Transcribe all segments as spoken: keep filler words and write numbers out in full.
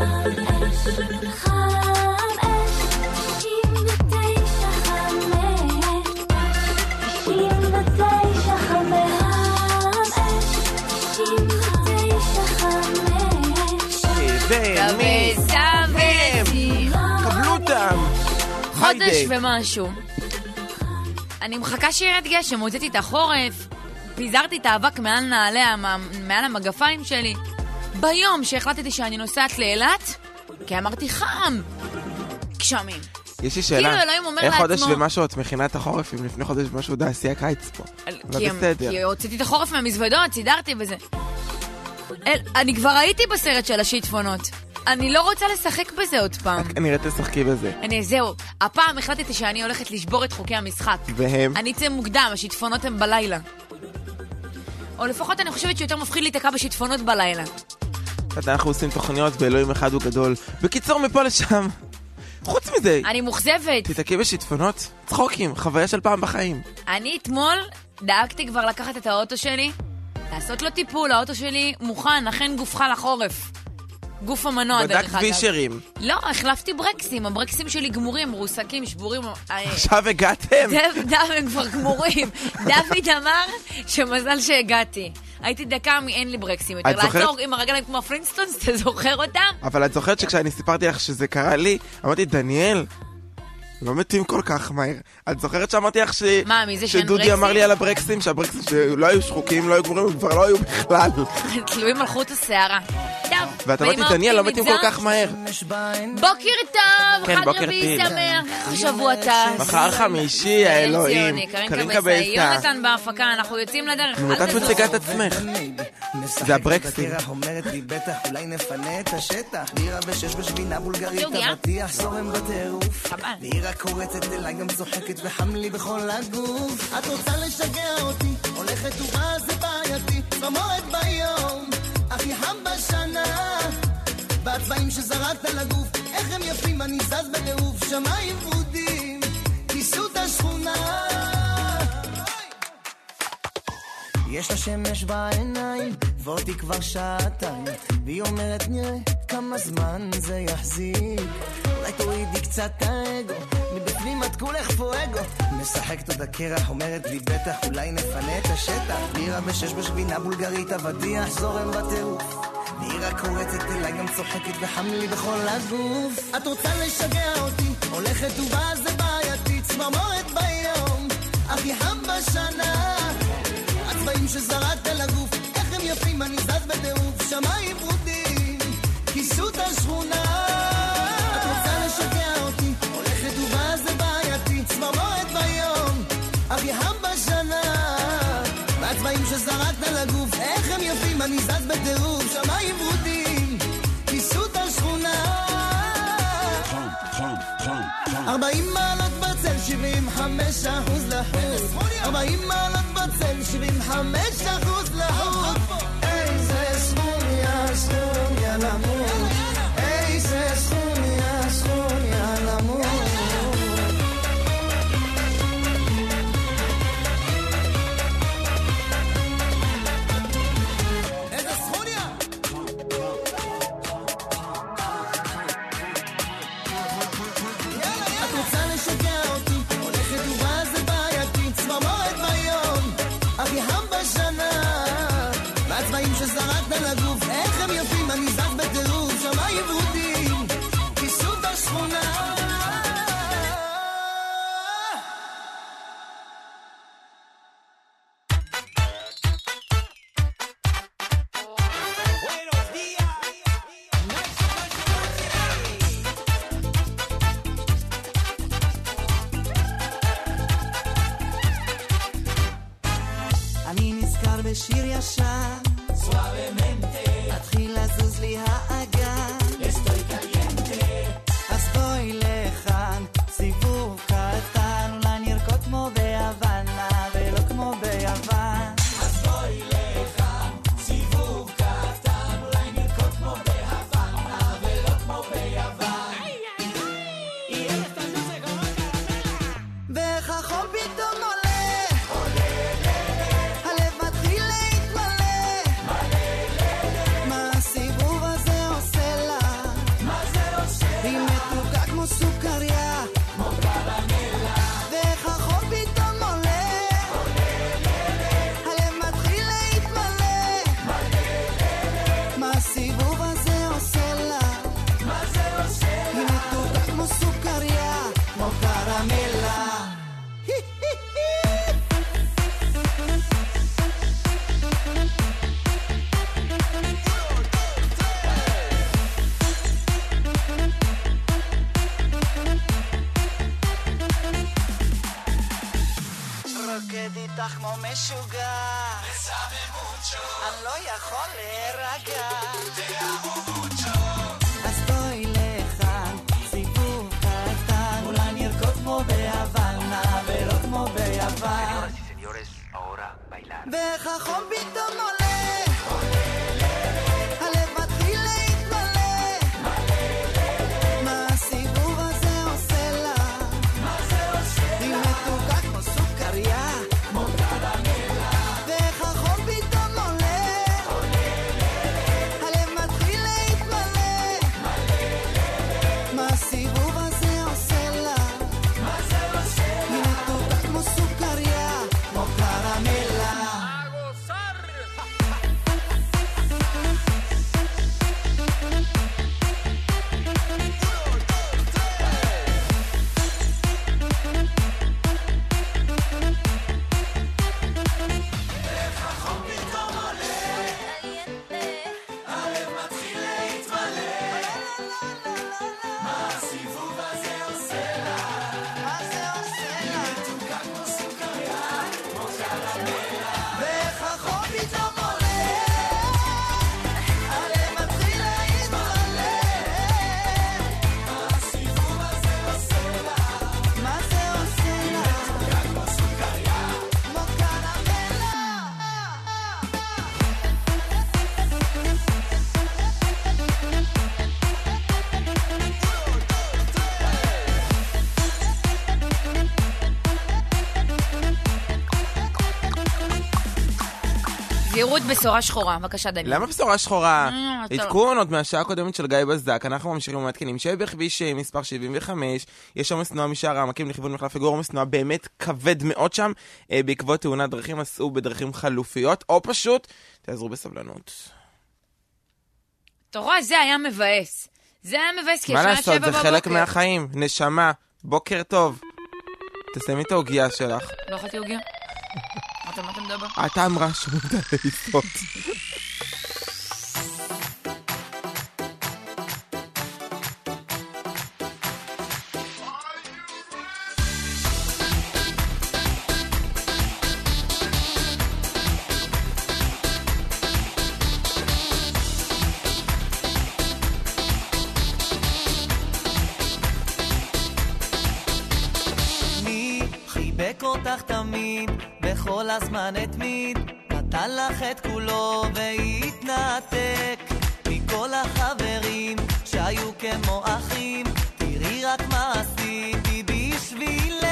חודש ומשהו. אני מחכה שירד גשם, הוצאתי את החורף, פיזרתי את האבק מעל נעליה, מעל המגפיים שלי. ביום שהחלטתי שאני נוסעת לאילת, כי אמרתי חם, גשמים. יש לי שאלה, איך חודש ומשהו את מכינה את החורף אם לפני חודש ומשהו דה עשייה קיץ פה? כי הוצאתי את החורף מהמזוודות, סידרתי בזה. אני כבר הייתי בסרט של השיטפונות. אני לא רוצה לשחק בזה עוד פעם. כנראה תשחקי בזה. אני, זהו. הפעם החלטתי שאני הולכת לשבור את חוקי המשחק. והם? אני אצא מוקדם, השיטפונות הם בלילה. או לפחות אני חושבת שיותר מפחיד להתקע בשיטפונות בלילה. אנחנו עושים תוכניות ואלוהים אחד הוא גדול. בקיצור מפה לשם. חוץ מזה. אני מוחזבת. תתעקי בשיטפונות? צחוקים, חוויה של פעם בחיים. אני אתמול דאגתי כבר לקחת את האוטו שלי, לעשות לו טיפול, האוטו שלי מוכן, אכן גופך לחורף. גוף המנוע דרך אגב. בדק וישרים. לא, החלפתי ברקסים, הברקסים שלי גמורים, מרוסקים, שבורים. עכשיו הגעתם? דו, הם כבר גמורים. דוד אמר שמזל שהגעתי. הייתי דקה מאין לי ברקסים יותר. לעצור עם הרגליים כמו הפלינסטונס, אתה זוכר אותם? אבל את זוכרת שכשאני סיפרתי לך שזה קרה לי, אמרתי, דניאל, לא מתים כל כך מהר. את זוכרת שאמרתי לך ש... מה, מזה שאין ברקסים? שדודי אמר לי על הברקסים, שהברקסים שלא היו שחוקים, לא היו גמורים, כבר לא היו בכלל. תלויים על חוט השערה. ואת אמרתי, דניאל, לא מתים כל כך מהר. בוקר טוב, חג רביעי שמח, שבוע טס. מחר חמישי, האלוהים. קרין קבסה, יונתן בהפקה, אנחנו יוצאים לדרך. נו, את מציגה את עצמך. זה הברקסים. לירה קורצת אליי גם צוחקת וחם לי בכל הגוף. את רוצה לשגע אותי, הולכת ומה זה בעייתי, צמורת ביום הכי חם בשנה, בצבעים שזרקת לגוף, איך הם יפים, אני זז בלעוף, שמיים ורודים כיסות השכונה. יש לה שמש בעיניים ואותי כבר שעתיים, והיא אומרת נראה כמה זמן זה יחזיק, אולי תורידי קצת האגו, מבפנים את כולך פואגו, משחקת עוד הקרח, אומרת לי בטח אולי נפנה את השטח, לירה בשש בשבינה בולגרית הבדיח זורם בטירוף, לירה קורצת אליי גם צוחקת וחם לי בכל הגוף. את רוצה לשגע אותי, הולכת ובא זה בעייתי, צמרמורת ביום הכי חם בשנה, הצבעים שזרקת לגוף, איך הם יפים, אני זז בטירוף, שמיים ורודים כיסות השכונה. את רוצה לשגע אותי, הולכת ובא זה בעייתי, צמרמורת ביום הכי חם בשנה, והצבעים שזרקת לגוף, איך הם יפים, אני זז בטירוף, שמיים ורודים כיסות השכונה. ארבעים מעלות בצל, שבעים וחמש אחוז לחוץ, ארבעים מעלות בצל, שבעים וחמש אחוז לחוץ. איזה סכוניה, סכוניה למות, איזה סכוניה, סכוניה למות. איזה סכוניה. את רוצה לשגע אותי, הולכת ובה זה בעייתי, צמרמורת ביום הכי חם בשנה, והצבעים שזרקת לגוף, איך הם יפים, אני זז בטירוף, שמיים ורודים כיסות השכונה. אני נזכר בשיר ישן, התחיל לזוז לי האגן, אז בואי לכאן, סיבוב קטן, אולי נרקוד כמו ביוונה ולא כמו ביוון. אז בואי לכאן, סיבוב קטן, אולי נרקוד כמו ביוונה ולא כמו ביוון. ואיך החול פתאום עולה, הלב מתחיל להתמלא, משוגע, אני לא יכול להירגע. אז בואי לך סיפור קטן, אולי נרקוד כמו ביוון, ולא כמו ביוון. ואיך החום פתאום עולה, הלב מתחיל להתמלא, מה הסיבוב הזה עושה לה, היא מתוקה כמו סוכריה, ואיך החום פתאום עולה, הלב מתחיל להתמלא, מה הסיבוב הזה עושה לה, היא מתוקה כמו סוכריה, כמו קרמלה. זהירות בשורה שחורה, בבקשה דני. למה בשורה שחורה? עדכון עוד מהשעה הקודמת של גיא בזק, אנחנו ממשיכים ומעדכנים שבכביש מספר שבעים וחמש יש עומס תנועה משער העמקים לכיוון מחלף יגור, עומס תנועה באמת כבד מאוד שם, בעקבות תאונת דרכים עשו בדרכים חלופיות, או פשוט תעזרו בסבלנות. אתה רואה, זה היה מבאס. זה היה מבאס, כי מה השעה לעשות, שבע זה חלק בבוקר. מהחיים, נשמה, בוקר טוב. תסיימי את ההוגייה שלך. לא יכולתי הוגיע. אתה מה אתה מדבר? אתה אמרה שמודה לעיסות. מי חיבק אותך תמיד בכל הזמן התמיד, נתן לך את כולו והתנתק מכל החברים שהיו כמו אחים, תראי רק מה עשיתי בשבילך.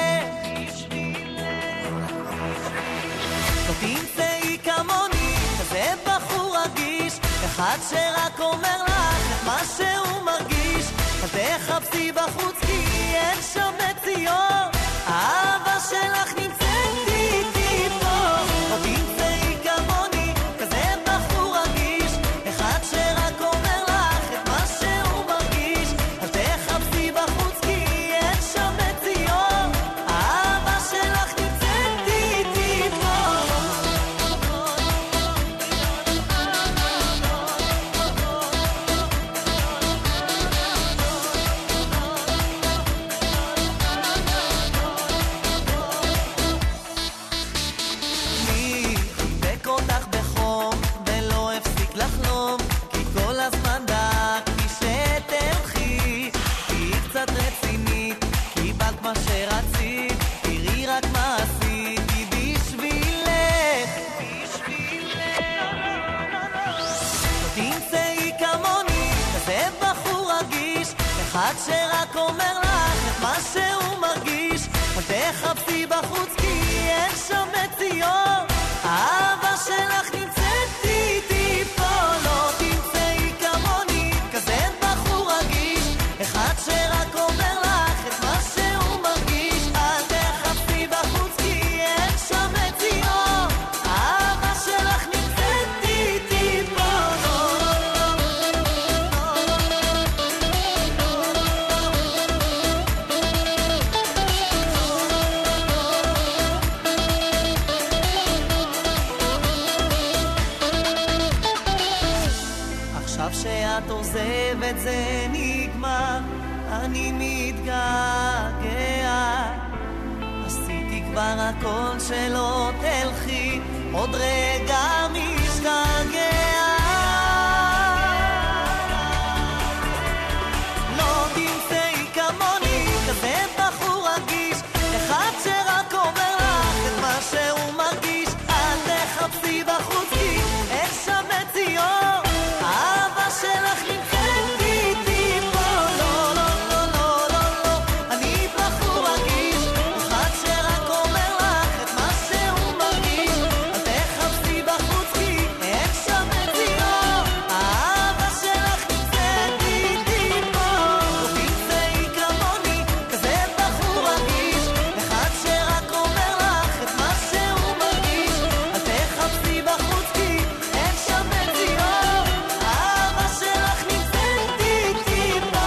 לא תמצאי כמוני כזה בחור רגיש, אחד שרק אומר לך את מה שהוא מרגיש, אז תחפשי בחוץ כי אין שם מציאות, האהבה שלך נמצאת איתי פה. לא תמצאי כמוני כזה בחור רגיש, אחד שרק אומר לך את מה שהוא מרגיש, אז תחפשי בחוץ כי אין שם מציאות, האהבה שלך נמצאת איתי פה. מי חיבק אותך בחום ולא הפסיק לחלום, כי כל הזמן דאגתי שתלכי, תהיי קצת רצינית, קיבלת מה שרצית, תראי רק מה עשיתי בשבילך. לא תמצאי כמוני כזה בחור רגיש, אחד שרק אומר לך את מה שהוא מרגיש, אז תחפשי בחוץ כי אין שם מציאות, האהבה שלך נמצאת איתי פה. לא תמצאי כמוני כזה בחור רגיש, אחד שרק אומר לך את מה שהוא מרגיש, אז תחפשי בחוץ כי אין שם מציאות, האהבה שלך נמצאת איתי פה. עכשיו שאת עוזבת זה נגמר, אני מתגעגע, עשיתי כבר הכל שלא תלכי, עוד רגע משתגע. לא תמצאי כמוני כזה בחור רגיש, אחד שרק אומר לך את מה שהוא מרגיש. אל תחפשי בחוץ כי אין שם מציאות, האהבה שלך נמצאת איתי פה. לא, לא, לא, לא, לא, לא, אני בחור רגיש, אחד שרק אומר לך את מה שהוא מרגיש. אל תחפשי בחוץ כי אין שם מציאות, האהבה שלך נמצאת איתי פה. לא תמצאי כמוני כזה בחור רגיש, אחד שרק אומר לך את מה שהוא מרגיש. אל תחפשי בחוץ כי אין שם מציאות, האהבה שלך נמצאת איתי פה.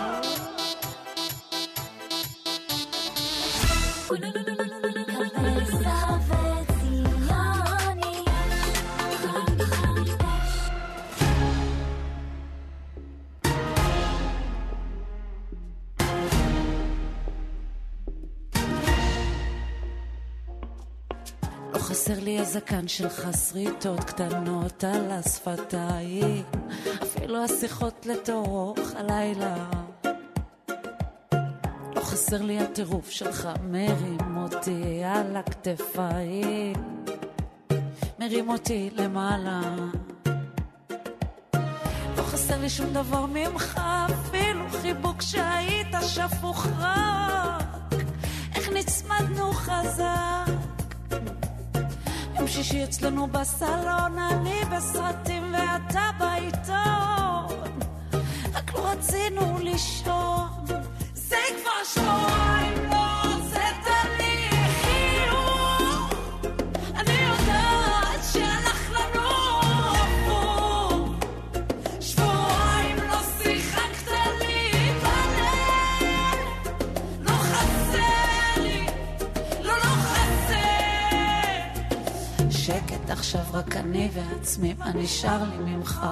לא חסר לי הזקן שלך, שריטות קטנות על השפתיים, אפילו השיחות לתוך הלילה. לא חסר לי הטירוף שלך, מרים אותי על הכתפיים, מרים אותי למעלה. לא חסר לי שום דבר ממך, אפילו חיבוק שהיית שפוך רק, איך נצמדנו חזק. יום שישי אצלנו בסלון, אני בסרטים ואתה בעיתון, רק לא רצינו לישון. זה כבר שבועיים לא הוצאת לי חיוך, אני יודעת שהלך לנו הפוך. שבועיים לא שיחקת לי בלב, לא חסר לי, לא לא חסר. שקט עכשיו רק אני ועצמי, מה נשאר לי ממך?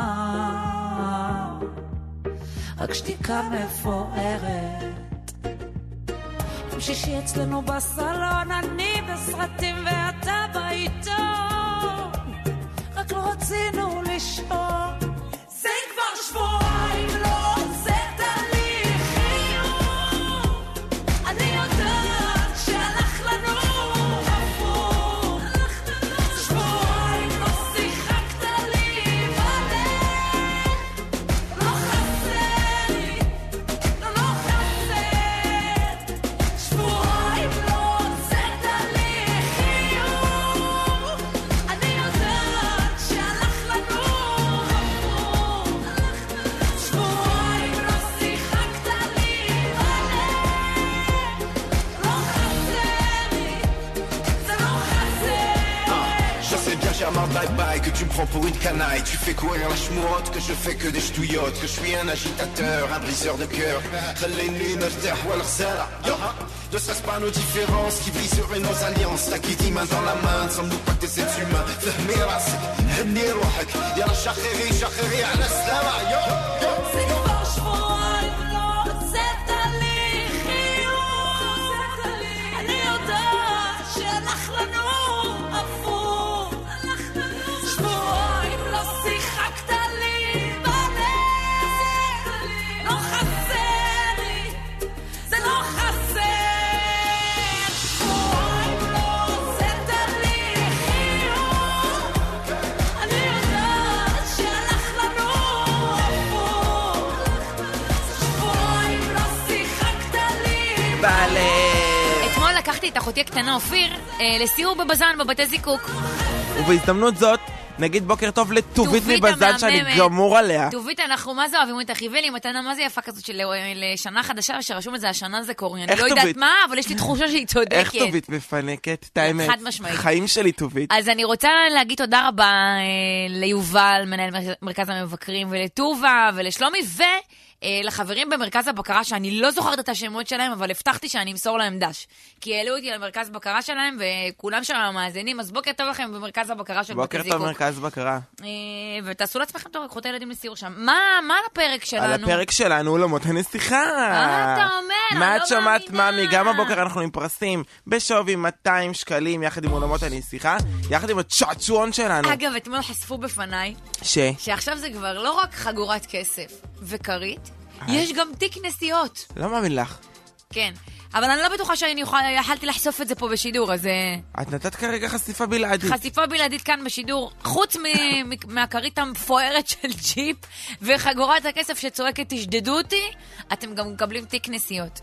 מה? רק שתיקה מפוארת. יום שישי אצלנו בסלון, אני בסרטים ואתה בעיתון, רק לא רצינו לישון. זה כבר שבועיים לא הוצאת לי חיוך, אני יודעת שהלך לנו הפוך. שבועיים לא שיחקת לי בלב, לא חסר לי, לא לא חסר. שבועיים לא הוצאת לי חיוך, אני יודעת שהלך לנו הפוך. שבועיים לא שיחקת לי בלב, לא חסר לי, זה לא חסר. Je sais bien, j'ai un bye bye, que tu me prends pour une canaille. Tu fais courir la chmourotte, que je fais que des ch'touillottes, que je suis un agitateur, un briseur de cœur. خليني نرتاح والغزالة. Ne serait-ce pas nos différences qui briseraient nos alliances? T'as qui dit main dans la main, ne sommes-nous pas que des êtres humains? فهمي راسك, هني روحك, يلا شخيري شخيري على السلامة. يو يو זה כבר שבועיים לא הוצאת לי חיוך, אני יודעת שהלך לנו הפוך. שבועיים לא שיחקת לי בלב, לא חסר לי, זה לא חסר. שבועיים לא הוצאת לי חיוך, אני יודעת שהלך לנו הפוך. שבועיים לא שיחקת לי בלב. אתמול לקחתי את אחותי הקטנה אופיר אה, לסיור בבזן בבתי זיקוק. ובהזדמנות זאת נגיד בוקר טוב לטובית טובית מבזן שאני המהממת. גמור עליה. טובית, אנחנו מה זה אוהבים אותך, הביא לי מתנה מה זה יפה כזאת של לשנה חדשה, שרשום את זה השנה זה קורי. אני איך לא יודעת טובית? מה, אבל יש לי תחושה שהיא צודקת. איך טובית מפנקת? את האמת. חד משמעית. חיים שלי טובית. אז אני רוצה להגיד תודה רבה אה, ליובל, מנהל מרכז המבקרים, ולטובה, ולשלומי, ולחברים במרכז הבקרה, שאני לא זוכרת את השמות שלהם, אבל הבטחתי שאני אמסור להם דש. כי העלו אותי למרכז בקרה שלהם, וכולם שם מאזינים, אז בוקר טוב לכם במרכז הבקרה של בתי זיקוק. בוקר טוב מרכז בקרה. אה, ותעשו לעצמכם טוב, קחו את הילדים לסיור שם. מה, מה על הפרק שלנו? על הפרק שלנו, עולמות הנסיכה. מה אתה אומר? מה את שומעת, מאמי? גם הבוקר אנחנו עם פרסים בשווי מאתיים שקלים, יחד עם עולמות הנסיכה, יחד עם הצ'עצ'ועון שלנו. אגב, אתמול חשפו בפניי, ש? שעכשיו זה כבר לא רק חגורת כסף וקרית, יש גם תיק נסיעות. לא מאמין לך. כן. אבל אני לא בטוחה שאני יכולתי לחשוף את זה פה בשידור, אז... את נתת כרגע חשיפה בלעדית. חשיפה בלעדית כאן בשידור, חוץ מהכרית המפוארת של ג'יפ וחגורת הכסף שצועקת תשדדו אותי, אתם גם מקבלים תיק נסיעות.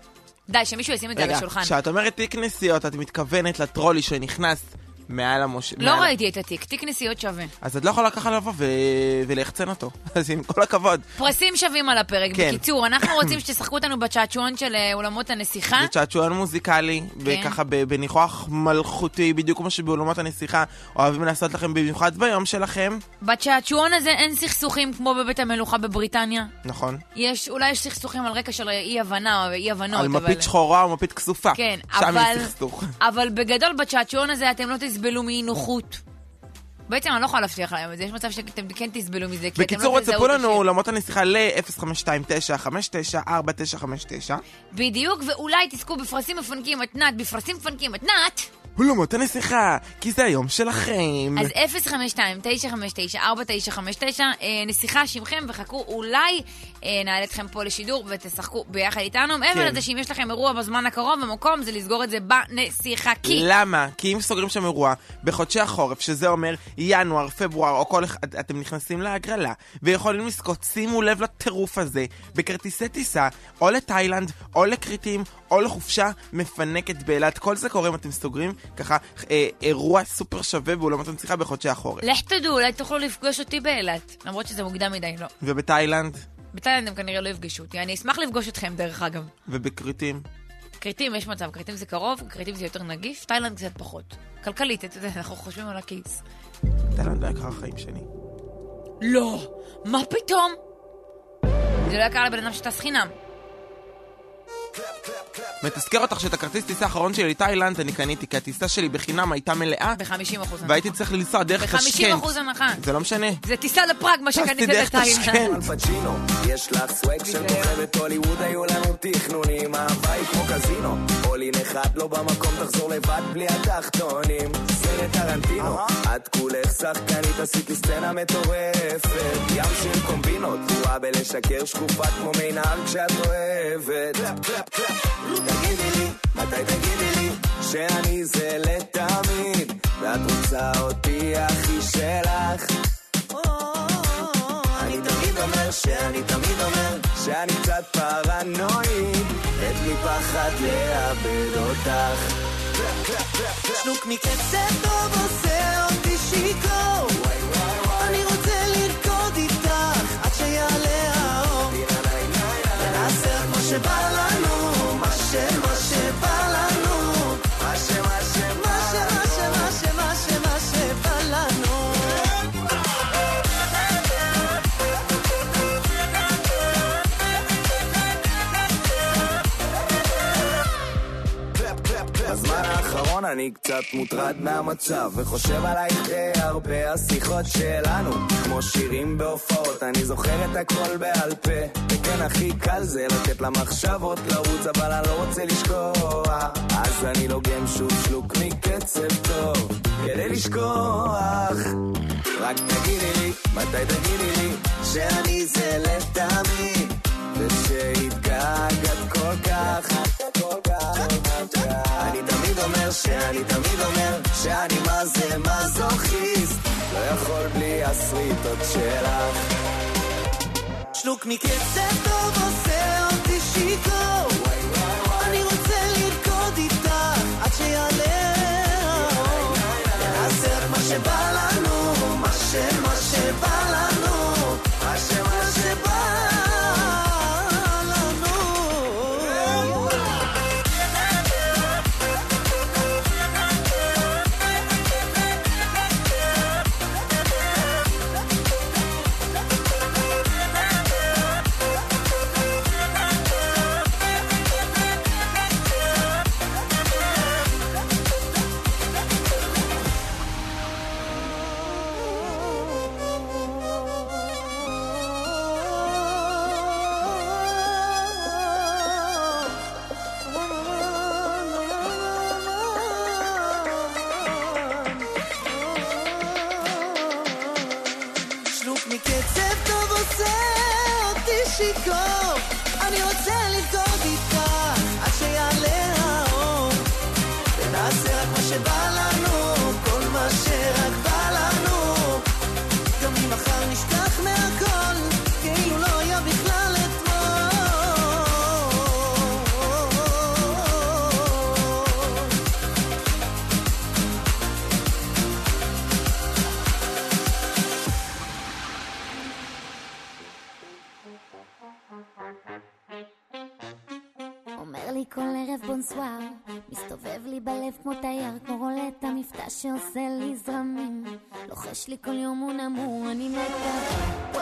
די, שמישהו ישים את זה על השולחן. כשאת אומרת תיק נסיעות, את מתכוונת לטרולי שנכנס מעל המוש... לא ראיתי את התיק, תיק נסיעות שווה. אז את לא יכולה ככה לבוא ולהחצן אותו. אז עם כל הכבוד. פרסים שווים על הפרק. בקיצור, אנחנו רוצים שתשחקו אותנו בצ'עצ'ועון של אולמות הנסיכה. זה צ'עצ'ועון מוזיקלי, וככה בניחוח מלכותי, בדיוק כמו שבאולמות הנסיכה אוהבים לעשות לכם במיוחד ביום שלכם. בצ'עצ'ועון הזה אין סכסוכים כמו בבית המלוכה בבריטניה. נכון. יש, אולי יש סכסוכים על רקע של אי הבנה או אי הבנות. על מפית שחורה או מפית כסופה. כן, שם יש סכסוך. אבל בגדול בצ'עצ'ועון הזה אתם לא תסבלו מאי נוחות. בעצם אני לא יכולה להבטיח להם את זה, יש מצב שאתם כן תסבלו מזה. בקיצור, תספרו לנו עולמות הנסיכה ל-אפס חמש שתיים תשע חמש תשע ארבע תשע חמש תשע. בדיוק, ואולי תזכו בפרסים מפנקים מתנת, בפרסים מפנקים מתנת. עולמות הנסיכה, כי זה היום שלכם. אז אפס חמש שתיים תשע חמש תשע ארבע תשע חמש תשע, נסיכה שמכם, וחכו, אולי נעלה אתכם פה לשידור ותשחקו ביחד איתנו. מעבר לזה שאם יש לכם אירוע בזמן הקרוב במקום, זה לסגור את זה בנסיכה. כי למה? כי אם סוגרים שם אירוע בחודשי החורף, שזה אומר ינואר, פברואר, או כל אחד, אתם נכנסים להגרלה, ויכולים לזכות, שימו לב לטירוף הזה, בכרטיסי טיסה, או לתאילנד, או לקריטים, או לחופשה מפנקת באילת. כל זה קורה אם אתם סוגרים ככה אה, אירוע סופר שווה באולמות הנסיכה בחודשי החורף. לך תדעו, אולי תוכלו לפגוש אותי באילת, למרות שזה מוקדם מדי, לא. ובתאילנד? בתאילנד הם כנראה לא יפגשו אותי, אני אשמח לפגוש אתכם דרך אגב. ובקריטים? קריטים יש מצב, קריטים זה קרוב, קריטים זה יותר נגיף, תאילנד קצת פחות. כלכלית, אתה יודע, אנחנו חושבים על הכיס. תאילנד לא יקר החיים שלי. לא, מה פתאום? זה לא יקר לבן אדם שטס חינם. מתזכר אותך שאת הכרטיס טיסה האחרון שלי לתאילנד אני קניתי, כי הטיסה שלי בחינם הייתה מלאה ב-חמישים אחוז הנחה. והייתי צריך לנסוע דרך תשכנט. ב-חמישים אחוז הנחה. זה לא משנה. זה טיסה לפראג מה שקניתי לתאילנד. יש לך סווג של כוכבת הוליווד, היו לנו תכנונים, אהבה היא כמו קזינו, הולי נחת לא במקום, תחזור לבד בלי התחתונים, סרט טרנטינו, את כולך שחקנית, עשית לי סצנה מטורפת, ים של קומבינות, תרועה בלשקר, שקופה כמו מינהל כשאת אוהבת. תגידי לי, מתי תגידי לי שאני זה לתמיד, ואת רוצה אותי הכי שלך. אני תמיד אומר שאני תמיד אומר שאני קצת פרנואיד, את לי פחד לאבד אותך. שלוק מקצת טוב עושה אותי שיקור, אני רוצה לרקוד איתך עד שיעלה האור, ונעשה כמו שבא לנו, מה שמה שבא לנו, מה שמה שמה שמה שמה שמה שמה שבא לנו. בזמן האחרון אני קצת מוטרד מהמצב, וחושב עלייך די הרבה, השיחות שלנו כמו שירים בהופעות, אני זוכר את הכל בעל פה, וכן הכי קל זה לתת למחשבות לרוץ, אבל אני לא רוצה לשכוח, אז אני לוגם שוב שלוק מקצב טוב כדי לשכוח. רק תגידי לי, מתי תגידי לי שאני זה לתמיד, ושהתגעגעת כל כך, כל כך. אני תמיד אומר שאני תמיד אומר שאני מה זה מזוכיסט, לא יכול בלי הסריטות שלך. שלוק מקצב טוב עושה אותי שיקור, אני רוצה לרקוד איתך עד שיעלה, נעשה מה שבא לנו, מה שמה שבא לנו, מה שמה שבא. שיכור, אני רוצה לבגוד איתך עד שיעלה האור, ונעשה רק מה שבא לנו, כל מה שרק בא לנו, גם אם מחר נשכח מהכל, כאילו לא היה בכלל אתמול. אומר לי כל ערב בונסואר, מסתובב לי בלב כמו תייר, כמו רולטה מבטא שעושה לי זרמים, לוחש לי כל יום הוא נמור, אני מתה.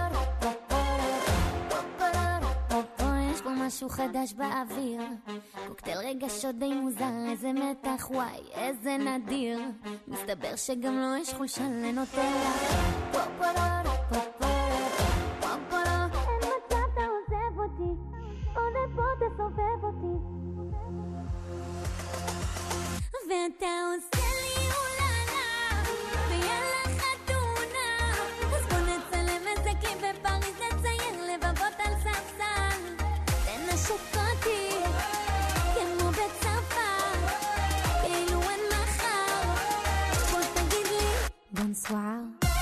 יש פה משהו חדש באוויר, קוקטייל רגשות די מוזר, איזה מתח, וואי, איזה נדיר, מסתבר שגם לא יש חולשה לנוטלה. תסובב אותי ואתה עושה לי אוללה ויאללה חתונה, אז בוא נצלם איזה קליפ בפריז, נצייר לבבות על ספסל, תנשק אותי כמו בצרפת, כאילו אין מחר, בוא תגיד לי בונסואר.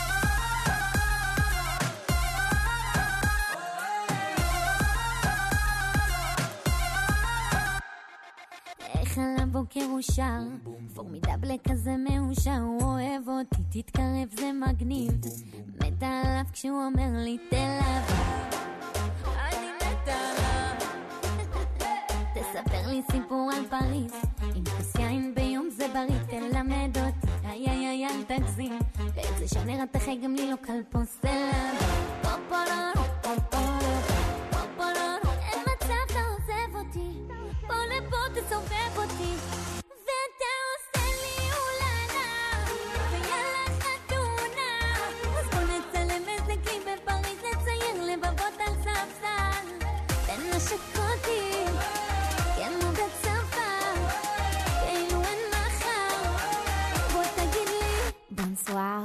על הבוקר הוא שר, פורמידבל כזה מאושר, הוא אוהב אותי, תתקרב זה מגניב, מתה עליו כשהוא אומר לי תלב, אני מתה עליו. תספר לי סיפור על פריז, עם כוס יין ביום זה בריא, תלמד אותי, איי איי איי אל תגזים, באיזה שונה רתחי גם לי לא קל פה סלב, פופולור פופולור פופולור, אין מצב אתה עוזב אותי, בוא לפה תסובב אותי ואתה עושה לי אוללה ויאללה חתונה, אז בוא נצלם איזה קליפ בפריז, נצייר לבבות על ספסל, תנשק אותי כמו בצרפת, כאילו אין מחר, בוא תגיד לי בונסואר.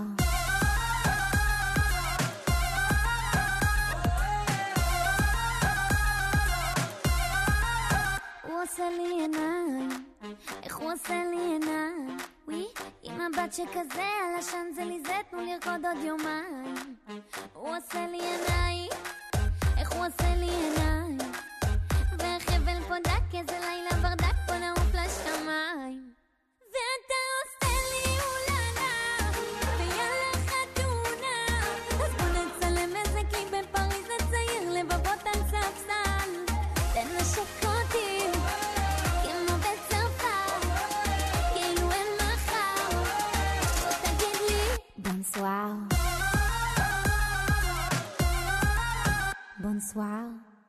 הוא עושה לי עיניים, איך הוא עושה לי עיניים, ווי, עם הבת שכזה על השנזלי זה תנו לרקוד עוד יומיים, הוא עושה לי עיניים, איך הוא עושה לי עיניים, והחבל פה דק איזה לילה ברדק פה נעוף לשמיים, ואתה עושה לי אוללה ויאללה חתונה, אז בוא נצלם איזה קליפ בפריז, נצייר לבבות על ספסל, תנשק אותי כמו בצרפת, כאילו אין מחר, בוא תגיד לי בונסואר. בונסואר.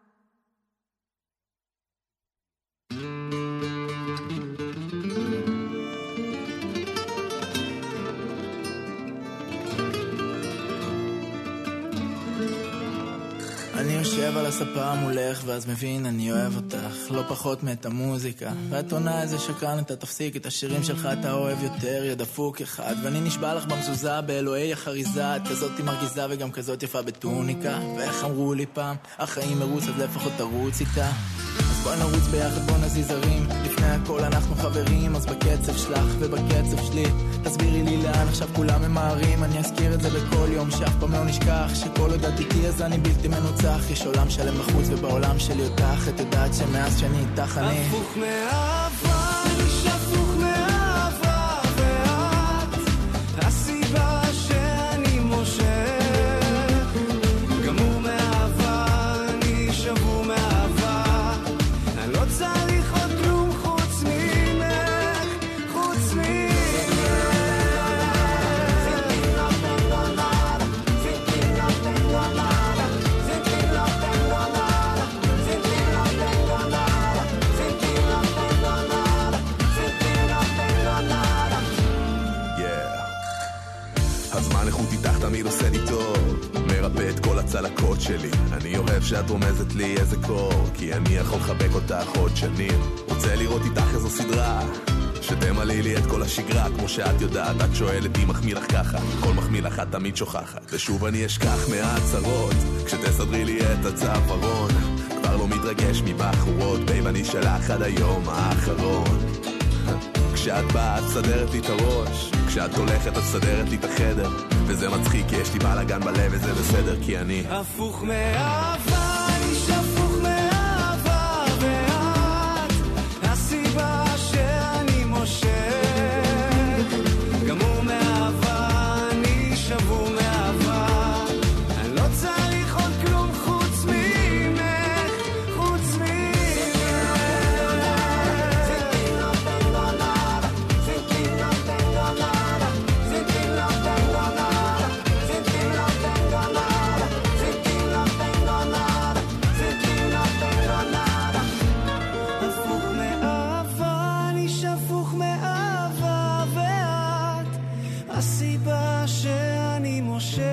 אני יושב על הספה מולך ואז מבין אני אוהב אותך לא פחות מאת המוזיקה, ואת עונה איזה שקרן אתה תפסיק את השירים שלך אתה אוהב יותר, ידפוק אחד, ואני נשבע לך במזוזה באלוהי החריזה, את כזאת מרגיזה וגם כזאת יפה בטוניקה, ואיך אמרו לי פעם החיים מרוץ אז לפחות תרוץ איתה, אז בוא נרוץ ביחד בוא נזיז הרים, לפני הכל אנחנו חברים, אז בקצב שלך ובקצב שלי תסבירי לי לאן עכשיו כולם ממהרים, אני אזכיר את זה בכל יום שאף פעם לא נשכח שכל עוד את איתי אז אני בלתי מנוצח, יש עולם שלם בחוץ ובעולם שלי אותך, את יודעת שמאז שאני איתך אני הפוך מאהבה, איש הפוך מאהבה, ואת הסיבה שאני מושך, גמור מאהבה, אני שבור מאהבה, אני לא צריך עוד כלום חוץ ממך, חוץ ממך. הזמן איכות איתך תמיד עושה לי טוב, מרפא את כל הצלקות שלי, אני אוהב שאת רומזת לי איזה קור, כי אני יכול לחבק אותך עוד שנים, רוצה לראות איתך איזו סדרה, שתמלאי לי את כל השגרה, כמו שאת יודעת, את שואלת אם מחמיא לך ככה, כל מחמיא לך את תמיד שוכחת, ושוב אני אשכח מהצרות, כשתסדרי לי את הצווארון, כבר לא מתרגש מבחורות, בייב אני שלך עד היום האחרון. כשאת באה את סדרת לי את הראש, כשאת הולכת את סדרת לי את החדר, וזה מצחיק כי יש לי בלגן בלב וזה בסדר כי אני הפוך מאהבה, אני שפוך מאהבה, ואת הסיבה שאני מושך, גם הוא מאהבה, אני שבור מאהבה, אני לא צריך עוד כלום חוץ ממך, חוץ ממך. הסיבה שאני מושך,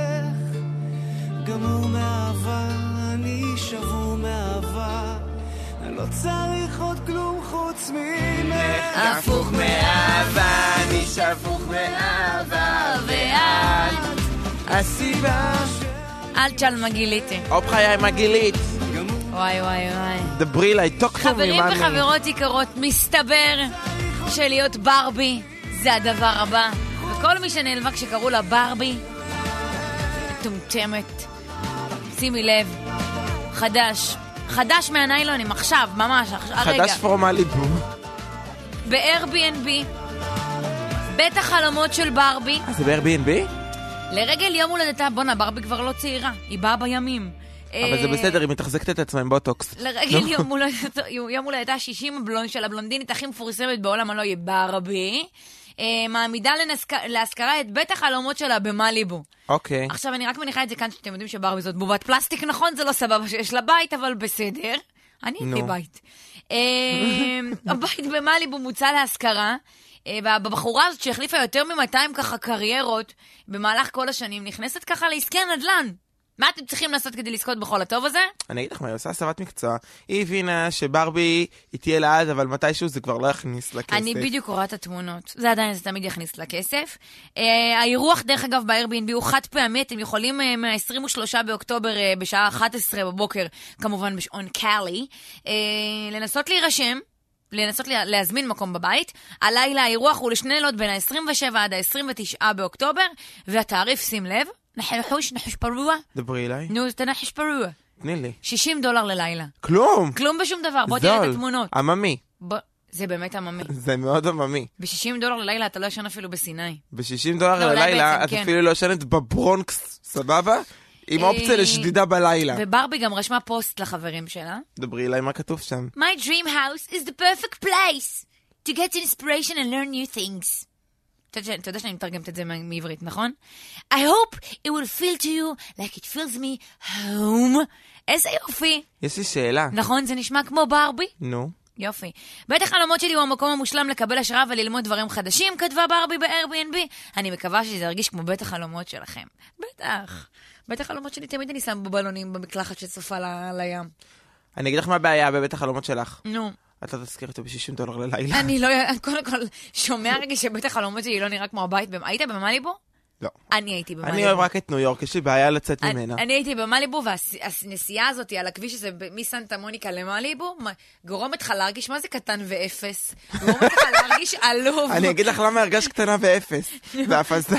גם הוא מאהבה, אני שבור מאהבה, אני לא צריך עוד כלום חוץ ממך. הפוך מאהבה, אני שפוך מאהבה, ואת הסיבה ש... אל תשאל מגיליתי. הופ חיי מגילית. וואי וואי וואי. דברי לי, תוק טוב ממני. חברים וחברות יקרות, מסתבר שלהיות ברבי זה הדבר הבא. וכל מי שנעלבה כשקראו לה ברבי, טומטמת. שימי לב, חדש. חדש מהניילונים, עכשיו, ממש, הרגע. חדש פורמליבו. ב-Airbnb, בית החלומות של ברבי. אז זה ב-Airbnb? לרגל יום הולדתה, בונה, ברבי כבר לא צעירה, היא באה בימים. אבל זה בסדר, היא מתחזקת את עצמה עם בוטוקס. לרגל יום הולדתה שישים של הבלונדינית הכי מפורסמת בעולם הלא היא ברבי, מעמידה להשכרה את בית החלומות שלה במליבו. אוקיי. עכשיו אני רק מניחה את זה כאן שאתם יודעים שברבי זאת בובת פלסטיק, נכון? זה לא סבבה שיש לה בית, אבל בסדר. אני הייתי בית. הבית במליבו מוצא להשכרה, והבחורה הזאת שהחליפה יותר מ-מאתיים ככה קריירות במהלך כל השנים, נכנסת ככה לעסקי הנדל"ן. מה אתם צריכים לעשות כדי לזכות בכל הטוב הזה? אני אגיד לך מה, היא עושה הסבת מקצוע. היא הבינה שברבי היא תהיה לעד, אבל מתישהו זה כבר לא יכניס לכסף. אני בדיוק קוראת את התמונות. זה עדיין, זה תמיד יכניס לכסף. האירוח, דרך אגב, ב-Airbnb הוא חד פעמי. אתם יכולים מה-עשרים ושלושה באוקטובר בשעה אחת עשרה בבוקר, כמובן בשעון קאלי, לנסות להירשם, לנסות להזמין מקום בבית. הלילה האירוח הוא לשני לילות בין ה-עשרים ושבעה עד ה-עשרים ותשעה באוקטובר, והתעריף, שים לב, נחש, נחש פרוע. דברי אליי. נו, אתה נחש פרוע. תני לי. שישים דולר ללילה. כלום. כלום בשום דבר. בוא תראה את התמונות. עממי. זה באמת עממי. זה מאוד עממי. ב-שישים דולר ללילה אתה לא ישן אפילו בסיני. ב-שישים דולר ללילה את אפילו לא ישנת בברונקס, סבבה? עם אופציה לשדידה בלילה. וברבי גם רשמה פוסט לחברים שלה. דברי אליי מה כתוב שם. My dream house is the perfect place to get inspiration and learn new things. אתה יודע שאני מתרגמת את זה מעברית, נכון? I hope it will feel to you like it feels me home. איזה יופי. יש לי שאלה. נכון, זה נשמע כמו ברבי? נו. יופי. בית החלומות שלי הוא המקום המושלם לקבל השראה וללמוד דברים חדשים, כתבה ברבי ב-Airbnb. אני מקווה שזה ירגיש כמו בית החלומות שלכם. בטח. בית החלומות שלי תמיד אני שם בבלונים במקלחת שצופה לים. אני אגיד לך מה הבעיה בבית החלומות שלך. נו. אתה תזכיר אותו ב-שישים דולר ללילה. אני לא, קודם כל, שומע רגע שבית החלומות שלי לא נראה כמו הבית. היית במליבו? לא. אני הייתי במליבו. אני אוהב רק את ניו יורק, יש לי בעיה לצאת ממנה. אני הייתי במליבו, והנסיעה הזאת על הכביש הזה מסנטה מוניקה למליבו, גורמת לך להרגיש מה זה קטן ואפס. גורמת לך להרגיש עלוב. אני אגיד לך למה הרגש קטנה ואפס. בהפזה.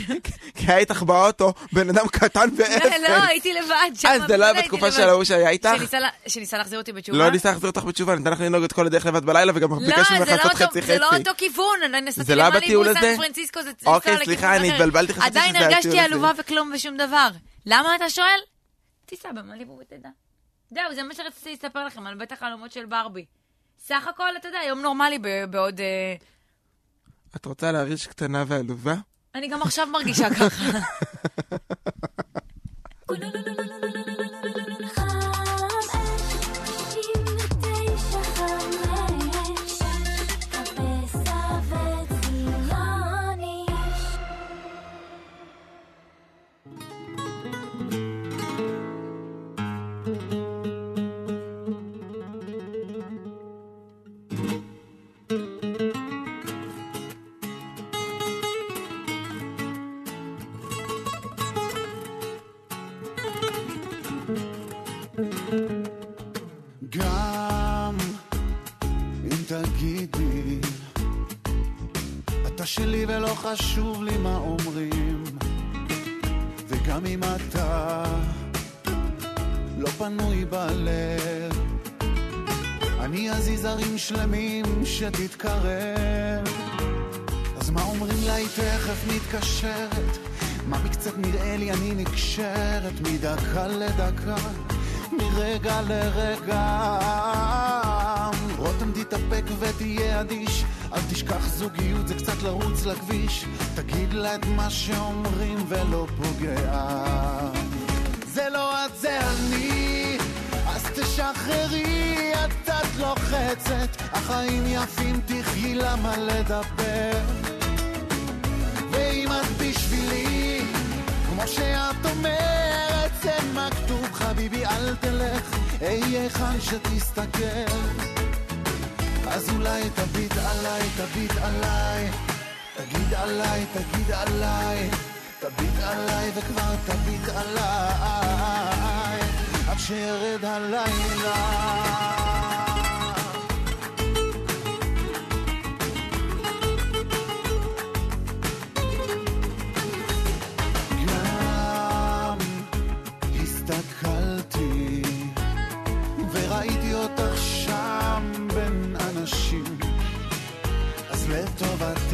כי היית לך באוטו, בן אדם קטן ואפס. לא, הייתי לבד. אז זה לא היה בתקופה של ההוא שהיה איתך? שניסה להחזיר אותי בתשובה? לא ניסה להחזיר אותך בתשובה, ניתן לך לנהוג את כל הדרך לבד בלילה, וגם ביקש ממך לעשות חצי חצי. זה לא אותו כיוון. זה לא בטיול הזה? אוקיי, סליחה, אני התבלבלתי, חשבתי שזה עדיין הרגשתי עלובה וכלום ושום דבר. למה אתה שואל? תיסע במליבו ותדע. זהו, זה מה שרציתי לספר לכם על בית החלומות של ברבי. סך הכל, אתה יודע, יום נורמלי בעוד... את רוצה להרגיש קטנה ועלובה? אני גם עכשיו מרגישה ככה. גם אם תגידי אתה שלי ולא חשוב לי מה אומרים, וגם אם אתה לא פנוי בלב, אני אזיז הרים שלמים שתתקרב. אז מה אומרים לה היא תכף מתקשרת, מה מקצת נראה לי אני נקשרת, מדקה לדקה מרגע לרגע. רותם תתאפק ותהיה אדיש, אל תשכח זוגיות זה קצת לרוץ לכביש, תגיד לה את מה שאומרים ולא פוגע. זה לא את זה אני, אז תשחררי, את קצת לוחצת, החיים יפים תחי למה לדבר. ואם את בשבילי כמו שאת אומרת זה מכתוב, חביבי אל תלך, אהיה כאן שתסתכל. אז אולי תביט עליי, תביט עליי, תגיד עליי, תגיד עליי, תביט עליי וכבר תביט עליי, עד שירד הלילה. גם הסתכלתי וראיתי אותך שם בין אנשים, אז לטובתך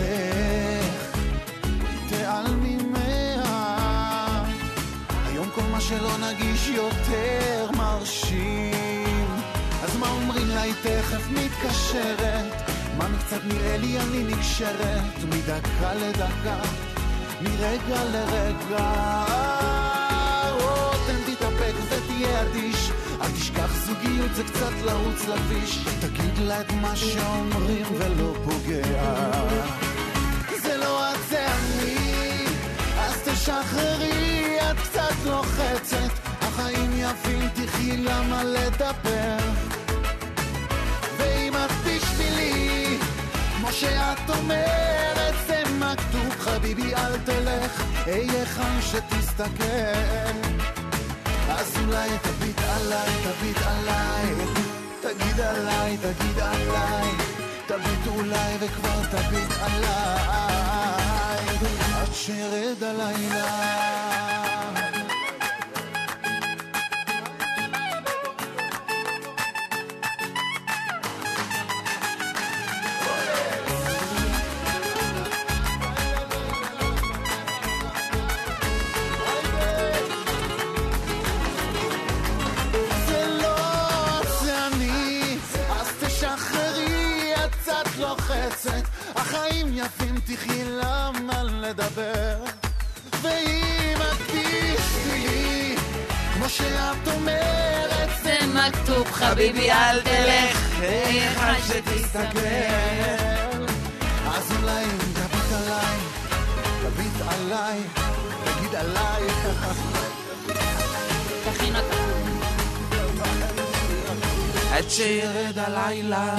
תעלמי מה, היום כל מה שלא נגיש יותר מרשים. אז מה אומרים לה היא תכף מתקשרת, מה מקצת נראה לי אני נקשרת, מדקה לדקה מרגע לרגע. רותם תתאפק ותהיה אדיש, אל תשכח זוגיות זה קצת לרוץ לכביש, תגיד לה את מה שאומרים ולא פוגע. זה לא את זה אני, אז תשחררי, את קצת לוחצת, החיים יפים תחי למה לדבר. ואם את בשבילי כמו שאת אומרת זה מכתוב, חביבי אל תלך, אהיה כאן שתסתכל. אז אולי תביט עליי, תביט עליי, תגיד עליי, תגיד עליי, תביט אולי וכבר תביט עליי, עד שירד הלילה. החיים יפים תחי למה לדבר. ואם את בשבילי כמו שאת אומרת זה מכתוב, חביבי אל תלך, איך עד שתסתכל. אז אולי תביט עליי, תביט עליי, תגיד עליי, תכין אותה עד שירד הלילה.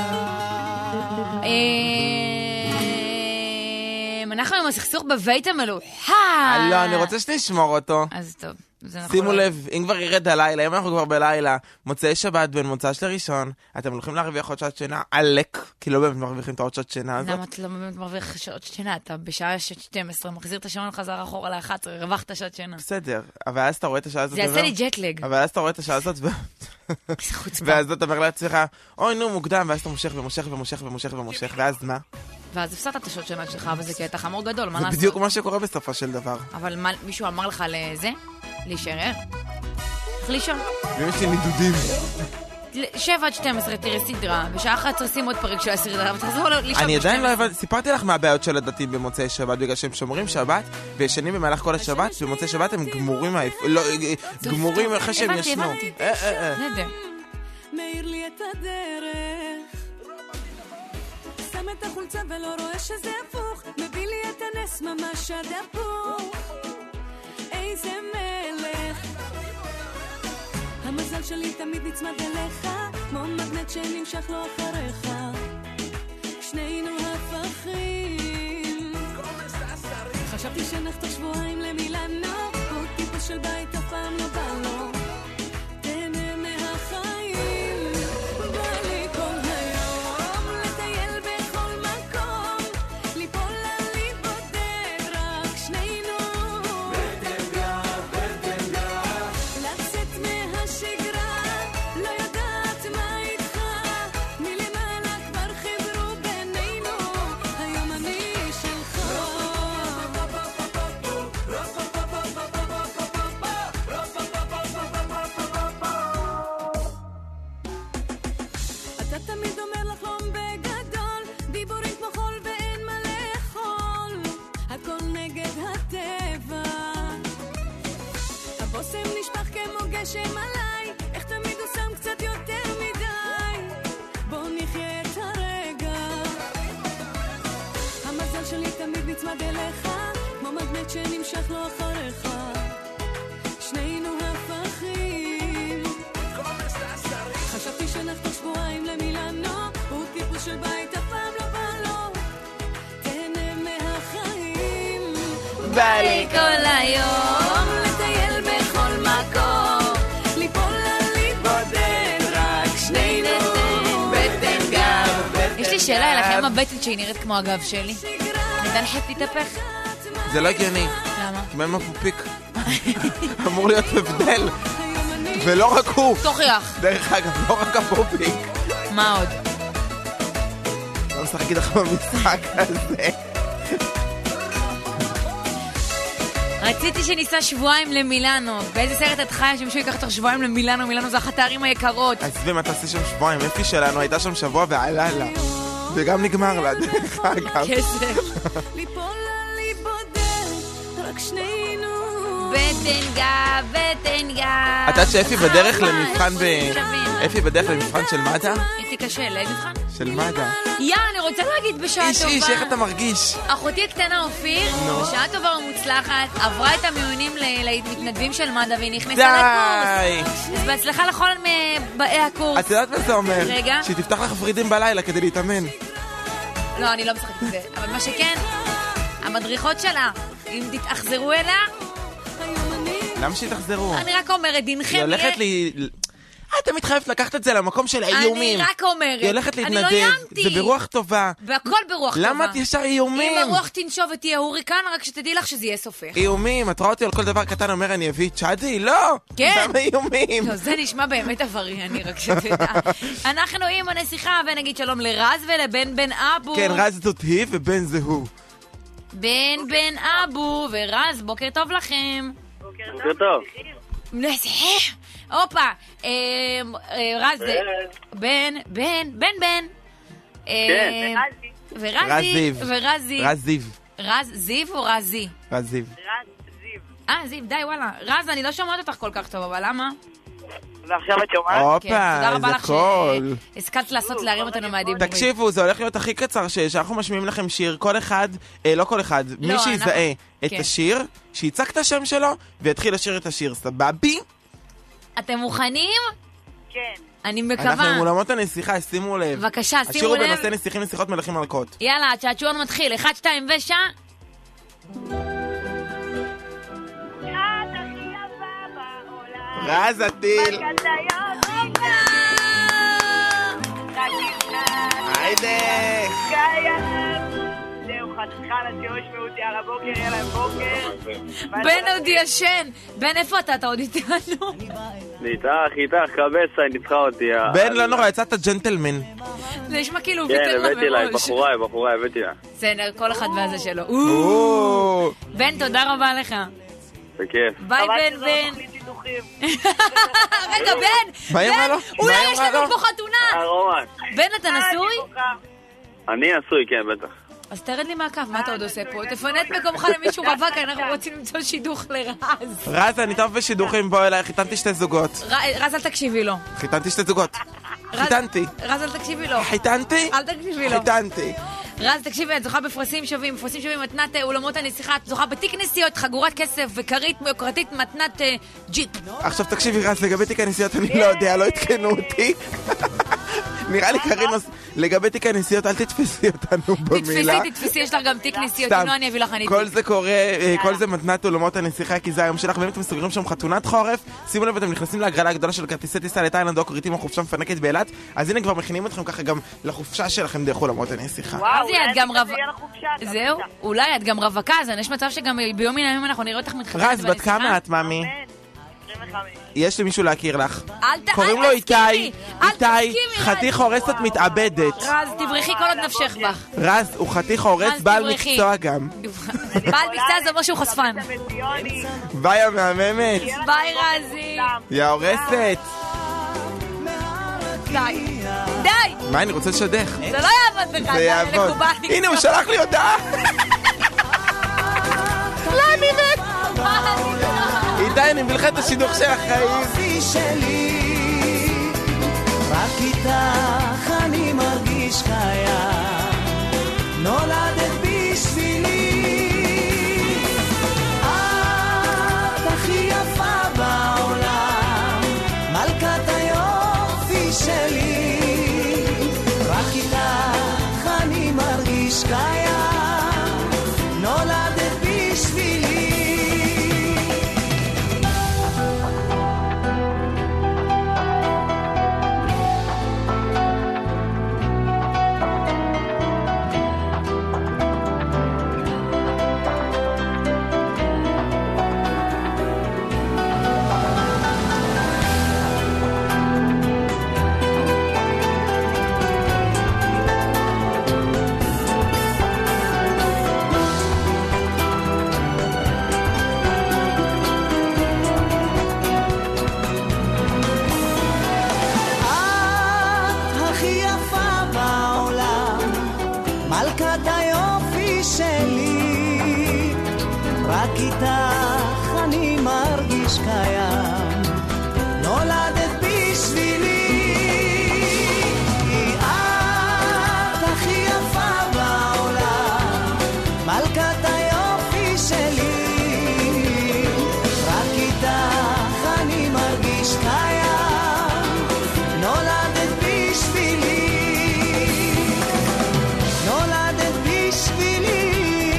אנחנו עם הסכסוך בבית המלוכה. לא, אני רוצה שנשמור אותו. אז טוב. שימו לב, אם כבר ירד הלילה, אם אנחנו כבר בלילה, מוצאי שבת בין מוצא של ראשון, אתם הולכים להרוויח עוד שעת שינה עלק, כי לא באמת מרוויחים את עוד שעת שינה הזאת. למה אתה לא באמת מרוויח שעות שינה? אתה בשעה שתים עשרה מחזיר את השעון חזר אחורה ל-אחת עשרה, הרווחת שעת שינה. בסדר, אבל אז אתה רואה את השעה הזאת. זה יעשה לי ג'טלג. אבל אז אתה רואה את השעה הזאת ואז אתה אומר לעצמך, אוי נו מוקדם, ואז אתה מושך ומושך ומושך ומושך ומושך, ואז מה? ואז הפסדת את השעות שינה שלך, וזה קטע חמור גדול, מה לעשות? זה בדיוק מה שקורה בסופו של דבר. אבל מישהו אמר לך לזה? להישאר? איך לישון? ואם יש לי נידודים. שבע עד שתים עשרה תראה סדרה, בשעה אחת עשרה שים עוד פרק של הסדרה, ותחזור לישון. אני עדיין לא הבנתי, סיפרתי לך מה הבעיות של הדתיים במוצאי שבת, בגלל שהם שומרים שבת, וישנים במהלך כל השבת, ובמוצאי שבת הם גמורים, גמורים אחרי שהם ישנו. הבנתי, הבנתי. נדע. מאיר לי את הדרך, שם את החולצה ולא רואה שזה הפוך, מביא לי את הנס ממש עד הפוך. איזה מלך, המזל שלי תמיד נצמד אליך, כמו מגנט שנמשך לו אחריך, שנינו הפכים. חשבתי שנחתוך שבועיים למילאנו, הוא טיפוס של בית אף פעם לא בא לו, תהנה מתרשם עליי, איך תמיד הוא שם קצת יותר מדי. בוא נחיה את הרגע, המזל שלי תמיד נצמד אליך, כמו מגנט שנמשך לו אחריך, שנינו הפכים. חשבתי שנחתוך שבועיים למילאנו, הוא טיפוס של בית אף פעם לא בא לו, תהנה מהחיים. בא לי כל היום לטייל בכל מקום, ליפול על להתבודד, רק שנינו בטן גב. יש לי שאלה אליך, למה הבטן שהיא נראית כמו הגב שלי? נדע לחת להתהפך? זה לא הגיוני. למה? כי מה מפופיק? אמור להיות הבדל. ולא רק הוא. תוכיח. דרך אגב, לא רק הפופיק. מה עוד? לא משחק איתך במשחק הזה. רציתי שניסע שבועיים למילאנו. באיזה סרט את חיה שמישהו ייקח אותך שבועיים למילאנו? מילאנו זה אחת הערים היקרות. עזבי, מה תעשי שם שבועיים? אפי שלנו הייתה שם שבוע ועלה לה. וגם נגמר לה, דרך אגב. כסף. ליפול על להתבודד, רק שנינו בטן גב, בטן גב. את יודעת שאפי בדרך למבחן ב... אפי בדרך למבחן של מד"א? הייתי קשה, לאיזה מבחן? של מד"א. יא, אני רוצה להגיד בשעה איש טובה. איש, איך אתה מרגיש? אחותי הקטנה אופיר, בשעה טובה ומוצלחת, עברה את המיונים למתנדבים של מד"א והיא נכנסה לקורס. אז בהצלחה לכל באי הקורס. את יודעת מה זה אומר? רגע. שהיא תפתח לך פרידים בלילה כדי להתאמן. לא, אני לא משחקת את זה. אבל מה שכן, המדריכות שלה, אם תתאכזרו אליה, למה שהיא תחזרו? אני רק אומרת, דינכם היא הולכת לי... אתה מתחייבת לקחת את זה למקום של האיומים. אני רק אומרת. היא הולכת להתנדב. אני לא ימתי. זה ברוח טובה. והכל ברוח טובה. למה את ישר איומים? אם הרוח תנשוב ותהיה הוריקן, רק שתדעי לך שזה יהיה סופך. איומים, את רואה אותי על כל דבר קטן אומר אני אביא צ'אדי? לא! כן. למה איומים? לא, זה נשמע באמת עברייני, רק שתדע. אנחנו עם הנסיכה ונגיד שלום לרז ולבן בן אבו. כן, רז זאת היא ובן זה הוא. בן בן אבו ורז, בוקר טוב לכם. בוקר טוב. הופה, רז זה בן, בן, בן בן. ורז זיו. ורז זיו. רז זיו. רז זיו או רז זי? רז זיו. אה, זיו, די, וואלה. רז, אני לא שומעת אותך כל כך טוב, אבל למה? ועכשיו את שומעת? הופה, איזה קול. השכלת לעשות להרים אותנו מהדיבורים. תקשיבו, זה הולך להיות הכי קצר שיש, אנחנו משמיעים לכם שיר, כל אחד, לא כל אחד, מי שיזהה את השיר, שיצק את השם שלו, ויתחיל לשיר את השיר, סבבי? אתם מוכנים? כן. אני מקווה. אנחנו עם אולמות הנסיכה, שימו לב. בבקשה, שימו השיר הוא לב. בנושא נסיכים נסיכות מלכים מלכות. יאללה, הצ'עצ'ועון מתחיל, אחד, שתיים, ושע. רז הטיל. היידה. זהו, חתיכה לציון שמעו אותי על הבוקר, יאללה בוקר. בן עוד ישן. בן, איפה אתה? אתה עוד איתנו? אני איתך, איתך, קבסה, היא ניצחה אותי. בן, לא נורא, יצאת ג'נטלמן. זה נשמע כאילו כן, ויתר לה הבאתי לה, מראש. בחורה, בחורה, הבאתי לה. בסדר, כל אחד והזה שלו. בן, תודה רבה לך. בכיף. ביי בן בן. רגע, בן! מה היא אמרה לו? אולי יש לנו פה חתונה! בן, אתה נשוי? אני נשוי, כן, בטח. אז תרד לי מהקו, מה אתה עוד עושה פה? תפנה את מקומך למישהו רווק, אנחנו רוצים למצוא שידוך לרז. רז, אני טוב בשידוכים, בוא אליי, חיתנתי שתי זוגות. רז, אל תקשיבי לו. חיתנתי שתי זוגות. חיתנתי. רז, אל תקשיבי לו. חיתנתי? אל תקשיבי לו. חיתנתי. רז, תקשיבי, את זוכה בפרסים שווים, בפרסים שווים מתנת אולמות הנסיכה, את זוכה בתיק נסיעות, חגורת כסף וכרית מיוקרתית מתנת ג'יפ. עכשיו תקשיבי רז, לגבי תיק הנסיעות אני לא יודע, לא התקנו אותי. נראה לי קרינוס, לגבי תיק הנסיעות אל תתפסי אותנו במילה. תתפסי, תתפסי, יש לך גם תיק נסיעות, אם לא אני אביא לך אני כל זה קורה, כל זה מתנת אולמות הנסיכה, כי זה היום שלך, ואם אתם מסוגרים שם חתונת חורף, שימו לב, אתם נכנסים להגרלה הגדולה של כרטיסי טיסה לתאילנד או קוריטים או חופשה מפנקת באילת, אז הנה כבר מכינים אתכם ככה גם לחופשה שלכם דרך אולמות הנסיכה. וואו, את גם רב... זהו, אולי את גם רווקה, אז יש מצב שגם ביום מן הימים אנחנו נראה אותך מתחתנת רז, בת כמה את, מאמי? יש לי מישהו להכיר לך. קוראים לו איתי, איתי, חתיך הורסת מתאבדת. רז, תברכי כל עוד נפשך בך. רז, הוא חתיך הורס, בעל מקצוע גם. בעל מקצוע זה משהו חשפן. ביי המהממת. ביי רזי. יא הורסת. די. די. מה, אני רוצה לשדך. זה לא יעבוד בך, זה יעבוד. הנה, הוא שלח לי הודעה. לא, אני מת. די, אני מביא לך את השידוך של החיים. רק איתך אני מרגיש קיים, נולדת בשבילי, את הכי יפה בעולם, מלכת היופי שלי, רק איתך אני מרגיש קיים, נולדת בשבילי. איתך אני מרגיש קיים, נולדת בשבילי, את הכי יפה בעולם, מלכת היופי שלי, רק איתך אני מרגיש קיים, נולדת בשבילי, נולדת בשבילי.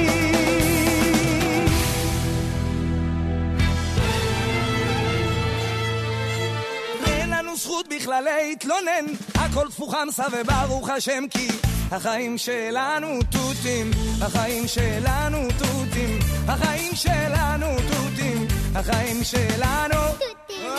בכלל להתלונן, הכל תפוך חמסה וברוך השם, כי החיים שלנו תותים, החיים שלנו תותים, החיים שלנו תותים, החיים שלנו תותים.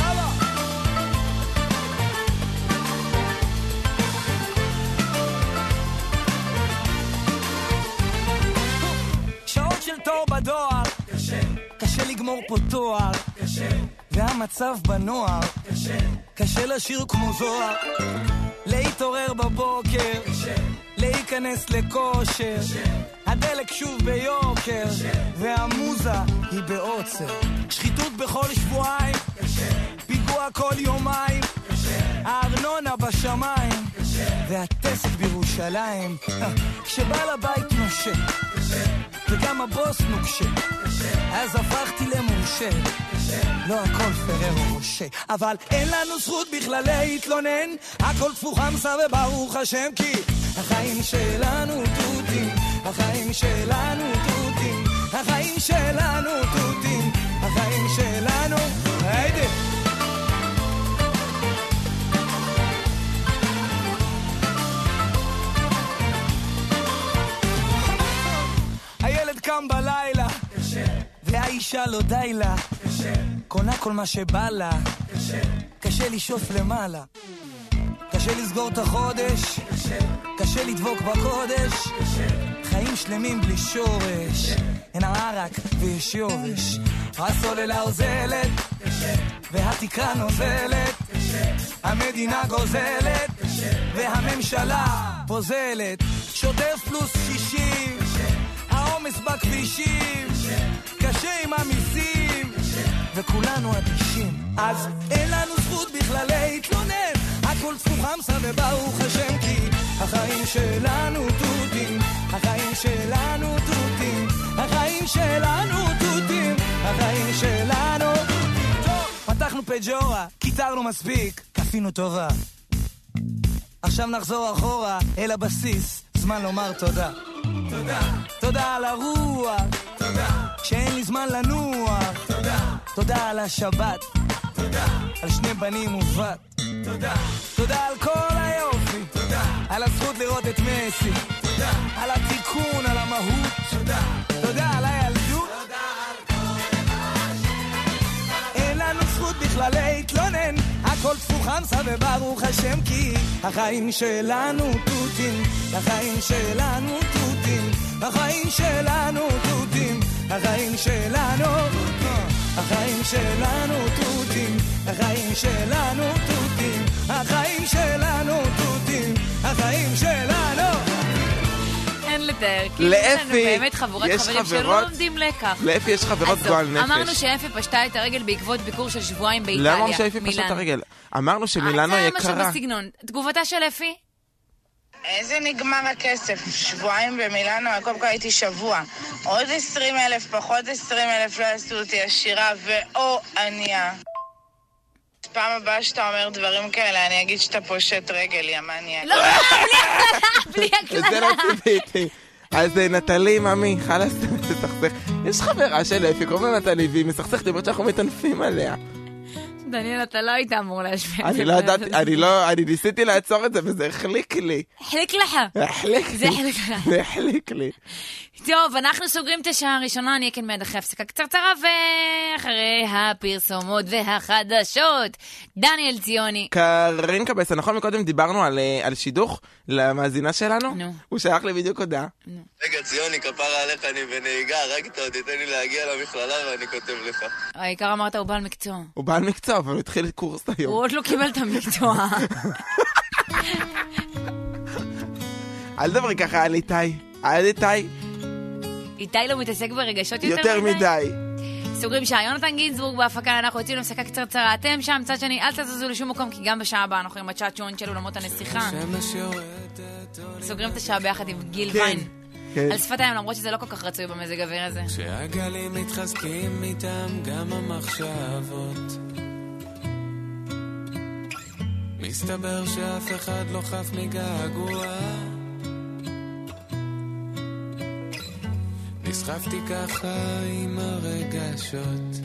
שעות של תור בדואר, קשה, קשה לגמור פה תואר, קשה, והמצב בנוער, קשה, קשה לשיר כמו זוהר, להתעורר בבוקר, קשה, להיכנס לכושר, קשה, הדלק שוב ביוקר, קשה, והמוזה היא בעוצר, שחיתות בכל שבועיים, קשה, פיגוע כל יומיים, קשה, הארנונה בשמיים, קשה, והטסק בירושלים, כשבעל הבית נושה, קשה, וגם הבוס נוקשה, קשה, אז הפכתי למורשה, לא הכל פרר או משה, אבל אין לנו זכות בכלל להתלונן, הכל תפוך חמסה וברוך השם, כי החיים שלנו תותים, החיים שלנו תותים, החיים שלנו תותים, החיים שלנו. היידה הילד קם בלילה, והאישה לא די לה, קונה כל מה שבא לה, קשה לשאוף למעלה, קשה לסגור את החודש, קשה לדבוק בקודש, חיים שלמים בלי שורש, אין הערק ויש יורש, הסוללה עוזלת והתקרה נוזלת, המדינה גוזלת והממשלה פוזלת, שוטף פלוס שישים, העומס בכבישים, קשה עם המיסים, וכולנו אדישים, אז אין לנו זכות בכלל להתלונן, הכל תפוך חמסה וברוך השם, כי החיים שלנו תותים, החיים שלנו תותים, החיים שלנו תותים, החיים שלנו. טוב, פתחנו פג'ורה, קיטרנו מספיק, כפינו טובה, עכשיו נחזור אחורה אל הבסיס, זמן לומר תודה. תודה, תודה על הרוח, תודה, שאין לי זמן לנוח, תודה, תודה על השבת, תודה, על שני בנים ובת, תודה, תודה על כל היופי, תודה, על הזכות לראות את מסי, תודה, על התיקון, על המהות, תודה, תודה על הילדות, תודה על כל מה אין לנו זכות בכלל להתלונן, הכל תפוך חמסה וברוך השם, כי החיים שלנו תותים, החיים שלנו תותים, החיים שלנו תותים, החיים שלנו, החיים שלנו תותים, החיים שלנו תותים, החיים שלנו תותים, החיים שלנו. אין יותר. כאילו יש לנו באמת חבורת חברים שלא לומדים לקח. לאפי יש חברות גועל נפש. אמרנו שאפי פשטה את הרגל בעקבות ביקור של שבועיים באיטליה. למה אמרנו שאפי פשטה את הרגל? אמרנו שמילאנו יקרה. זה משהו בסגנון. תגובתה של אפי? איזה נגמר הכסף? שבועיים במילאנו, הכל כך הייתי שבוע. עוד עשרים אלף, פחות עשרים אלף לא עשו אותי עשירה ואו ענייה. פעם הבאה שאתה אומר דברים כאלה, אני אגיד שאתה פושט רגל, יא מניאק. לא, בלי הקללה. זה לא ציפיתי. אז נטלי, ממי, חלאס, תסכסך. יש חברה של אפי, קוראים לה נטלי, והיא מסכסכת, למרות שאנחנו מטנפים עליה. דניאל, אתה לא היית אמור להשמיע. אני לא ידעתי, אני לא, אני ניסיתי לעצור את זה, וזה החליק לי. החליק לך. החליק לי. זה החליק לך. זה החליק לי. טוב, אנחנו סוגרים את השעה הראשונה, אני אקן מיד אחרי הפסקה קצרצרה, ואחרי הפרסומות והחדשות, דניאל ציוני. קרין קבסה, נכון מקודם דיברנו על, על שידוך למאזינה שלנו? נו. הוא שלח לי בדיוק הודעה. נו. רגע, ציוני, כפרה עליך, אני בנהיגה, רק אתה עוד תתן לי להגיע למכללה ואני כותב לך. העיקר אמרת, הוא בעל מקצוע. הוא בעל מקצוע, אבל הוא התחיל קורס היום. הוא עוד לא קיבל את המקצוע. אל דברי ככה על איתי. על איתי. איתי לא מתעסק ברגשות יותר, יותר מדי. סוגרים שעה, יונתן גינזבורג בהפקה, אנחנו יוצאים להפסקה קצרצרה, אתם שם, צד שני, אל תזוזו לשום מקום, כי גם בשעה הבאה אנחנו עם הצ'אצ'ון של אולמות הנסיכה. סוגרים את השעה ביחד עם גיל ויין. על שפת הים, למרות שזה לא כל כך רצוי במזג האוויר הזה. כשהגלים מתחזקים איתם גם המחשבות, מסתבר שאף אחד לא חף מגעגוע, נסחפתי ככה עם הרגשות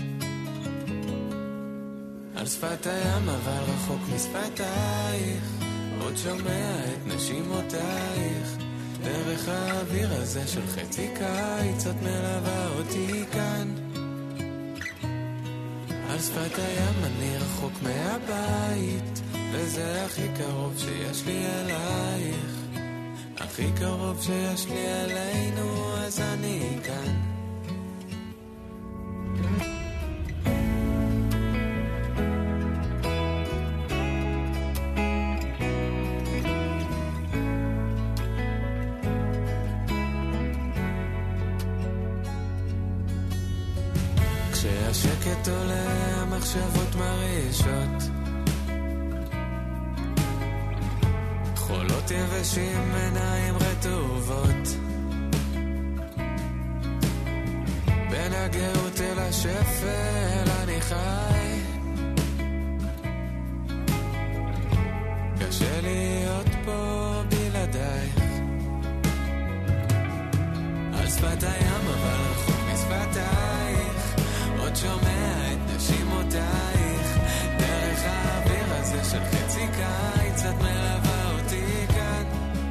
על שפת הים, אבל רחוק משפתייך, עוד שומע את נשימותייך דרך האוויר הזה של חצי קיץ, את מלווה אותי כאן על שפת הים, אני רחוק מהבית, וזה הכי קרוב שיש לי אלייך, הכי קרוב שיש לי אלינו, אז אני כאן. כשהשקט עולה, המחשבות מרעישות, חולות יבשים, עיניים רטובות, בין הגאות אל השפל אני חי, קשה להיות פה בלעדייך, על שפת הים אבל רחוק משפתייך, עוד שומע את נשימותייך דרך האוויר הזה של חצי קיץ, את מלווה אותי כאן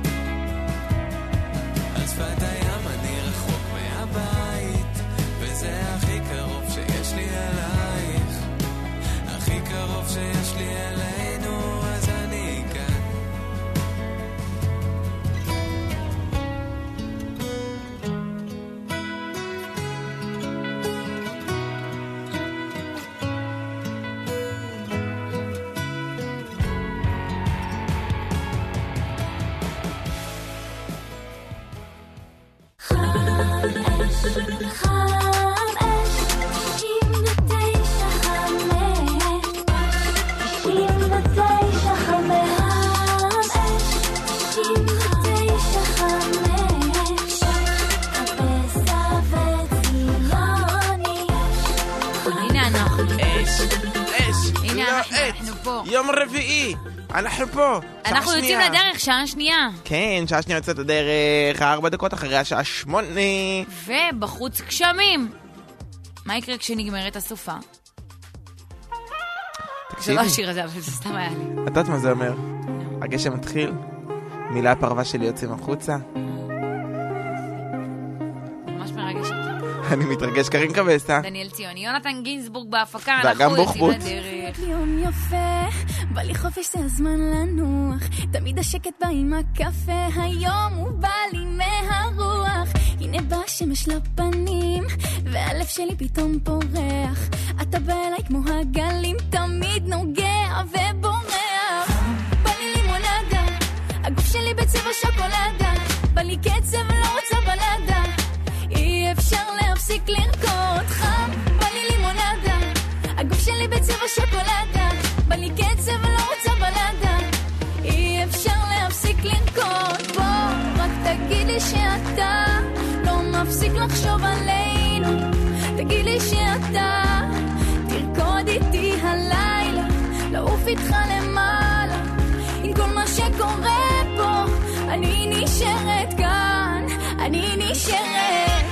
על שפת הים, אני רחוק מהבית, וזה הכי קרוב שיש לי אלייך, הכי קרוב שיש לי אלינו, אז אני כאן. יום רביעי, אנחנו פה. אנחנו יוצאים לדרך, שעה שנייה. כן, שעה שנייה יוצאת לדרך, ארבע דקות אחרי השעה שמונה. ובחוץ גשמים. מה יקרה כשנגמרת הסופה? זה לא השיר הזה, אבל זה סתם היה לי. את יודעת מה זה אומר? הגשם מתחיל, מילה הפרווה שלי יוצאים החוצה. ממש מרגש אותי. אני מתרגש, קרין קבסה. דניאל ציוני, יונתן גינזבורג בהפקה, אנחנו יוצאים לדרך. יום יפה, בא לי חופש, זה הזמן לנוח, תמיד השקט בא עם הקפה, היום הוא בא לי מהרוח, הנה בא שמש לפנים, והלב שלי פתאום פורח, אתה בא אליי כמו הגלים, תמיד נוגע ובורח, בא לי לימונדה, הגוף שלי בצבע שוקולדה, בא לי קצב, לא רוצה לחשוב עלינו, תגיד לי שאתה תרקוד איתי הלילה, לעוף איתך למעלה, עם כל מה שקורה פה, אני נשארת כאן, אני נשארת.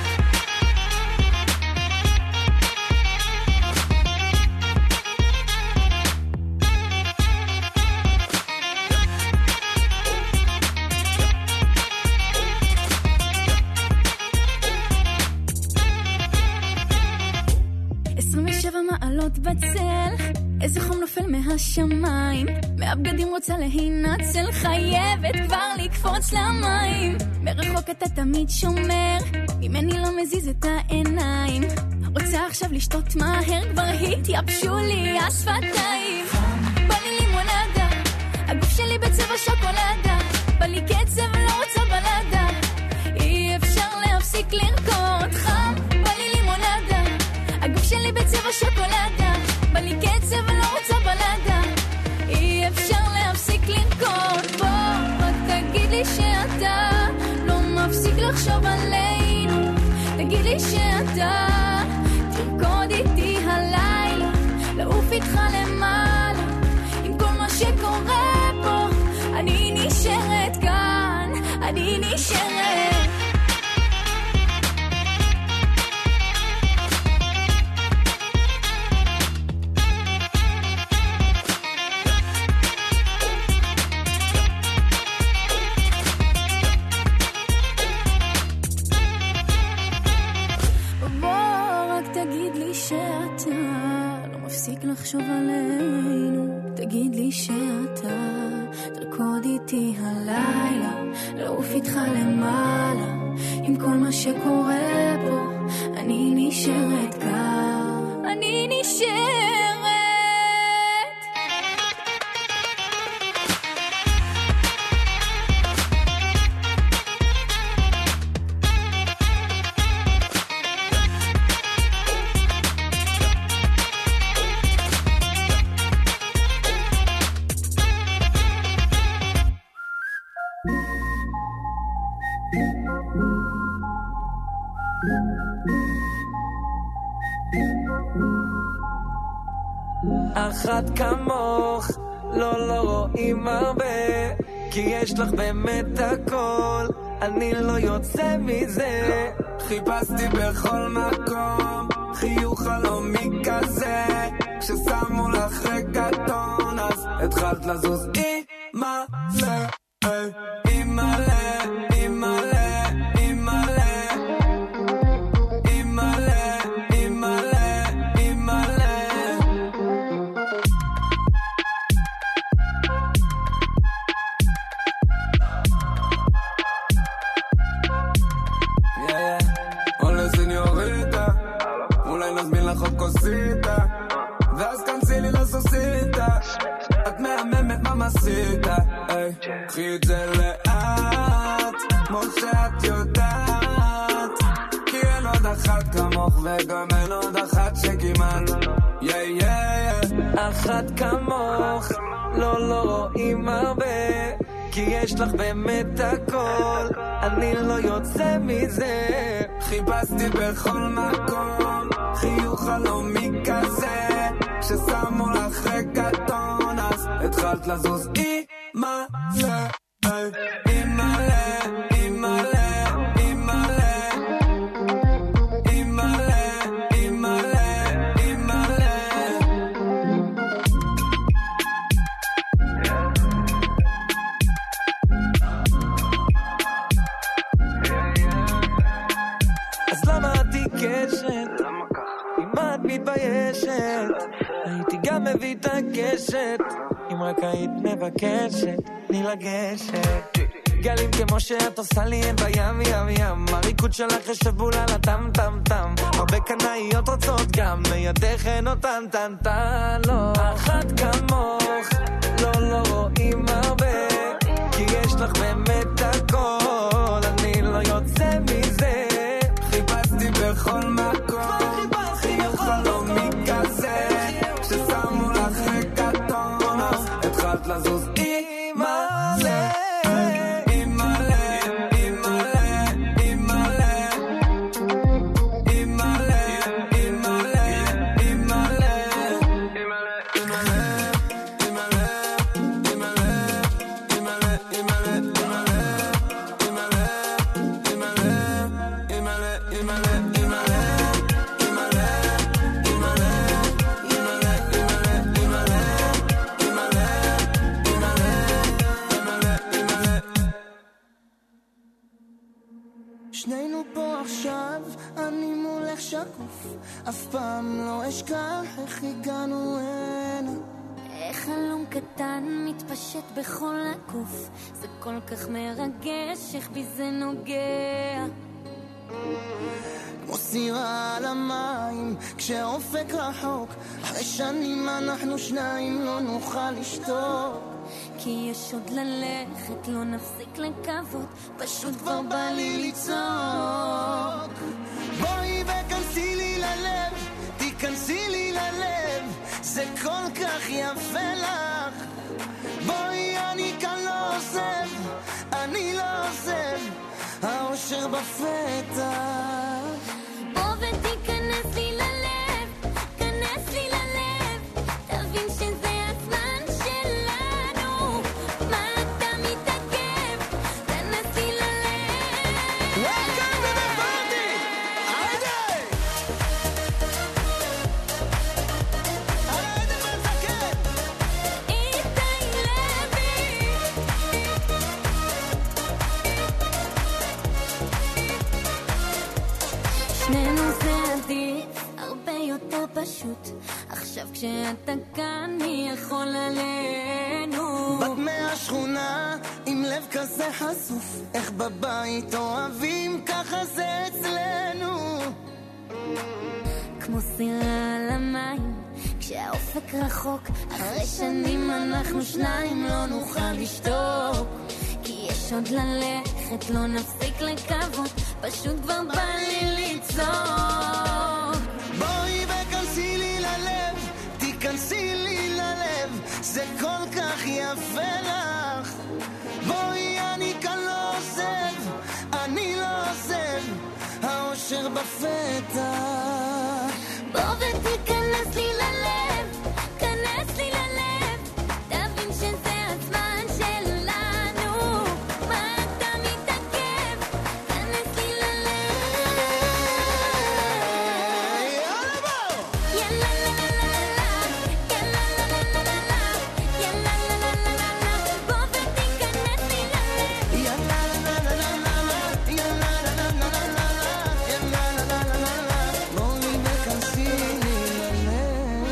עשרים ושבע מעלות בצל, איזה חום נופל מהשמיים, מהבגדים רוצה להינצל, חייבת כבר לקפוץ למים, מרחוק אתה תמיד שומר, ממני לא מזיז את העיניים, רוצה עכשיו לשתות מהר, כבר התייבשו לי השפתיים, בא לי לימונדה, הגוף שלי בצבע שוקולדה, בא לי קצב לא רוצה בלדה, אי אפשר להפסיק לרקוד, חם בא לי לימונדה, הגוף שלי בצבע שוקולדה, בא לי קצב ולא רוצה בלדה, אי אפשר להפסיק לנקוד, בוא רק תגיד לי שאתה לא מפסיק לחשוב עלינו, תגיד לי שאתה תרקוד איתי הלילה, לעוף איתך למעלה, עם כל מה שקורה פה, אני נשארת כאן, אני נשארת. לחשוב עלינו, תגיד לי שאתה תרקוד איתי הלילה, לעוף איתך למעלה, עם כל מה שקורה פה, אני נשארת כאן, אני נשארת. אחת כמוך לא לא רואים הרבה, כי יש לך באמת הכל, אני לא יוצא מזה, חיפשתי בכל מקום חיוך חלומי כזה, כששמו לך רגטון אז התחלת לזוז אימא לה אימא לה אימא לה אימא לה אימא לה אימא לה אימא לה. אולי נזמין לך עוד כוסיתה, ואז כנסי לי לסוסיתה, את מהממת ממסיתה, קחי את זה לאט, כמו שאת יודעת, כי אין עוד אחת כמוך וגם אין עוד אחת שכמעט, יא יא יא. אחת כמוך לא לא רואים הרבה, כי יש לך באמת הכל, אני לא יוצא מזה, חיפשתי בכל מקום חיוך חלומי כזה, כששמו לך רגטון אז התחלת לזוז אימא לה אימא לה אימא לה אימא לה אימא לה אימא לה אימא לה. אז למה את עיקשת? אם את מתביישת, הייתי גם מביא את הקשת, אם רק היית מבקשת, תני לגשת. גלים כמו שאת עושה לי אין בים ים ים, הריקוד שלך יושב בול על הטם טם טם, הרבה קנאיות רוצות גם מידך אין אותן טן טן. לא אחת כמוך לא לא רואים הרבה, כי יש לך באמת הכל, אני לא יוצא מזה, חיפשתי בכל מקום חיוך חלומי כזה, כששמו לך רגטון אז התחלת לזוז אימא לה אימא לה אימא לה אימא לה שנינו פה עכשיו, אני מולך שקוף, אף פעם לא אשכח איך הגענו הנה. איך חלום קטן מתפשט בכל הגוף, זה כל כך מרגש, איך בי זה נוגע. כמו סירה על המים, כשאופק רחוק, אחרי שנים אנחנו שניים לא נוכל לשתוק. כי יש עוד ללכת, לא נפסיק לקוות, פשוט כבר בא לי לצעוק. בואי וכנסי לי ללב, תיכנסי לי ללב, זה כל כך יפה לך. בואי אני כאן לא עוזב, אני לא עוזב, האושר בפתח. בוא ותיכנס לי ללב, כנס לי ללב, תבין שזה הזמן שלנו. מה אתה מתעכב? כנס לי ללב. Welcome to the party! היידה! היידה מזכן! איתי לוי. שנינו זה עדיף, הרבה יותר פשוט. עכשיו כשאתה כאן, מי יכול עלינו? בת מהשכונה עם לב כזה חשוף, איך בבית אוהבים, ככה זה אצלנו. כמו סירה על המים, כשהאופק רחוק, אחרי שנים אנחנו שניים לא נוכל לשתוק. כי יש עוד ללכת, לא נפסיק לקוות, פשוט כבר בא לי לצעוק. בואי וכנסי לי ללב, תיכנסי לי ללב, זה כל כך יפה לך. בואי אני כאן לא עוזב, אני לא עוזב, האושר בפתח. בוא ותיכנס לי ללב, כנס לי ללב, תבין שזה הזמן שלנו. מה אתה מתעכב? כנס לי ללב. יאללה בוא! יאללה לה לה לה לה, יאללה לה לה לה לה, יאללה לה לה לה לה, בוא ותיכנס לי ללב. יאללה לה לה לה לה, יאללה לה לה לה לה, יאללה לה לה לה לה, בואי וכנסי לי ללב,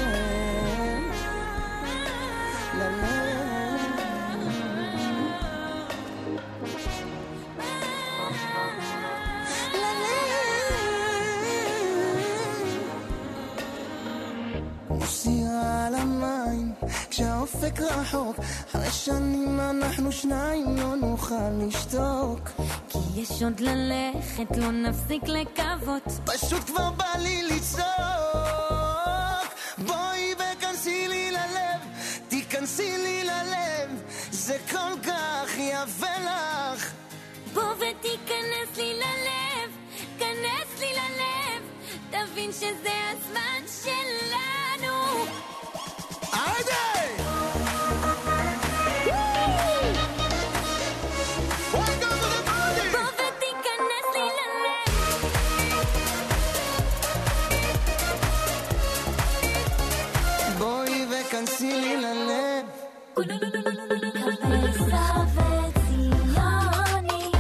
ללב. סירה על המים, כשהאופק רחוק, אחרי שנים אנחנו שניים לא נוכל לשתוק. כי יש עוד ללכת, לא נפסיק לקוות, פשוט כבר בא לי לצעוק. בואי וכנסי לי ללב, תיכנסי לי ללב, זה כל כך יפה לך. בוא ותיכנס לי ללב, כנס לי ללב, תבין שזה הזמן שלנו. היידה! בוא ותיכנס לי ללב. בואי וכנסי לי ללב. קבסה וציוני.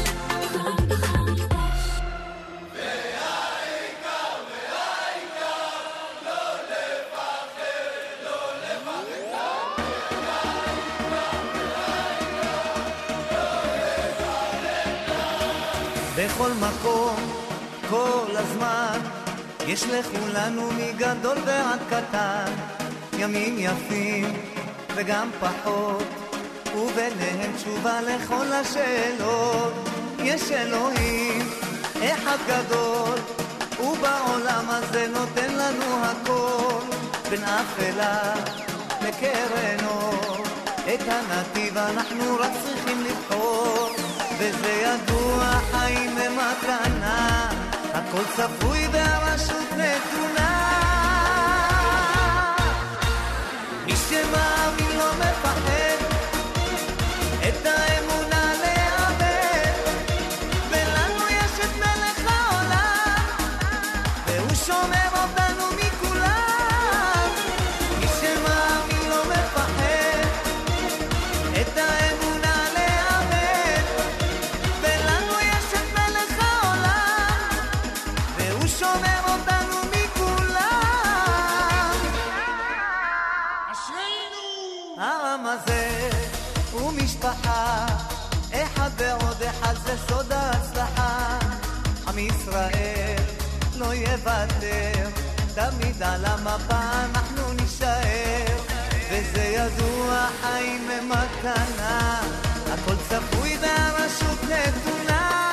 בכל מקום, כל הזמן, יש לכולנו מגדול ועד קטן, ימים יפים וגם פחות, וביניהם תשובה לכל השאלות. יש אלוהים אחד גדול, ובעולם הזה נותן לנו הכל, בין אפלה לקרן אור, את הנתיב אנחנו רק צריכים לבחור. וזה ידוע, חיים במתנה, הכל צפוי והרשות נתונה. מי שמאמין לא מפחד, את האמונה לאבד, ולנו יש את מלך העולם, והוא שומר אותנו מכולם. מי שמאמין לא מפחד, את האמונה לאבד, ולנו יש את מלך העולם, ומשפחה, אחד ועוד אחד זה סוד ההצלחה. עם ישראל לא יוותר, תמיד על המפה אנחנו נשאר, וזה ידוע חיים ממתנה, הכל צפוי והרשות נתונה.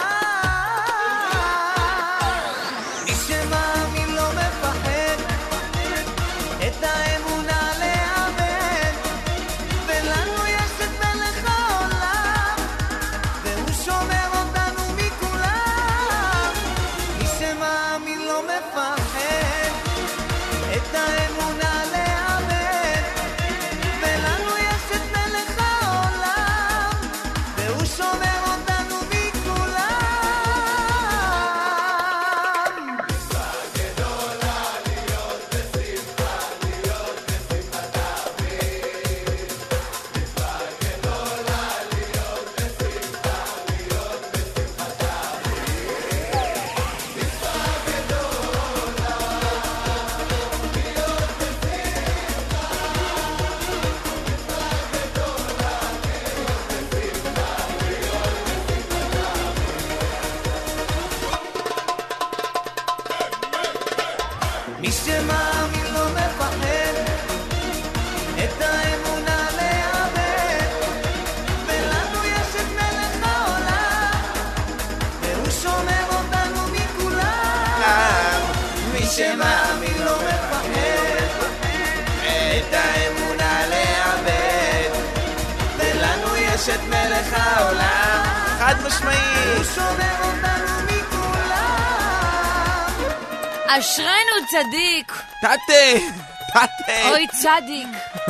מי שמאמין לא מפחד, את האמונה לאבד, ולנו יש את מלך העולם, והוא שומר אותנו מכולם. מי שמאמין לא מפחד, את האמונה לאבד, ולנו יש את מלך העולם, והוא שומר אותנו מכולם. מצווה גדולה להיות בשמחה, להיות בשמחת אביב. מצווה גדולה להיות בשמחה, להיות בשמחת אביב. מצווה גדולה מי שמאמין לא מפחד, את האמונה לאבד, ולנו יש את מלך העולם, והוא שומר אותנו מכולם. מי שמאמין לא מפחד, את האמונה לאבד, ולנו יש את מלך העולם, חד משמעי. והוא שומר אותנו מכולם. אשרנו צדיק. תתה, תתה. אוי צדיק.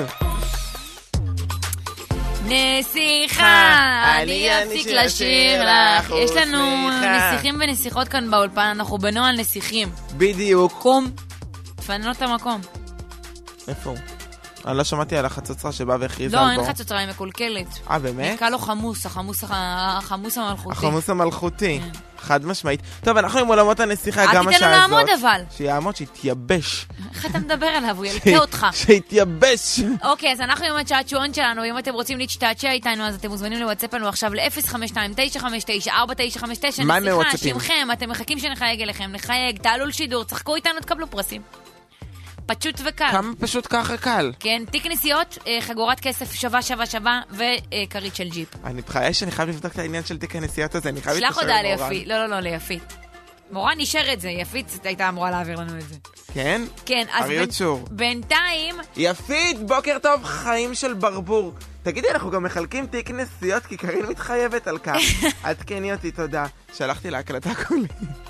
נסיכה, אני אפסיק לשיר לך. יש לנו נסיכים ונסיכות כאן באולפן, אנחנו בנועל נסיכים. בדיוק. קום, תפנו את המקום. איפה הוא? אני לא שמעתי על החצוצרה שבא והכריזה לא, על בו. אין חצוצרה, היא מקולקלת. אה, באמת? נקרא לו חמוס, החמוס, החמוס המלכותי. החמוס המלכותי. חד משמעית. טוב, אנחנו עם עולמות הנסיכה גם אל תיתן לו השעה הזאת. לעמוד אבל. שיעמוד, שיתייבש. איך אתה מדבר עליו? הוא ילכה אותך. שיתייבש. אוקיי, אז אנחנו עם הצ'אצ'ואן שלנו, אם אתם רוצים להשתעשע איתנו, אז אתם מוזמנים לוואטסאפ לנו עכשיו ל-אפס חמש שתיים תשע חמש תשע ארבע תשע חמש תשע. מה הם נסיכה, מוואטסאפים? שמכם, אתם מחכים שנחייג אליכם, נחייג, תעלו לשידור, צחקו איתנו, תקבלו פרסים. פשוט וקל. כמה פשוט ככה קל. כן, תיק נסיעות, אה, חגורת כסף שווה שווה שווה, וכרית של ג'יפ. אני מתחייב שאני חייב לבדוק את העניין של תיק הנסיעות הזה, אני חייב שלח להתקשר הודעה למורן. ליפית, לא, לא, לא, ליפית. מורן נשאר את זה, יפית הייתה אמורה להעביר לנו את זה. כן? כן, אז אריות בין- שור. בינתיים, יפית, בוקר טוב, חיים של ברבור. תגידי, אנחנו גם מחלקים תיק נסיעות, כי קרין מתחייבת על כך. עדכני אותי, תודה. שלחתי להקלטה קולי.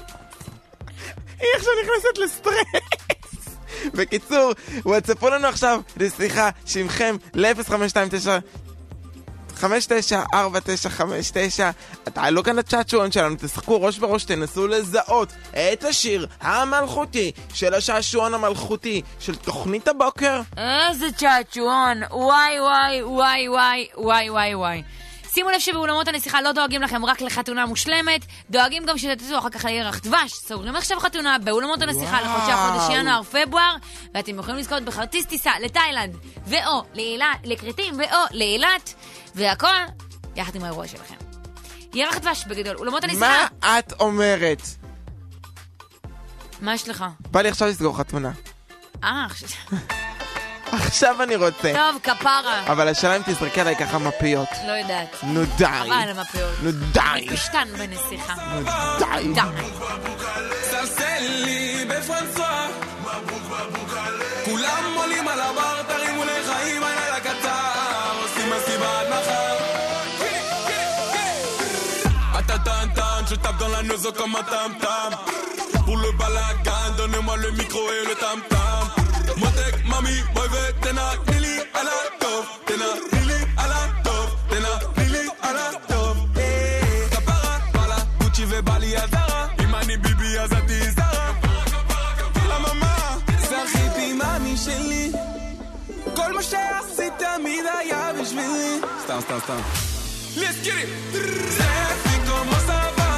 היא עכשיו נכנסת לסטרס. בקיצור, וואטסאפו לנו עכשיו לשיחה שמכם ל-אפס חמש שתיים תשע חמש תשע ארבע תשע חמש תשע. תעלו כאן לצ'אצ'ואן שלנו, תשחקו ראש בראש, תנסו לזהות את השיר המלכותי של השעשועון המלכותי של תוכנית הבוקר. איזה צ'אצ'ואן, וואי וואי וואי וואי וואי וואי וואי. שימו לב שבאולמות הנסיכה לא דואגים לכם רק לחתונה מושלמת, דואגים גם שתתתו אחר כך לירח דבש. סוגרים עכשיו חתונה באולמות הנסיכה לחודשי החודש ינואר פברואר, ואתם יכולים לזכות בכרטיס טיסה לתאילנד ואו לאילת, לקריטים ואו לאילת, והכל יחד עם האירוע שלכם. ירח דבש בגדול, אולמות הנסיכה. מה את אומרת? מה יש לך? בא לי עכשיו לסגור חתונה. אה, עכשיו... עכשיו אני רוצה. טוב, כפרה. אבל השאלה אם תזרקי עליי ככה מפיות. לא יודעת. נו די. חבל על המפיות. נו די. פשטן בנסיכה. נו די. די. סלסלי בפרנסואה, כולם עולים על הבר, תרימו לחיים, הלילה קצר, עושים מסיבה עד מחר. אתה טן טן, je tape dans la nozo comme un tam-tam. Pour le balagan, donnez-moi le micro et le tam-tam. Motek, mami, boy, ve, tena, lili, ala, top. Tena, lili, ala, top. Tena, lili, ala, top. Kapara, pala, Gucci ובלי הזרה. אם אני ביבי אז את זרה. הממה, זכיתי מאמי שלי. כל מה שעשית תמיד היה בשבילי. סתם, סתם, סתם. Let's get it. Sexy como ça va.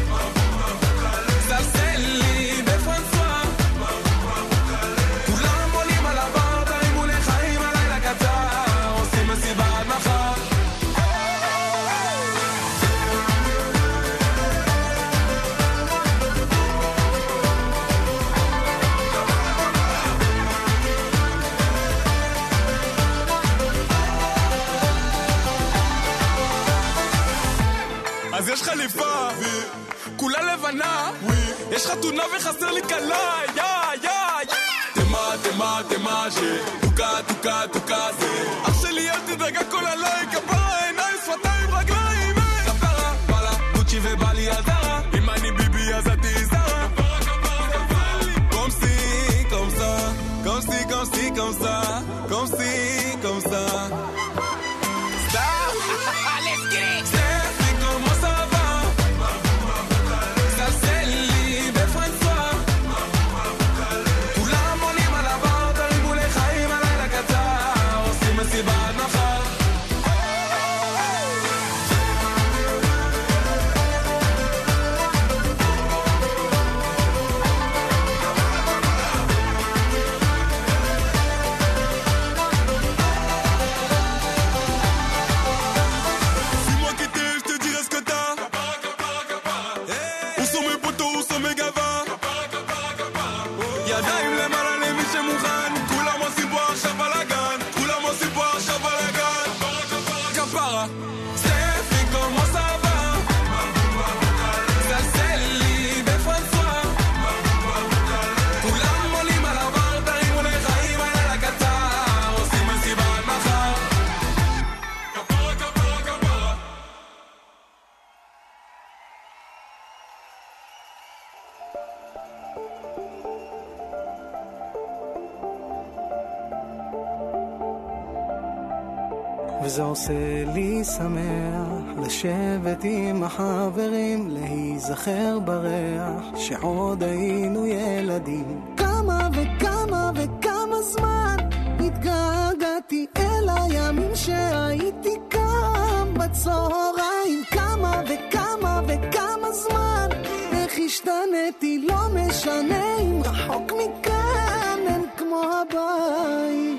סלסלי בפרנסואה. כולם עולים על הבר, תרימו לחיים, הלילה קצר, עושים מסיבה עד מחר. אז יש חליפה כולה לבנה, יש חתונה וחסר לי קלה, יא יא יא תמה תמה תמה שטוקה טוקה טוקה זה אח שלי אל תדרגה כל עליי, כפרה עיניים שפתיים רגליים, כפרה בלה גוצ'י ובלי הזרה, אם אני ביבי אז עדי זרה, comme si comme ça, comme si comme si comme ça, comme si comme ça. וזה עושה לי שמח לשבת עם החברים, להיזכר בריח שעוד היינו ילדים. כמה וכמה וכמה זמן התגעגעתי אל הימים שהייתי קם בצהריים. כמה וכמה וכמה זמן איך השתנתי, לא משנה אם רחוק מכאן אין כמו הבית.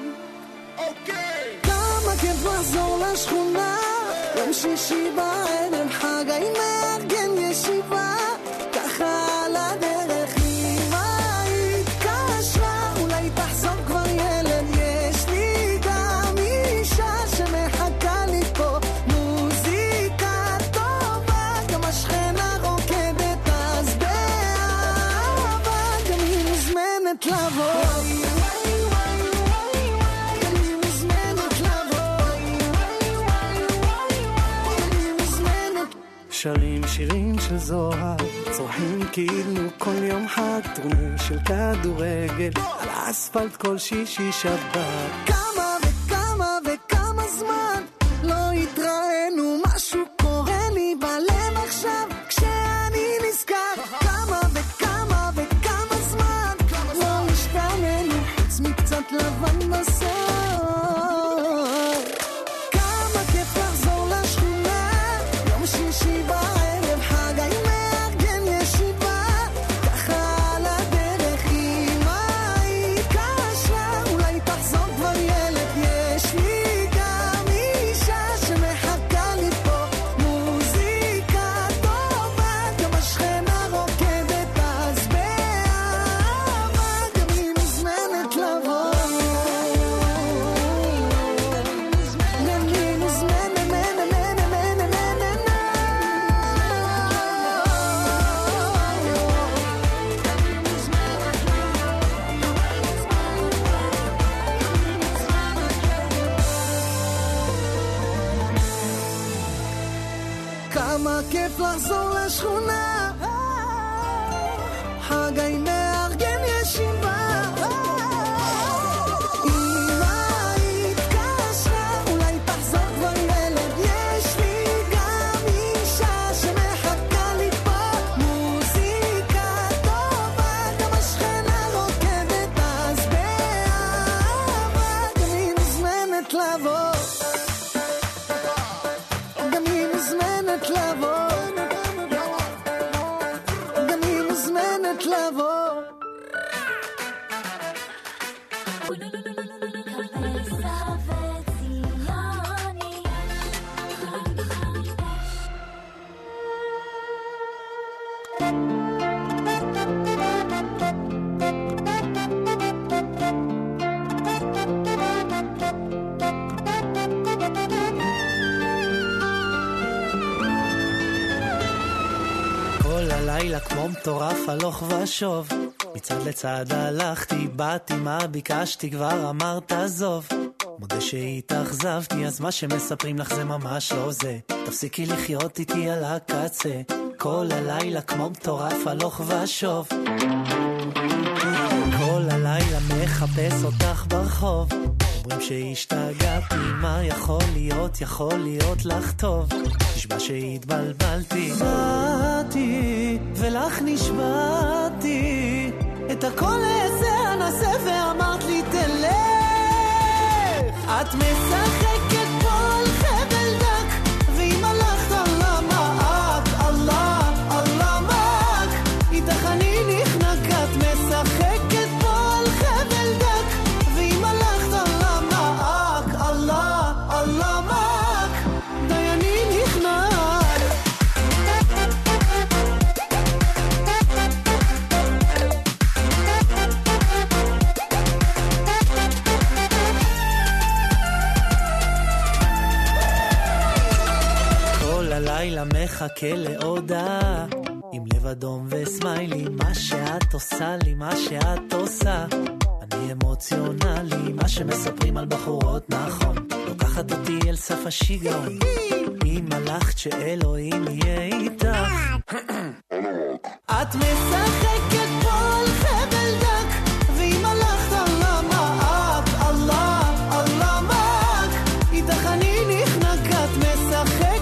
כיף לחזור לשכונה, יום שישי בערב חגי מארגן ישיבה, ככה על הדרך אמא התקשרה, אולי תחזור כבר ילד, יש לי גם אישה שמחכה לי פה, מוזיקה טובה, גם השכנה רוקדת אז באהבה, גם היא מוזמנת לבוא. שרים שירים של זוהר, צורחים כאילו כל יום חג, טורניר של כדורגל על האספלט כל שישי שבת. כמה וכמה וכמה זמן לא התראינו, משהו קורה לי בלב עכשיו כשאני נזכר. כמה וכמה וכמה זמן לא השתננו חוץ מקצת לבן בסוף. כיף לחזור לשכונה, חגי מארגן ישיבה, אמא התקשרה, אולי תחזור כבר ילד, יש לי גם אישה שמחכה לי פה, מוזיקה טובה, גם השכנה רוקדת אז באהבה, גם היא מוזמנת לבוא, גם היא מוזמנת לבוא, הלילה כמו מטורף הלוך ושוב, מצד לצד הלכתי, באתי מה ביקשתי, כבר אמרת עזוב, מודה שהתאכזבתי, אז מה שמספרים לך זה ממש לא זה, תפסיקי לחיות איתי על הקצה, כל הלילה כמו מטורף הלוך ושוב, כל הלילה מחפש אותך ברחוב, אומרים שהשתגעתי, מה יכול להיות, יכול להיות לך טוב, נשבע שהתבלבלתי, באתי ולך נשבעתי, את הכל איזה אנסה ואמרת לי תלך, את משחקת פה על חבל דק, ואם הלכת אללה מעק, אללה, אללה מעק, איתך אני נחנק, את משחקת פה על חבל דק, ואם הלכת אללה מעק, אללה, אללה מעק, די אני נחנק. הלילה מחכה להודעה, עם לב אדום וסמיילי, מה שאת עושה לי, מה שאת עושה, אני אמוציונלי, מה שמספרים על בחורות נכון, לוקחת אותי אל סף השיגעון, אם הלכת שאלוהים יהיה איתך, את משחקת פה על חבל דק, ואם הלכת אללה מעק, אללה, אללה מעק, איתך אני נחנק, את משחקת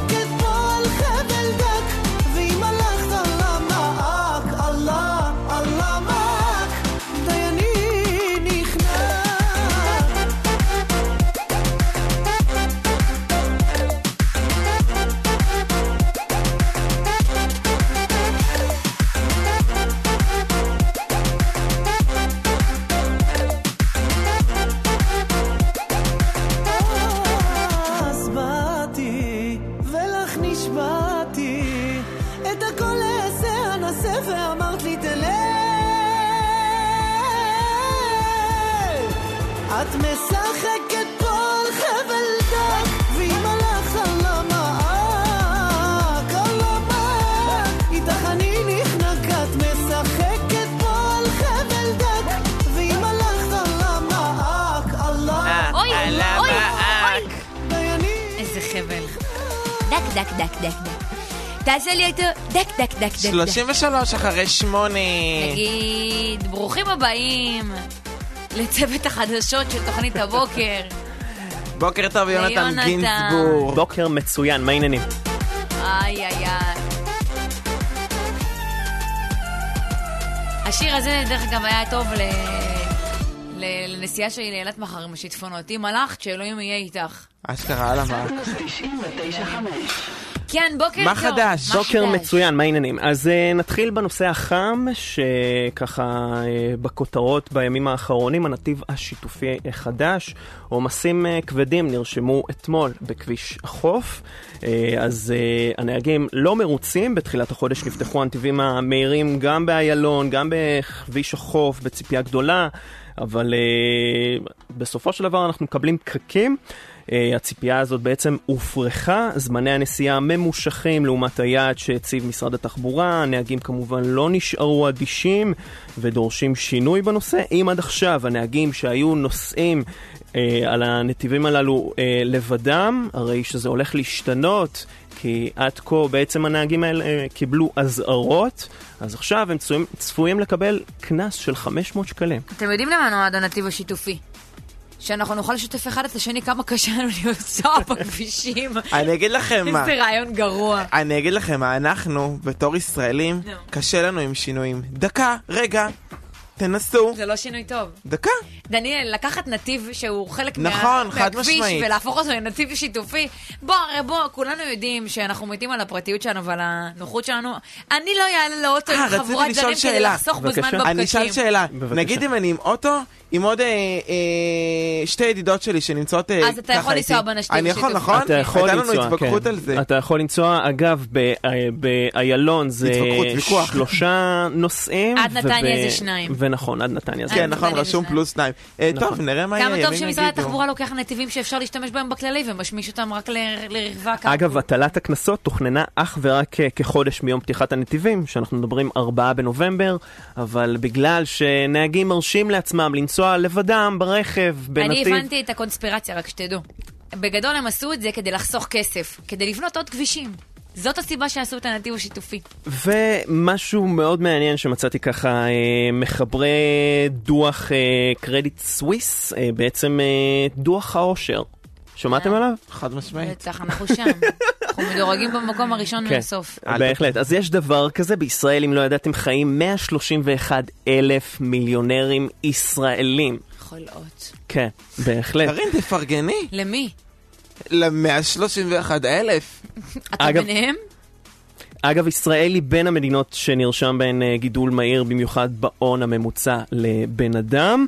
את משחקת פה על חבל דק, ואם הלכת אללה מעק, אללה מעק, איתך אני נחנק, את משחקת פה על חבל דק, ואם הלכת אללה מעק, אללה, אללה מעק, איזה חבל, דק דק דק דק דק, תעשה לי אותו דק דק דק דק, שלושים ושלוש אחרי שמונה, נגיד ברוכים הבאים לצוות החדשות של תוכנית הבוקר. בוקר טוב יונתן גינזבורג. בוקר מצוין, מה העניינים? איי איי איי. השיר הזה דרך אגב היה טוב ל... לנסיעה שלי לאילת מחר עם השיטפונות. אם הלכת שאלוהים יהיה איתך. אשכרה על מה? כן, בוקר מה חדש? בוקר מצוין, מה העניינים? אז uh, נתחיל בנושא החם, שככה uh, בכותרות בימים האחרונים, הנתיב השיתופי חדש, עומסים uh, כבדים נרשמו אתמול בכביש החוף, uh, אז uh, הנהגים לא מרוצים, בתחילת החודש נפתחו הנתיבים המהירים גם באיילון, גם בכביש החוף, בציפייה גדולה, אבל uh, בסופו של דבר אנחנו מקבלים פקקים, Uh, הציפייה הזאת בעצם הופרחה, זמני הנסיעה ממושכים לעומת היעד שהציב משרד התחבורה, הנהגים כמובן לא נשארו אדישים ודורשים שינוי בנושא. אם עד עכשיו הנהגים שהיו נוסעים uh, על הנתיבים הללו uh, לבדם, הרי שזה הולך להשתנות, כי עד כה בעצם הנהגים האלה uh, קיבלו הזערות, אז עכשיו הם צפויים, צפויים לקבל קנס של חמש מאות שקלים. אתם יודעים למה נועד הנתיב השיתופי? שאנחנו נוכל לשתף אחד את השני כמה קשה לנו לנסוע בכבישים. אני אגיד לכם מה. איזה רעיון גרוע. אני אגיד לכם מה, אנחנו בתור ישראלים, קשה לנו עם שינויים. דקה, רגע, תנסו. זה לא שינוי טוב. דקה. דניאל, לקחת נתיב שהוא חלק נכון, מה... חד מהכביש משמעית. ולהפוך אותו לנתיב שיתופי. בוא, הרי בוא, כולנו יודעים שאנחנו מתים על הפרטיות שלנו ועל הנוחות שלנו. אני לא יעלה לאוטו עם חבורת זרים כדי לחסוך בזמן בפקקים. אני אשאל שאלה. נגיד אם אני עם אוטו, עם עוד אה, אה, שתי ידידות שלי שנמצאות אה, אז אתה יכול לנסוע בנתיב אני יכול, נכון? אתה יכול הייתה לנסוע, לנו התווכחות כן. על זה. אתה יכול לנסוע, אגב, באיילון זה שלושה נוסעים. עד נתניה זה שניים. ונכון, עד נתניה. כן, נכון, רשום פלוס שניים. טוב, נראה מה יהיה, כמה טוב שמשרד התחבורה לוקח נתיבים שאפשר להשתמש בהם בכללי ומשמיש אותם רק לרכבה ככה. אגב, הטלת הקנסות תוכננה אך ורק כחודש מיום פתיחת הנתיבים, שאנחנו מדברים ארבעה בנובמבר, אבל בגלל שנהגים מרשים לעצמם לנסוע לבדם ברכב בנתיב... אני הבנתי את הקונספירציה, רק שתדעו. בגדול הם עשו את זה כדי לחסוך כסף, כדי לבנות עוד כבישים. זאת הסיבה שעשו את הנתיב השיתופי. ומשהו מאוד מעניין שמצאתי ככה, מחברי דוח קרדיט סוויס, בעצם דוח העושר. שמעתם עליו? חד משמעית. בטח, אנחנו שם. אנחנו מדורגים במקום הראשון מהסוף. בהחלט. אז יש דבר כזה בישראל, אם לא ידעתם, חיים מאה שלושים ואחד אלף מיליונרים ישראלים. חולאות. כן, בהחלט. קרין, תפרגני. למי? ל-מאה שלושים ואחד אלף. אתה ביניהם? אגב, ישראל היא בין המדינות שנרשם בהן גידול מהיר, במיוחד בהון הממוצע לבן אדם.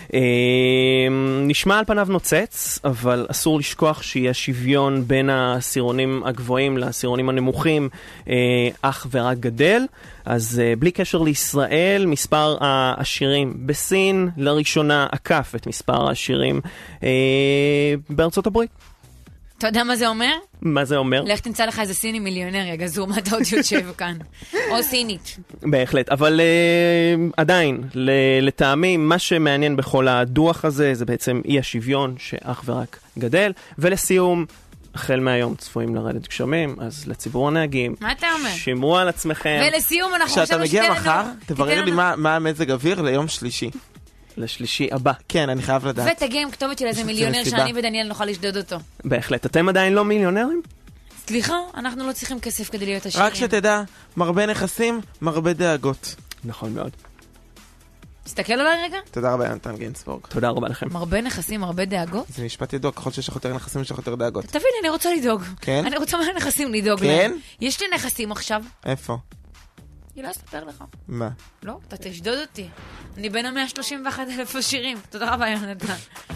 נשמע על פניו נוצץ, אבל אסור לשכוח שיש שוויון בין העשירונים הגבוהים לעשירונים הנמוכים, אך ורק גדל. אז בלי קשר לישראל, מספר העשירים בסין לראשונה עקף את מספר העשירים בארצות הברית. אתה יודע מה זה אומר? מה זה אומר? לך תמצא לך איזה סיני מיליונר, יא גזור, מה אתה עוד יושב כאן? או סינית. בהחלט, אבל uh, עדיין, לטעמי, מה שמעניין בכל הדוח הזה, זה בעצם אי השוויון שאך ורק גדל. ולסיום, החל מהיום צפויים לרדת גשמים, אז לציבור הנהגים, מה אתה אומר? שמרו על עצמכם. ולסיום, אנחנו חושבים שאתה מגיע מחר, תברר לי מה, מה המזג אוויר ליום שלישי. לשלישי הבא. כן, אני חייב לדעת. ותגיע עם כתובת של איזה מיליונר שאני ודניאל נוכל לשדוד אותו. בהחלט. אתם עדיין לא מיליונרים? סליחה, אנחנו לא צריכים כסף כדי להיות עשירים. רק שתדע, מרבה נכסים, מרבה דאגות. נכון מאוד. תסתכל עליי רגע. תודה רבה, נתן גינצבורג. תודה רבה לכם. מרבה נכסים, הרבה דאגות? זה משפט ידוע, ככל שיש לך יותר נכסים, יש לך יותר דאגות. תבין, אני רוצה לדאוג. כן? אני רוצה מלא נכסים לדאוג כן? להם. יש לי נכסים עכשיו. איפה? אני לא אספר לך. מה? לא, אתה תשדוד אותי. אני בין ה-מאה שלושים ואחד אלף השירים. תודה רבה, יונתן.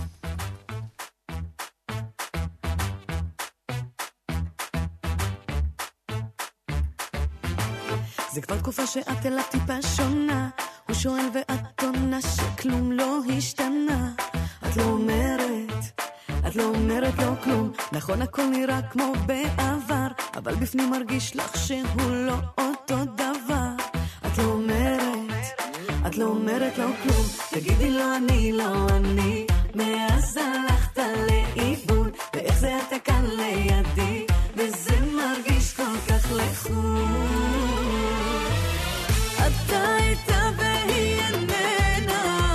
זה כבר תקופה שאת אליו טיפה שונה, הוא שואל ואת עונה שכלום לא השתנה. את לא אומרת, את לא אומרת לא כלום, נכון הכל נראה כמו בעבר, אבל בפנים מרגיש לך שהוא לא אותו דבר. את לא אומרת, את לא אומרת לא כלום, תגידי לא אני, לא אני, מאז הלכת לאיבוד, ואיך זה אתה כאן לידי, וזה מרגיש כל כך לחוד. אתה איתה והיא איננה,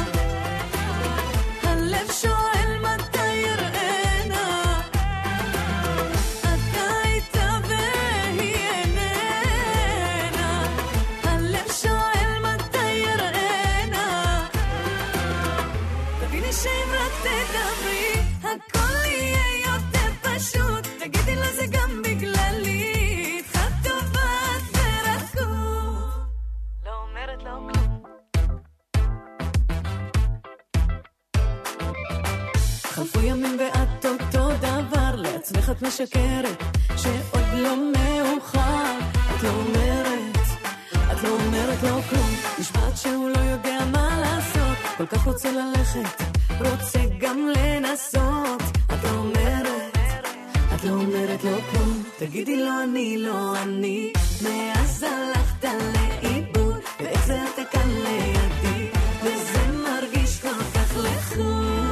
הלב שואל מתי יראנה. אתה איתה והיא איננה, הלב שואל מתי יראנה. תביני שאם רק תדברי הכל יהיה יותר פשוט, תגידי לה זה גם בגללי, איתך טובה ורקות, לא אומרת לא כלום. חלפו ימים ואת אותו דבר, לעצמך את משקרת שעוד לא מאוחר. את לא אומרת, את לא אומרת לא כלום, נשמעת שהוא לא יודע מה לעשות, כל כך רוצה ללכת, רוצה גם לנסות. את לא אומרת, את לא אומרת לא כלום, תגידי לא אני, לא אני, מאז הלכת לאיבוד, ואיך זה אתה כאן לידי, וזה מרגיש כל כך לחוד.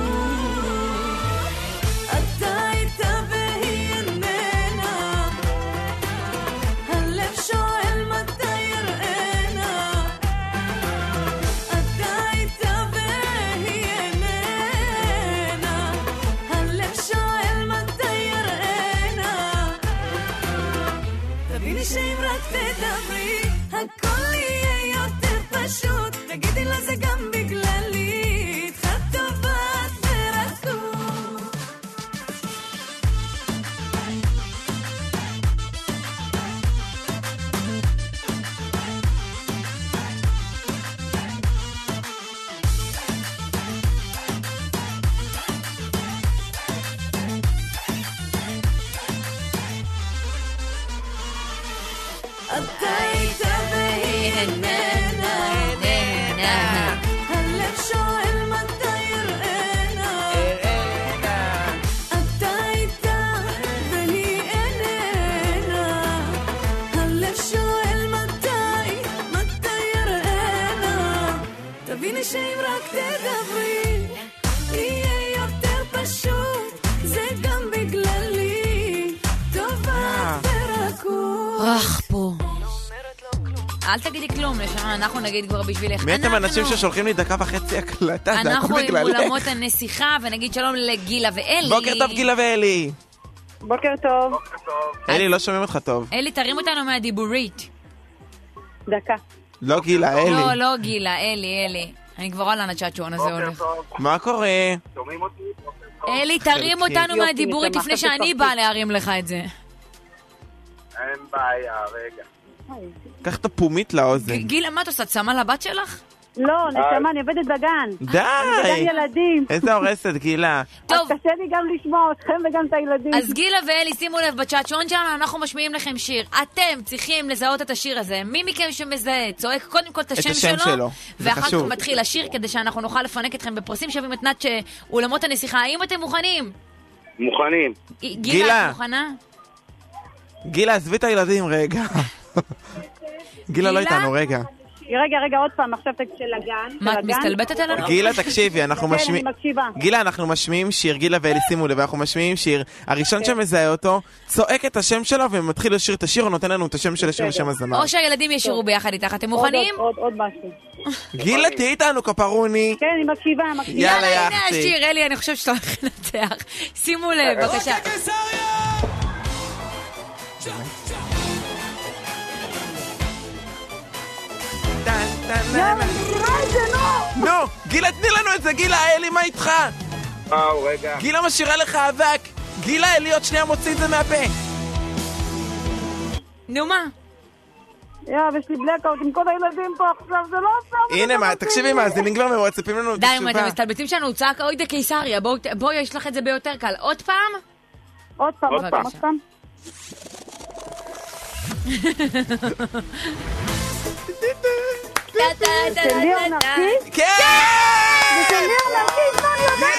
אתה איתה והיא איננה, הלב שואל מתי יראנה. אתה איתה והיא איננה, הלב שואל מתי יראנה. תביני שאם רק תדברי הכל יהיה יותר פשוט, תגידי לה זה גם בגללי, איתך טובה ורקות. אתה איתה והיא איננה, שואל מתי יראנה, אתה איתה והיא איננה. הלב שואל מתי, מתי יראנה. תביני שאם רק תדברי יהיה יותר פשוט, זה גם בגללי טובה ורכות. רך פה. אל תגידי כלום, אנחנו נגיד כבר בשבילך. מי אתם אנשים ששולחים לי דקה וחצי הקלטה? זה הכל בגללך. אנחנו עם אולמות הנסיכה, ונגיד שלום לגילה ואלי. בוקר טוב גילה ואלי. בוקר טוב. אלי, לא שומעים אותך טוב. אלי, תרים אותנו מהדיבורית. דקה. לא גילה, אלי. לא, לא גילה, אלי, אלי. אני כבר על הנצ'אצ'ון הזה הולך. מה קורה? שומעים אותי? אלי, תרים אותנו מהדיבורית לפני שאני באה להרים לך את זה. אין בעיה, רגע. קח את הפומית לאוזן. גילה, מה את עושה? צמה לבת שלך? לא, נשמה, אני עובדת בגן. די! אני בגן ילדים. איזה הורסת, גילה. טוב. אז קשה לי גם לשמוע אתכם וגם את הילדים. אז גילה ואלי, שימו לב, בצ'אצ'ון שלנו אנחנו משמיעים לכם שיר. אתם צריכים לזהות את השיר הזה. מי מכם שמזהה, צועק קודם כל את השם שלו. את השם שלו. ואחר כך מתחיל השיר כדי שאנחנו נוכל לפנק אתכם בפרסים שווים את נאצ'ה אולמות הנסיכה. האם אתם מוכנים? מוכנים. גילה, את מוכנה? גילה, עזבי את הילדים רגע. גילה לא איתנו, רגע. רגע, רגע, עוד פעם, עכשיו תקשיב של הגן. מה, את מסתלבטת עלינו? גילה, תקשיבי, אנחנו משמיעים... כן, אני מקשיבה. גילה, אנחנו משמיעים שיר, גילה ואלי, שימו לב, אנחנו משמיעים שיר. הראשון שמזהה אותו, צועק את השם שלו ומתחיל לשיר את השיר, הוא נותן לנו את השם של השיר ושם הזמר. או שהילדים ישירו ביחד איתך, אתם מוכנים? עוד, עוד משהו. גילה, תהי איתנו, כפרוני. כן, אני מקשיבה, מקשיבה. יאללה, יאללה, הנה השיר, אלי, אני חושב שאתה הולך לנצח. שימו לב, בבקשה. נו, גילה, תני לנו את זה, גילה, אלי, מה איתך? וואו, רגע. גילה משאירה לך אבק. גילה, אלי, עוד שנייה מוציא את זה מהפה. נו, מה? יא, יש לי בלקאוט עם כל הילדים פה עכשיו, זה לא עושה. הנה, מה, תקשיבי, מאזינים כבר מוואטסאפים לנו את די, התשובה. אם אתם מסתלבטים שלנו, צעק אוי דה קיסריה. בואי, יש לך את זה ביותר קל. עוד פעם? עוד פעם, עוד פעם, עוד פעם. של ליאור נרקיס? כן! זה של ליאור נרקיס, מה אני יודעת?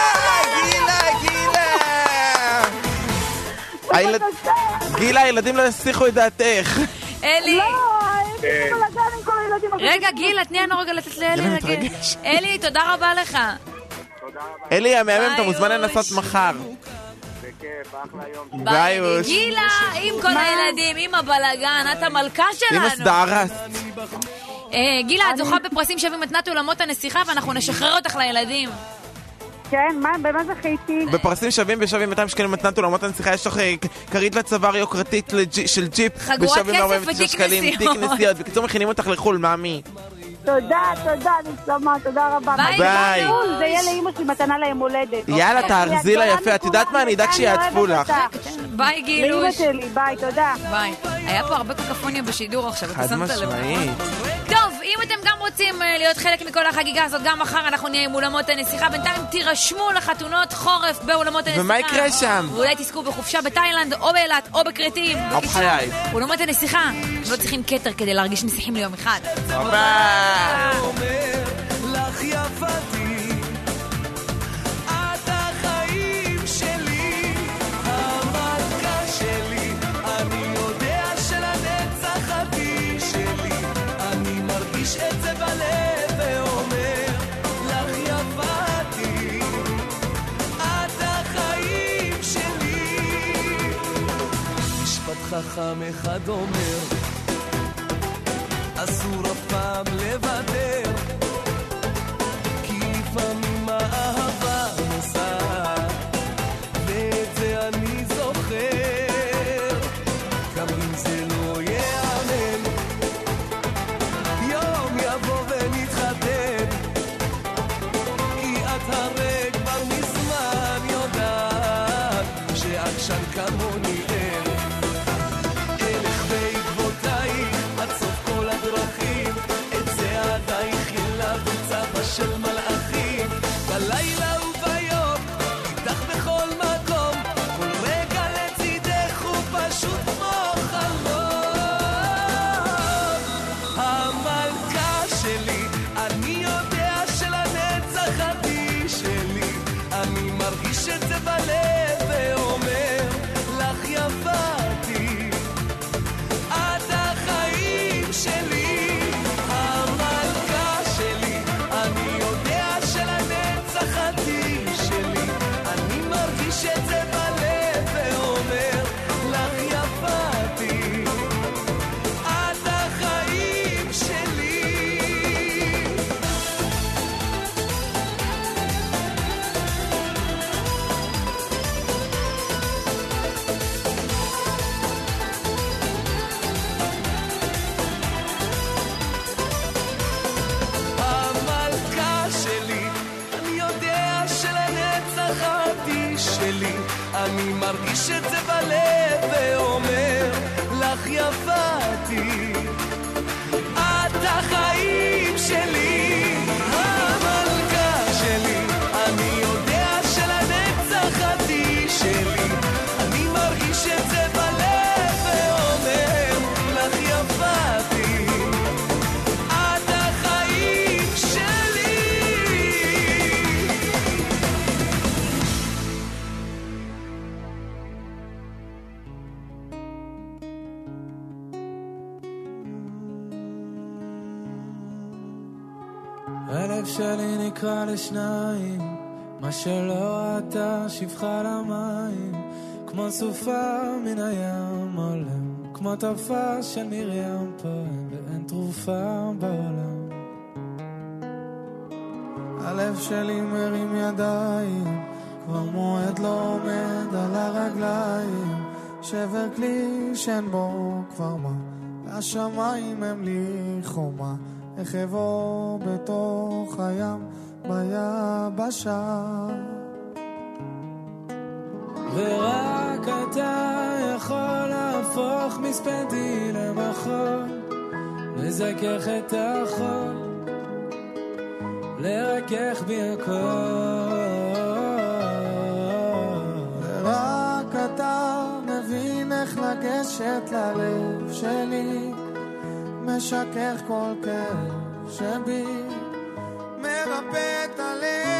גילה, גילה! גילה, הילדים לא יסיחו את דעתך. אלי! לא, הייתי בלגן עם כל הילדים. רגע, גילה, תני לנו רגע לתת לאלי להגיד. אלי, תודה רבה לך. אלי, המאמן, אתה מוזמן לנסות מחר. בכיף, אחלה יום. ביי, אוש. גילה, עם כל הילדים, עם הבלגן, את המלכה שלנו. עם הסדרס. גילה, את זוכה בפרסים שווים מתנת אולמות הנסיכה, ואנחנו נשחרר אותך לילדים. כן, מה, במה זכיתי? בפרסים שווים בשווים מאתיים שקלים מתנת אולמות הנסיכה, יש לך כרית לצוואר יוקרתית של ג'יפ. חגורת כסף ותיק נסיעות. תיק נסיעות. בקיצור, מכינים אותך לחול, מאמי. תודה, תודה, נשמה, תודה רבה. ביי. זה יהיה לאמא שלי מתנה ליום הולדת. יאללה, תארזי לה יפה, את יודעת מה? אני אדאג שיעטפו לך. ביי, גילוש. לאמא שלי, ביי, תודה. ביי. היה פה הרבה קקופוניה בשידור עכשיו, אתה חד שמת לב. משמעית. טוב, אם אתם גם רוצים להיות חלק מכל החגיגה הזאת, גם מחר אנחנו נהיה עם אולמות הנסיכה. בינתיים תירשמו לחתונות חורף באולמות הנסיכה. ומה יקרה שם? ואולי תזכו בחופשה בתאילנד, או באילת, או בכרתים. או בחיי. אולמות הנסיכה, לא צריכים קטר כדי להרגיש נסיכים ליום אחד. ביי. אומר לך יפתי, את החיים שלי, המלכה שלי, אני יודע שלנצח עדי שלי, אני מרגיש את זה בלב ואומר לך יפתי, את החיים שלי. משפט חכם אחד אומר, אסור אף פעם לוותר, כי לפעמים האהבה נוסעת, ואת זה אני זוכר, גם אם זה לא יאמן, יום יבוא ונתחתן, כי את הרי כבר מזמן יודעת, שעקשן כמוני אין, אלך בעקבותייך עד סוף כל הדרכים, את זה עדייך ילד וצבא של מלאכים, בלילה הוא אני מרגיש את זה בלב ואומר לך יפתי, את החיים שלי, המלכה שלי, אני יודע שלנצח עדי שלי, אני מרגיש את זה בלב ואומר לך יפתי, את החיים שלי. הלב שלי נקרא לשניים, מה שלא ראתה שפחה למים, כמו סופה מן הים עולם, כמו טפה של מרים פועם, ואין תרופה בעולם. הלב שלי מרים ידיים, כבר מועד לא עומד על הרגליים, שבר כלי שאין בו כבר מה, והשמיים הם לי חומה, איך אבוא בתוך הים ביבשה, ורק אתה יכול להפוך מספדי למחול, לזכך את החול, לרכך בי הכל, ורק אתה מבין איך לגשת ללב שלי, משכך כל כאב שבי, מרפא את הלב.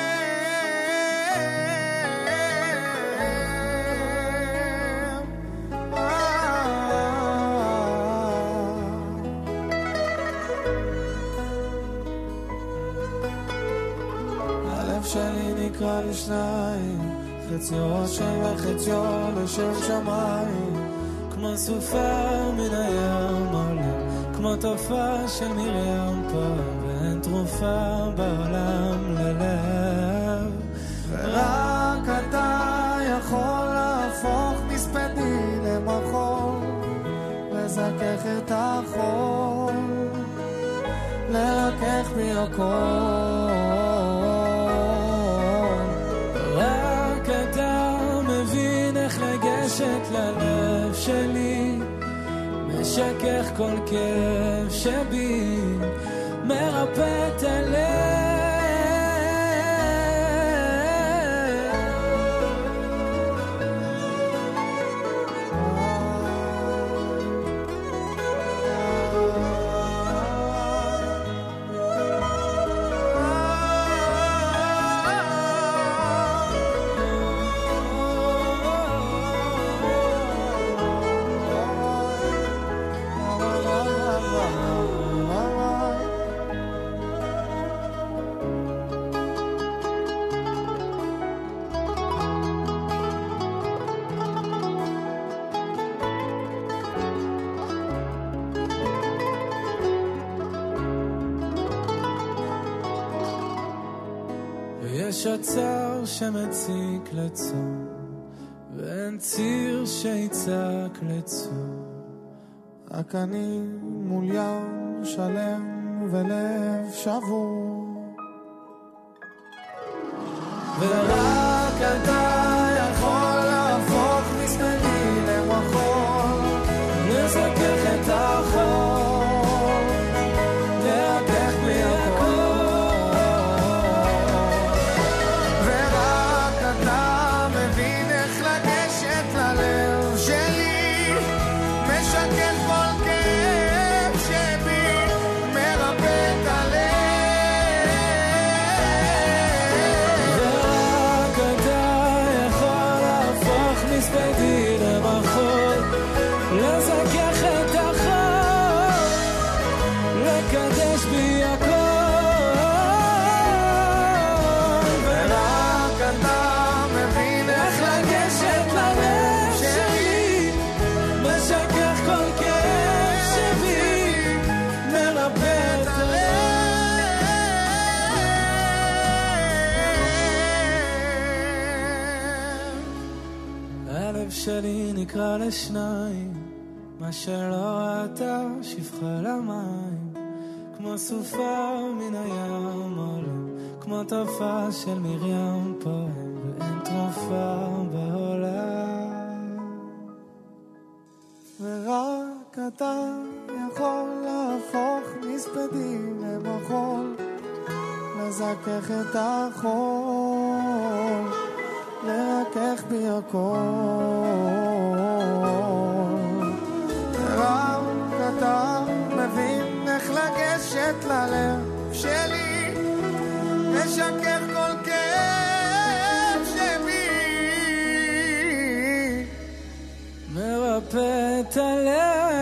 הלב שלי נקרא לשניים, חציו שם וחציו לשם שמיים, כמו סופה מן הים עולה, כמו טופה של מרים פעם, ואין תרופה בעולם ללב, ורק אתה יכול להפוך מספדי למחול, לזכך את החול, לרכך בי הכל, רק אתה מבין איך לגשת ללב שלי, משכך כל כאב שבי, מרפא את הלב. יש עצר שמציק לצום, ואין ציר שיצק לצום, רק אני מול ים שלם ולב שבור, ורק אתה יכול להפוך מספדי למחול, לזכך את החול, לרכך בי הכל, שלי נקרא לשניים, מה שלא ראתה שפחה למים, כמו סופה מן הים עולה, כמו טפה של מרים פועם, ואין תרופה בעולם. ורק אתה יכול להפוך מספדים למחול, לזכך את החול, לרכך בי הכל. ורק אתה מבין איך לגשת ללב שלי, משכך כל כאב שבי, מרפא את הלב.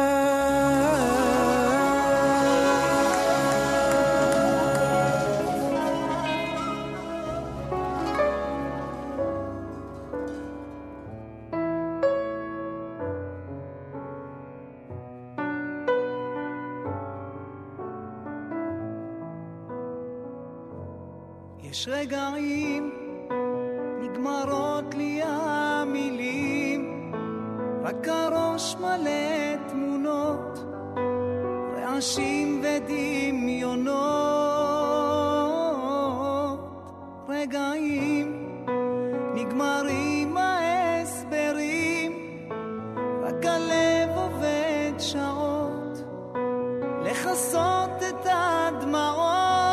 יש רגעים נגמרות לי המילים, רק הראש מלא תמונות, רעשים ודמיונות. רגעים נגמרים ההסברים, רק הלב עובד שעות לחסות את הדמעות.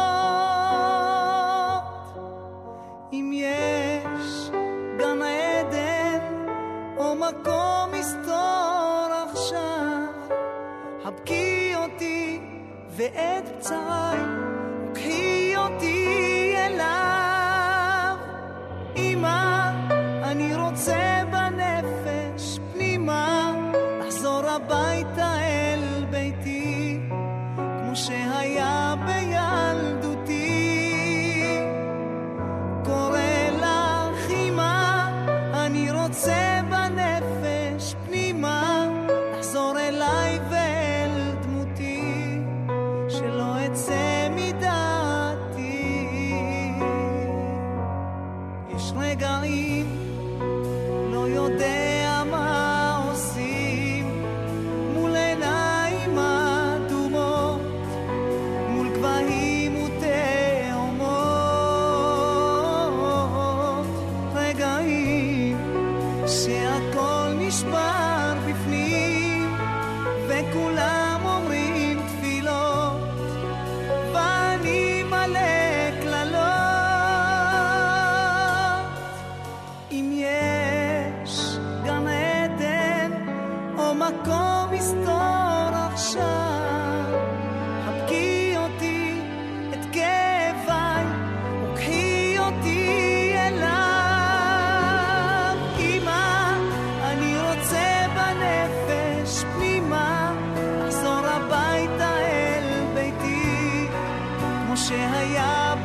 אם יש גן עדן או מקום מסתור עכשיו, חבקי אותי ואת פצעי קחי אותי אליו. אמא, אני רוצה בנפש פנימה לחזור הביתה אל ביתי, כמו שהיה בילדותי. רוצה בנפש פנימה לחזור אליי ואל דמותי, שלא אצא מדעתי. יש רגעים לא יודע מה עושים, מול עיניים אדומות, מול גבהים ותאומות. רגעים שהכל נשבר בפנים וכולם אומרים תפילות ואני מלא כללות. אם יש גן עדן או מקום מסתור עכשיו, חבקי אותי את כאביי וקחי אותי אליי. שהיה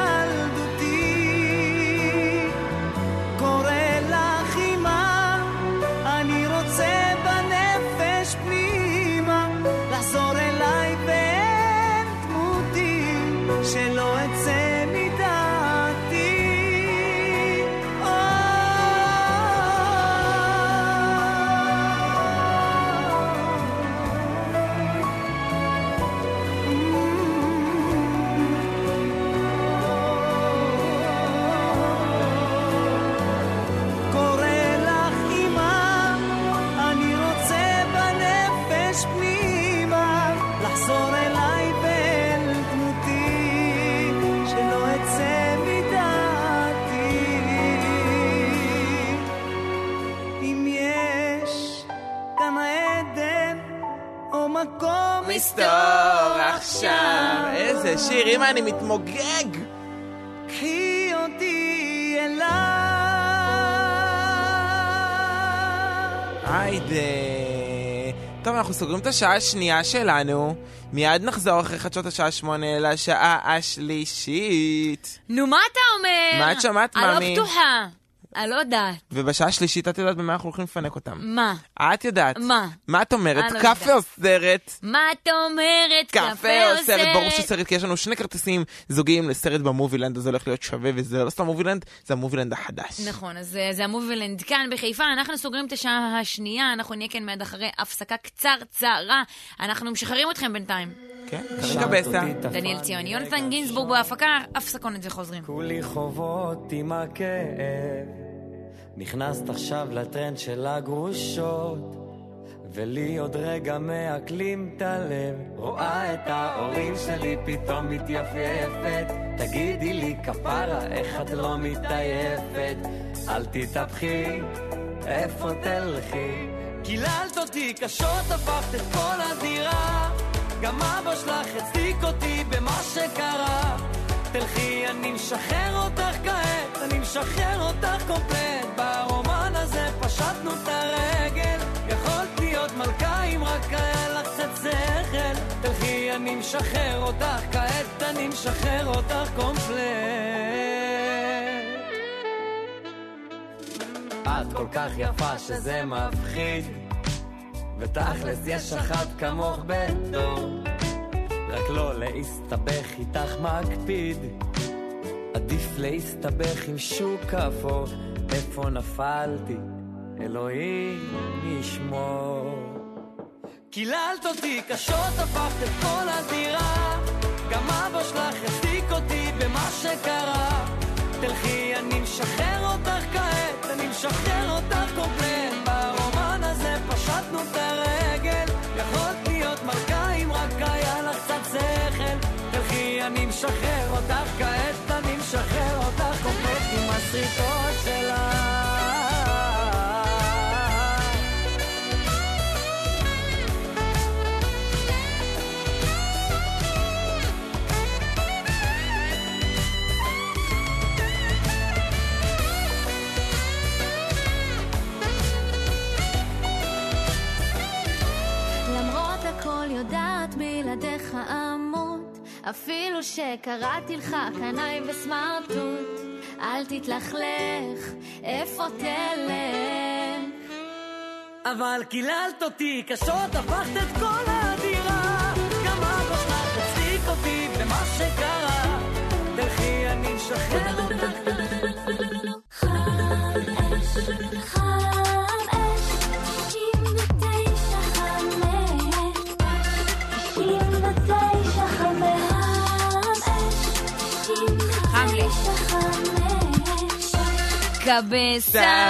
בילדותי, קורא לך אמא, אני רוצה בנפש פנימה לחזור אליי ואין דמותי, שלא אצא מדעתי. מסתור עכשיו. איזה שיר, אמא, אני מתמוגג. קחי אותי אליי. היידה. טוב, אנחנו סוגרים את השעה השנייה שלנו. מיד נחזור אחרי חדשות השעה שמונה לשעה השלישית. נו, מה אתה אומר? מה את שמעת, מאמי? אני לא פתוחה. אני לא יודעת. ובשעה השלישית את יודעת במה אנחנו הולכים לפנק אותם. מה? את יודעת. מה? מה את אומרת? לא קפה או סרט? מה את אומרת? קפה או סרט? ברור שסרט, כי יש לנו שני כרטיסים זוגיים לסרט במובילנד, אז זה הולך להיות שווה, וזה לא סתם מובילנד, זה המובילנד החדש. נכון, אז זה המובילנד כאן בחיפה. אנחנו סוגרים את השעה השנייה, אנחנו נהיה כאן מיד אחרי הפסקה קצרצרה. אנחנו משחררים אתכם בינתיים. כן, כרגע בסה. דניאל ציון, יונתן גינזבורג בהפקה, הפסקונת וחוזרים. כולי חובות עם הכאב, נכנסת עכשיו לטרנד של הגרושות, ולי עוד רגע מעכלים את הלב. רואה את ההורים שלי פתאום מתייפייפת, תגידי לי כפרה איך את לא מתעייפת, אל תתהפכי, איפה תלכי? קיללת אותי קשות, הפכת את כל הדירה, גם אבא שלך הצדיק אותי במה שקרה. תלכי, אני משחרר אותך כעת, אני משחרר אותך קומפלט, ברומן הזה פשטנו את הרגל, יכולת להיות מלכה אם רק היה לך קצת שכל. תלכי, אני משחרר אותך כעת, אני משחרר אותך קומפלט. את כל כך יפה שזה מפחיד, ותכלס יש אחת כמוך בטור, רק לא להסתבך איתך מקפיד, עדיף להסתבך עם שוק אפור. איפה נפלתי? אלוהים ישמור. קיללת אותי קשות, הפכת את כל הדירה, גם אבא שלך הצדיק אותי במה שקרה. תלכי, אני משחרר אותך כעת, אני משחרר אותך קומפלט, ברומן הזה פשטנו את הרגל, יכולת להיות מלכה אם רק היה לך קצת שכל. תלכי, אני משחרר אותך כעת, אני משחרר אותך קומפלט עם הסרטות שלה. יודעת בלעדיך עמות, אפילו שקראתי לך קנאי וסמרטוט. אל תתלכלך, איפה תלך? אבל קיללת אותי קשות, הפכת את כל הדירה, גם אבא שלך הצדיק אותי במה שקרה. תלכי, אני משחרר אותך. קבסה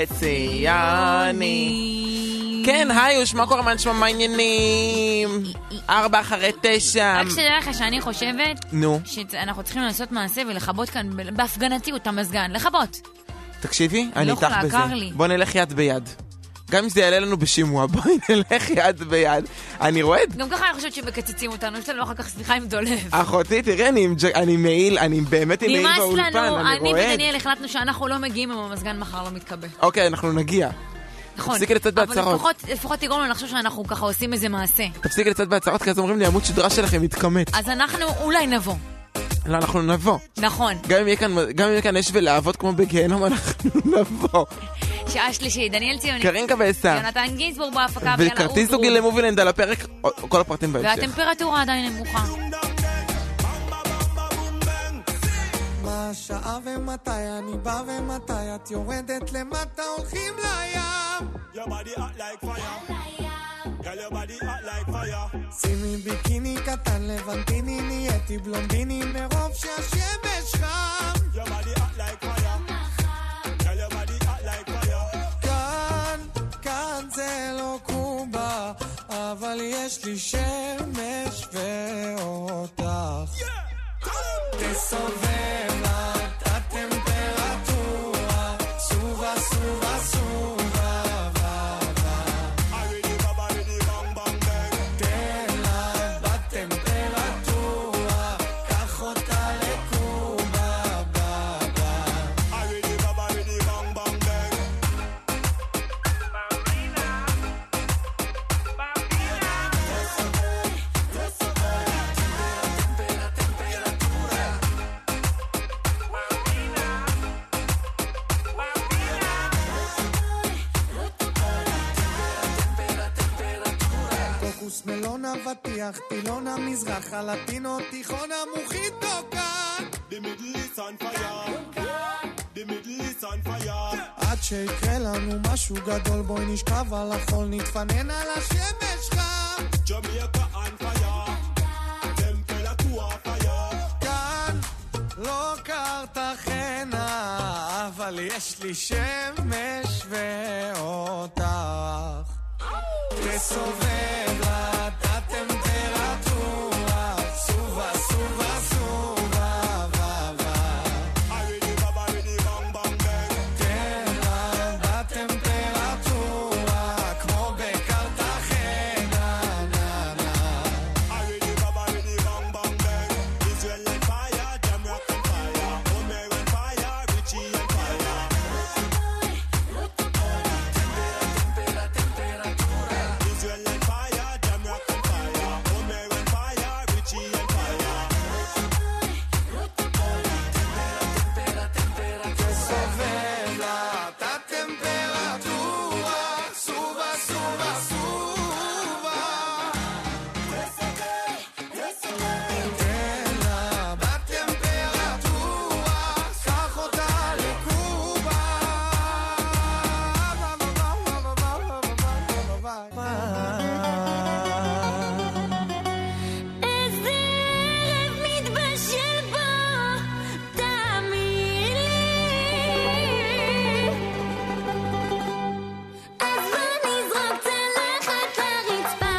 וציוני. כן, היוש, מה קורה? מה נשמע? מה העניינים? ארבע אחרי תשע. רק שתדע לך שאני חושבת נו שאנחנו צריכים לעשות מעשה ולחבות כאן בהפגנתיות המזגן. לחבות. תקשיבי, אני איתך בזה. בוא נלך יד ביד. גם אם זה יעלה לנו בשימוע, בואי נלך יד ביד. אני רועד. גם ככה אני חושבת שבקציצים אותנו, יש לנו אחר כך סליחה עם דולב. אחותי, תראה, אני מעיל, אני באמת עם מעיל באולפן, אני רועד. אני ודניאל החלטנו שאנחנו לא מגיעים אם המזגן מחר לא מתקבל. אוקיי, אנחנו נגיע. נכון. תפסיקי לצאת בהצהרות. אבל לפחות תגרום לנו לחשוב שאנחנו ככה עושים איזה מעשה. תפסיקי לצאת בהצהרות, כי אז אומרים לי, עמוד שדרה שלכם מתקמת. אז אנחנו אולי נבוא. לא, אנחנו נבוא. נכון. גם אם יהיה כאן אש ולעבוד כמו בגיהנום, אנחנו נבוא. שעה שלישית, דניאל ציוני, קרין קבסה, יונתן גינסבורג בהפקה, וכרטיס זוגי למובילנד על הפרק, כל הפרטים בהמשך. והטמפרטורה עדיין נמוכה. מה השעה ומתי אני בא ומתי את יורדת למטה הולכים לים. Your body hot like fire. Girl, your body hot like fire. שימי ביקיני קטן לבנטיני, נהייתי בלונדיני מרוב שהשמש חם. Your body hot like fire. Girl, your body hot like fire. כאן, כאן זה לא קובה, אבל יש לי שמש ואותך. תסובב את הטמפרטורה, סובה סובה סובה. מלונה ותיח, טילונה מזרח, הלטינו תיכון המוחיטו כאן. The Middle East on fire. The Middle East on fire. עד שיקרה לנו משהו גדול בואי נשכב על החול, נתפנן על השמש חם. Jamaica on fire. טמפרטורה fire. כאן לא קרתחנה, אבל יש לי שמש ואותך. que soveva da temperatura, suva, suva, suva, va, va. Already baba, already bang, bang, bang. תראה בטמפרטורה כמו בקרטגנה, na, na. Already baba, already bang, bang, bang. Israel on fire, Jam Rock on fire. Omer on fire, Richie on fire. Israel on fire, Jam Rock on fire. Omer on fire, Richie on fire. Que soveva da temperatura, suva, suva, suva. תראה בטמפרטורה, קח אותה לקובה. איזה ערב מתבשל בו, תאמין לי. אז בוא נזרוק צלחת לרצפה.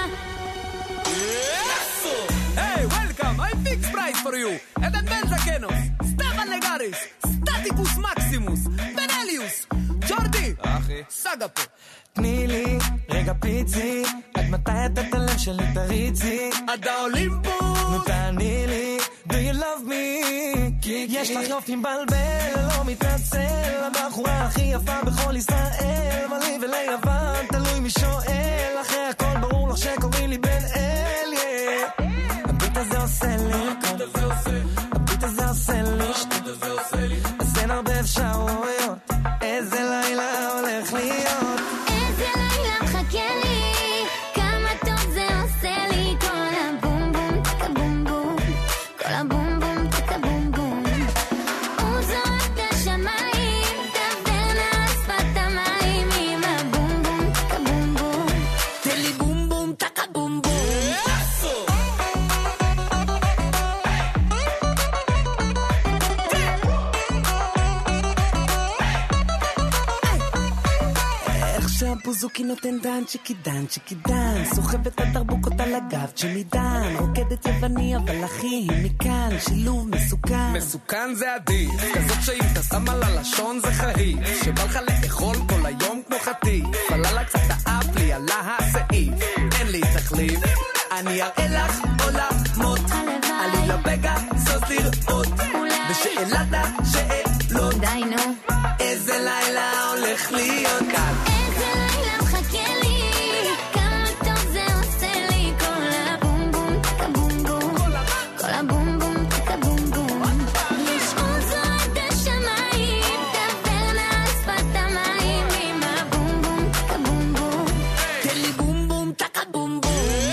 Hey, welcome, I fix price for you. Eden Benzakenos, Stefan Legaris, Staticus Maximus, Benelius, ג'ורדי, אחי. סגה פה. תני לי רגע פיצי, עד מתי את את הלב שלי תריצי? עד האולימפוס. נו תעני לי, do you love me? יש לך יופי מבלבל, לא מתנצל, הבחורה הכי יפה בכל ישראל, אבל לי וליוון, תלוי מי שואל, אחרי הכל ברור לך שקוראים לי בן אל, yeah. הביט הזה עושה לי, הביט הזה עושה לי, אז אין הרבה אפשרויות, איזה לילה הולך להיות. איזה לילה מחכה לי, כמה טוב זה עושה לי, כל הבום בום טקה בום בום, כל הבום בום טקה בום בום. הוא זורק את השמיים, תעברנה על שפת המים, עם הבום בום טקה בום בום. תן לי בום בום טקה בום בום. איך שהבוזוקי נותן דן צ'יקי דן צ'יקי דן, סוחבת הדרבוקות על הגב צ'מידן, רוקדת יווני אבל אחי היא מכאן, שילוב מסוכן. מסוכן זה עדיף, כזאת שאם אתה שם על הלשון זה חריף, שבא לך לאכול כל היום כמו חטיף, פללה קצת האף לי עלה הסעיף, אין לי תחליף, אני אראה לך עולמות, עלי לבגה סוס לראות, בשאלת השאלות, די נו. איזה לילה הולך להיות כאן. איזה לילה מחכה לי, כמה טוב זה עושה לי, כל הבום בום טקה בום בום, כל הבום בום טקה בום בום. יש עוד זורק את השמיים, תעברנה על שפת המים, עם הבום בום טקה בום בום. תן לי בום בום טקה בום בום.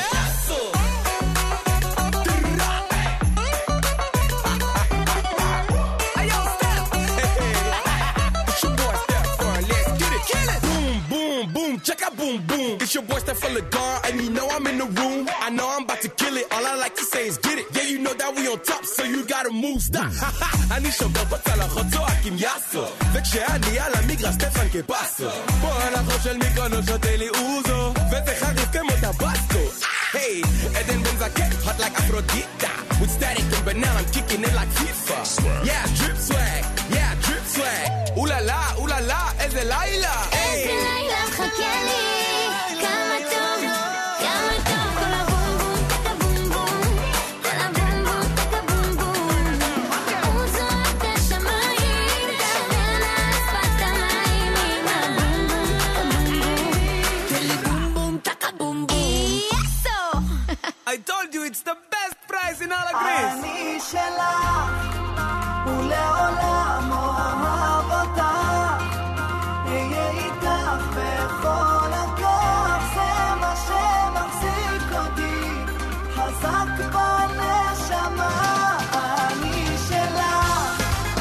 Ayo, Steph. It's your boy Steph Fun. Let's get it. Kill it. Boom, boom, boom. Check out boom, boom. It's your boy Steph full of guard, and you know I'm in the room. I know I'm about to kill it. All I like to say is get it. Yeah, you know that we on top, so you gotta move. Stop. אני שובר בצלחות צועקים יאסו, וכשאני על המגרש סטפן כפסו, פה אנחנו של מיקרונו שותה לי אוזו, וזה חריף כמו טבסקו. Hey, Eden Benzaken, hot like Aphrodite, with static and banana, I'm kicking it like FIFA. Yeah, drip swag, yeah, drip swag. Ooh la la, ooh la la, איזה לילה. איזה לילה מחכה לי, כמה טוב, כמה טוב, כל הבום בום טקה בום בום, כל הבום בום טקה בום בום. הוא זורק את השמיים, תעברנה על שפת המים, עם הבום בום טקה בום בום. תן לי בום בום טקה בום בום. יסו! I told you it's the best price in all of Greece. אני שלך ולעולם אוהב אותך, אהיה איתך בכל הכוח, זה מה שמחזיק אותי חזק בנשמה. אני שלך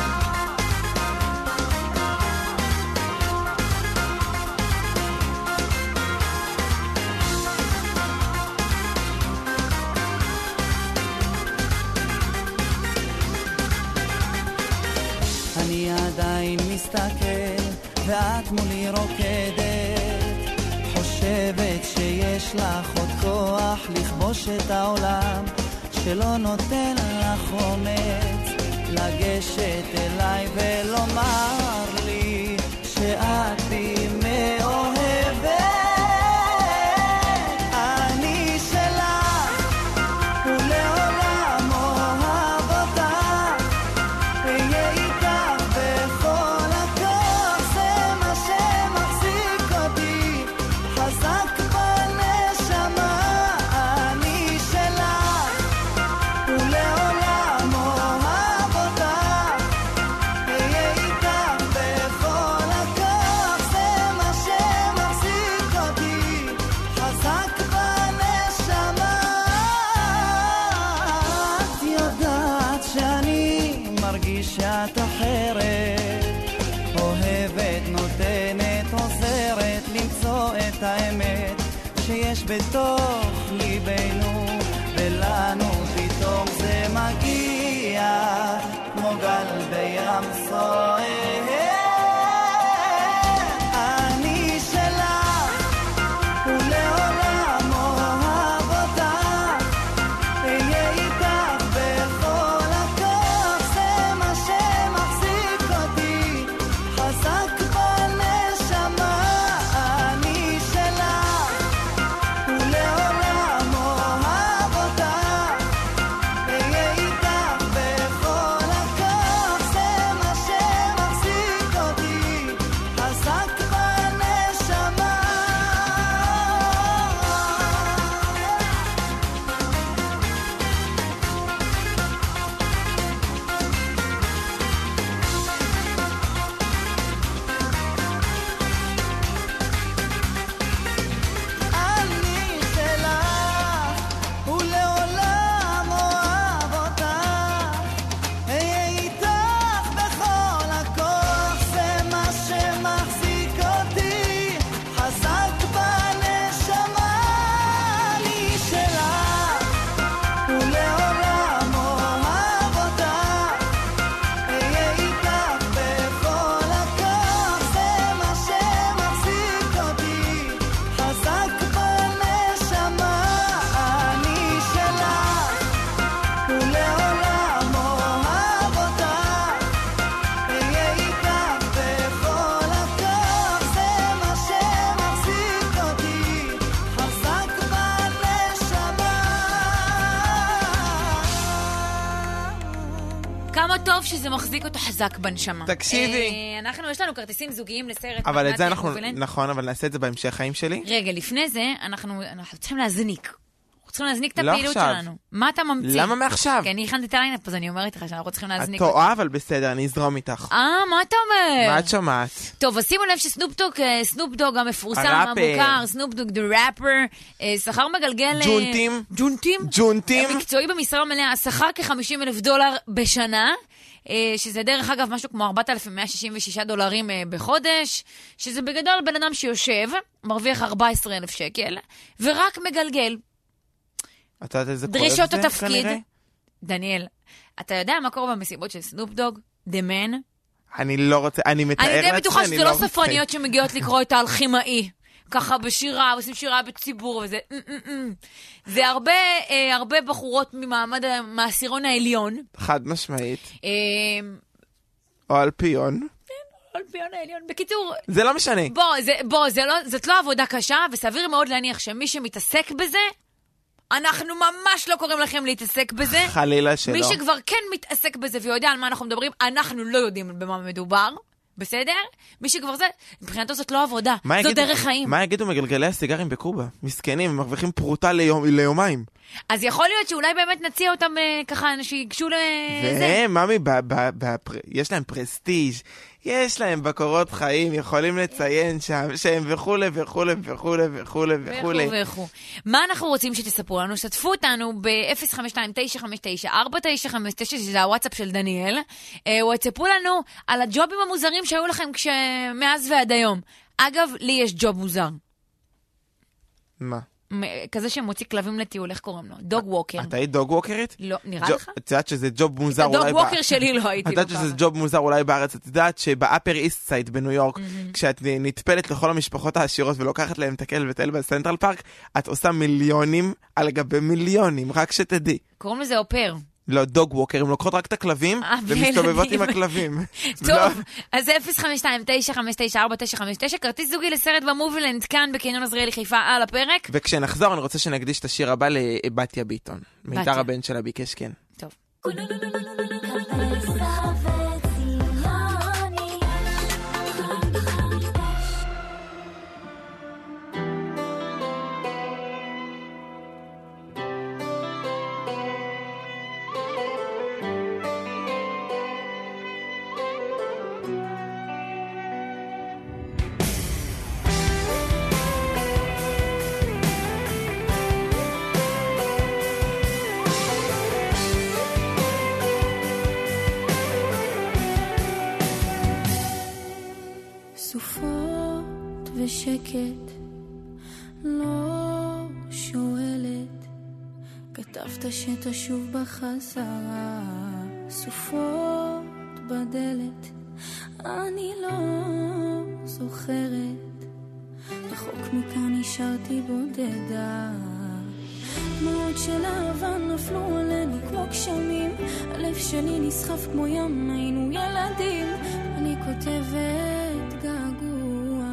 אני עדיין מסתכל ואת מולי רוקדת, חושבת שיש יש לך עוד כוח לכבוש את העולם, שלא נותן לך אומץ לגשת אליי ולומר לי שאת בי מאוהבת. אני שלך ולעולם אוהב אותך, אהיה איתך בכל הכוח, זה מה שמחזיק אותי חזק בנשמה. אני שלך ולעולם אוהב אותך, אהיה איתך בכל הכוח, זה מה שמחזיק אותי חזק בנשמה. את יודעת שאני מרגיש שאת אחרת, אוהבת, נותנת, עוזרת למצוא את האמת שיש בתוך ליבנו, ולנו פתאום זה מגיע כמו גל בים סוער. אני שלך ולעולם אוהב אותך, אהיה איתך בכל הכוח, זה מה שמחזיק אותי חזק בנשמה. אני שלך ולעולם אוהב אותך, אהיה איתך בכל הכוח, זה מה שמחזיק אותי חזק בנשמה. אני שלך ולעולם אוהב אותך, אהיה איתך בכל הכוח, זה מה שמחזיק אותי חזק בנשמה. אני שלך ולעולם אוהב אותך, אהיה איתך בכל הכוח, זה מה שמחזיק אותי חזק בנשמה. אני שלך ולעולם אוהב אותך, אהיה איתך בכל הכוח, זה מה שמחזיק אותי חזק בנשמה. כמה טוב שזה מחזיק אותו חזק בנשמה. תקשיבי. אה, אנחנו, יש לנו כרטיסים זוגיים לסרט. אבל את זה מתמטי אנחנו, מובילן. נכון, אבל נעשה את זה בהמשך חיים שלי. רגע, לפני זה, אנחנו, אנחנו צריכים להזניק. אנחנו צריכים להזניק את לא הפעילות עכשיו. שלנו. מה אתה ממציא? למה מעכשיו? כי אני הכנתי את הליינאפ, אז אני אומרת לך שאנחנו צריכים את להזניק. טועה, אבל בסדר, אני אזרום איתך. אה, מה אתה אומר? מה את שומעת? טוב, אז שימו לב שסנופדוג, סנופדוג המפורסם, הראפר. המוכר, סנופדוג דה ראפר, שכר מגלגל... אה, ג'ונטים. ג'ונטים? ג'ונטים. מקצועי במשרה מלאה, שכר כ-חמישים אלף דולר בשנה, אה, שזה דרך אגב משהו כמו ארבעת אלפים מאה שישים ושישה דולרים אה, בחודש, שזה בגדול בן אדם שיושב, מרוויח ארבעה עשר אלף שקל, ורק מגלגל. אתה יודעת איזה כואב דרישות זה, התפקיד. כנראה? דניאל, אתה יודע מה קורה במסיבות של סנופדוג? The Man? אני לא רוצה, אני מתאר לעצמי, אני די בטוחה שזה אני לא רוצה. ספרניות שמגיעות לקרוא את האלכימאי. ככה בשירה, עושים שירה בציבור וזה... זה הרבה, אה, הרבה בחורות ממעמד, מהעשירון העליון. חד משמעית. אה, או אלפיון. אלפיון העליון. בקיצור... זה לא משנה. בוא, זה, בוא, זה לא, זאת לא עבודה קשה, וסביר מאוד להניח שמי שמתעסק בזה, אנחנו ממש לא קוראים לכם להתעסק בזה. חלילה שלא. מי שכבר כן מתעסק בזה ויודע על מה אנחנו מדברים, אנחנו לא יודעים במה מדובר. בסדר? מי שכבר זה, מבחינתו זאת לא עבודה, זו יגידו, דרך חיים. מה יגידו מגלגלי הסיגרים בקובה? מסכנים, הם מרוויחים פרוטה ליום, ליומיים. אז יכול להיות שאולי באמת נציע אותם אה, ככה, שיגשו לזה. והם, ממי, ב- ב- ב- יש להם פרסטיג', יש להם בקורות חיים, יכולים לציין שם, שהם וכולי וכולי וכולי וכולי וכולי. וכו וכו. מה אנחנו רוצים שתספרו לנו? שתפו אותנו ב-אפס חמש שתיים תשע חמש תשע ארבע תשע חמש תשע, שזה הוואטסאפ של דניאל, אה, או תספרו לנו על הג'ובים המוזרים שהיו לכם מאז ועד היום. אגב, לי יש ג'וב מוזר. מה? כזה שמוציא כלבים לטיול, איך קוראים לו? דוג ווקר. אתה היית דוג ווקרית? לא, נראה לך? את יודעת שזה ג'וב מוזר אולי... את הדוג ווקר שלי לא הייתי. את יודעת שזה ג'וב מוזר אולי בארץ. את יודעת שבאפר איסט סייד בניו יורק, כשאת נטפלת לכל המשפחות העשירות ולוקחת להם את הכלב וטייל בסנטרל פארק, את עושה מיליונים על גבי מיליונים, רק שתדעי. קוראים לזה אופר. לא, דוג ווקר, הם לוקחות רק את הכלבים ומסתובבות עם הכלבים. טוב, אז אפס חמש שתיים תשע חמש תשע ארבע תשע חמש תשע, כרטיס זוגי לסרט במובילנד כאן בקניון עזריאלי חיפה על הפרק. וכשנחזור אני רוצה שנקדיש את השיר הבא לבתיה ביטון. מיתר הבן שלה ביקש, כן. טוב. סופות ושקט, לא שואלת, כתבת שתשוב בחזרה, סופות בדלת, אני לא זוכרת, רחוק מכאן נשארתי בודדה, דמעות של אהבה נפלו עלינו כמו גשמים, הלב שלי נסחף כמו ים, היינו ילדים, אני כותבת געגוע.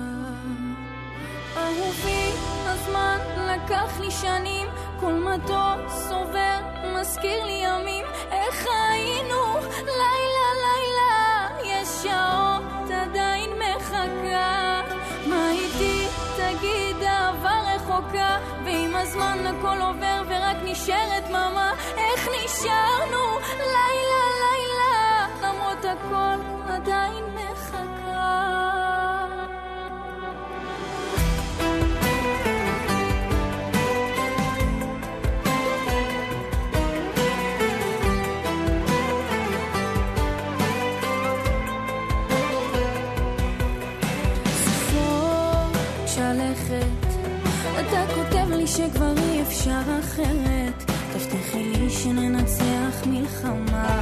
אהובי, הזמן לקח לי שנים, כל מטוס עובר, מזכיר לי ימים, איך היינו, לילה לילה, יש שעות עדיין מחכה, מה איתי, תגיד אהבה רחוקה, ועם הזמן הכל עובר ורק נשארת דממה, איך נשארנו, לילה לילה, למרות הכל עדיין מחכה. אתה כותב לי שכבר אי אפשר אחרת, תבטיחי לי שננצח מלחמה,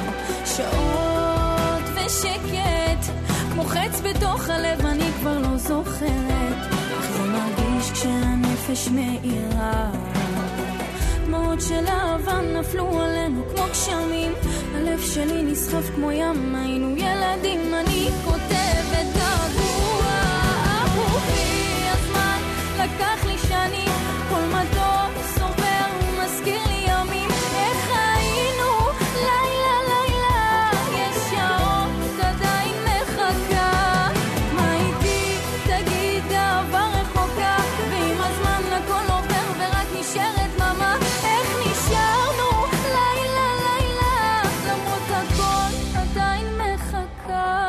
שעות ושקט כמו חץ בתוך הלב, אני כבר לא זוכרת איך זה מרגיש כשהנפש מאירה, דמעות של אהבה נפלו עלינו כמו גשמים, הלב שלי נסחף כמו ים, היינו ילדים, אני כותבת געגוע. אהובי, הזמן לקח לי שנים, כל מטוס עובר ומזכיר לי ימים, איך היינו, לילה לילה, יש שעות עדיין מחכה, מה איתי, תגיד אהבה רחוקה, ועם הזמן הכל עובר ורק נשארת דממה, איך נשארנו, לילה לילה, למרות הכל עדיין מחכה.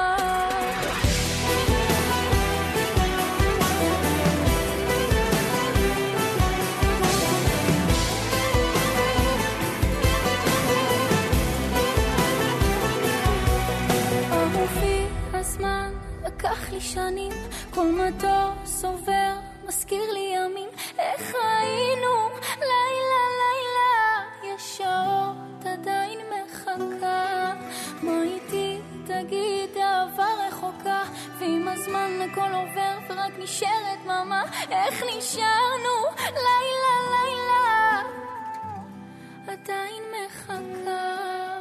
הזמן לקח לי שנים, כל מטוס עובר, מזכיר לי ימים, איך היינו, לילה לילה, יש שעות עדיין מחכה, מה איתי, תגיד אהבה רחוקה, ועם הזמן הכל עובר ורק נשארת דממה, איך נשארנו, לילה לילה, עדיין מחכה.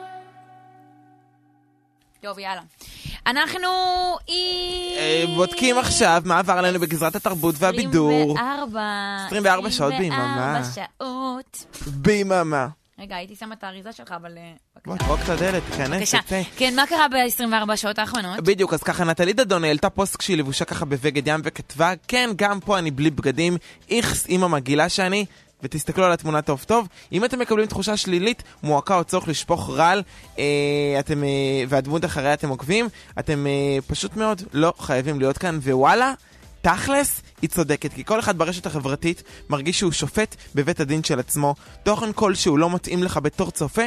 טוב, יאללה. אנחנו בודקים עכשיו מה עבר עלינו בגזרת התרבות והבידור. עשרים וארבע שעות ביממה. שעות. ביממה. רגע, הייתי שמה את האריזה שלך, אבל... בוא, תרוק את הדלת, תכנס, תצא. כן, מה קרה ב-עשרים וארבע שעות האחרונות? בדיוק, אז ככה, נטלי דדון העלתה פוסט כשהיא לבושה ככה בבגד ים וכתבה, כן, גם פה אני בלי בגדים, איכס עם המגילה שאני, ותסתכלו על התמונה טוב טוב. אם אתם מקבלים תחושה שלילית, מועקה או צורך לשפוך רעל, אה, אתם, אה, והדמות אחריה אתם עוקבים, אתם אה, פשוט מאוד לא חייבים להיות כאן, ווואלה, תכלס, היא צודקת, כי כל אחד ברשת החברתית מרגיש שהוא שופט בבית הדין של עצמו, תוכן כלשהו לא מתאים לך בתור צופה,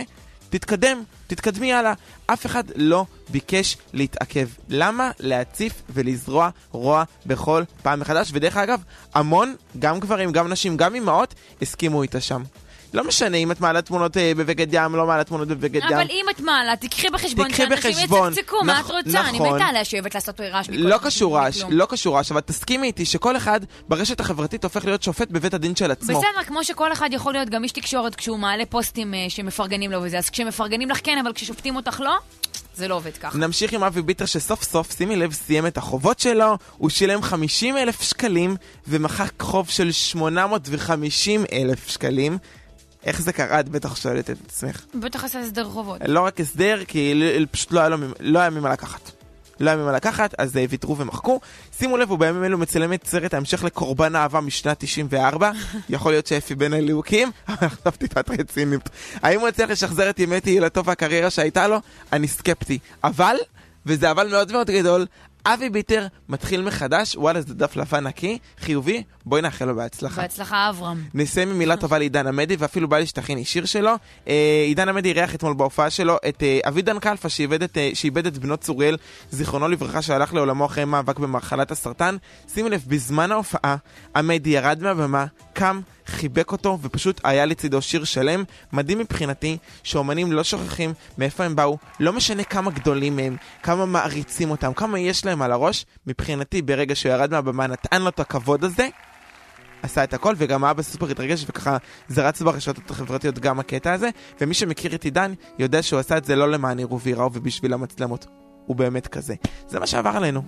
תתקדם, תתקדמי הלאה. אף אחד לא ביקש להתעכב. למה להציף ולזרוע רוע בכל פעם מחדש? ודרך אגב, המון, גם גברים, גם נשים, גם אמהות, הסכימו איתה שם. לא משנה אם את מעלה תמונות בבגד ים, לא מעלה תמונות בבגד ים. אבל אם את מעלה, תקחי בחשבון שאנשים יצקצקו, מה את רוצה? אני מתה לשבת לעשות רעש. לא קשור רעש, לא קשור רעש, אבל תסכימי איתי שכל אחד ברשת החברתית הופך להיות שופט בבית הדין של עצמו. בסדר, כמו שכל אחד יכול להיות גם איש תקשורת כשהוא מעלה פוסטים שמפרגנים לו וזה, אז כשמפרגנים לך כן, אבל כששופטים אותך לא, זה לא עובד ככה. נמשיך עם אבי ביטר שסוף סוף, שימי לב, סיים את החובות שלו, הוא שילם חמישים אלף שקלים ומחק חוב של שמונה מאות וחמישים אלף שקלים. איך זה קרה? את בטח שואלת את עצמך. בטח עשה הסדר חובות. לא רק הסדר, כי פשוט לא היה, לו, לא היה ממה לקחת. לא היה ממה לקחת, אז ויתרו ומחקו. שימו לב, הוא בימים אלו מצלם את סרט ההמשך לקורבן האהבה משנת תשעים וארבע. יכול להיות שאפי בין הליהוקים, אבל עכשיו טיפת רצינית. האם הוא הצליח לשחזר את ימי תהילתו והקריירה שהייתה לו? אני סקפטי. אבל, וזה אבל מאוד מאוד גדול, אבי ביטר מתחיל מחדש, וואלה זה דף לבן נקי, חיובי, בואי נאחל לו בהצלחה. בהצלחה אברהם. נסיים עם מילה טובה לעידן עמדי, ואפילו בא לי שתכיני שיר שלו. עידן עמדי אירח אתמול בהופעה שלו את אבידן קלפה, שאיבד את בנו צוריאל, זיכרונו לברכה, שהלך לעולמו אחרי מאבק במחלת הסרטן. שימו לב, בזמן ההופעה, עמדי ירד מהבמה, קם, חיבק אותו, ופשוט היה לצידו שיר שלם. מדהים מבחינתי שאומנים לא שוכחים מאיפה הם באו, לא משנה כמה גדולים מהם, כמה מעריצים אותם, כמה יש להם על הראש. מבחינתי ברגע שהוא ירד מהבמה נתן לו את הכבוד הזה, עשה את הכל, וגם האבא סופר התרגש, וככה זה רץ ברשתות החברתיות גם הקטע הזה. ומי שמכיר את עידן יודע שהוא עשה את זה לא למען יראו ויראו ובשביל המצלמות, הוא באמת כזה. זה מה שעבר עלינו.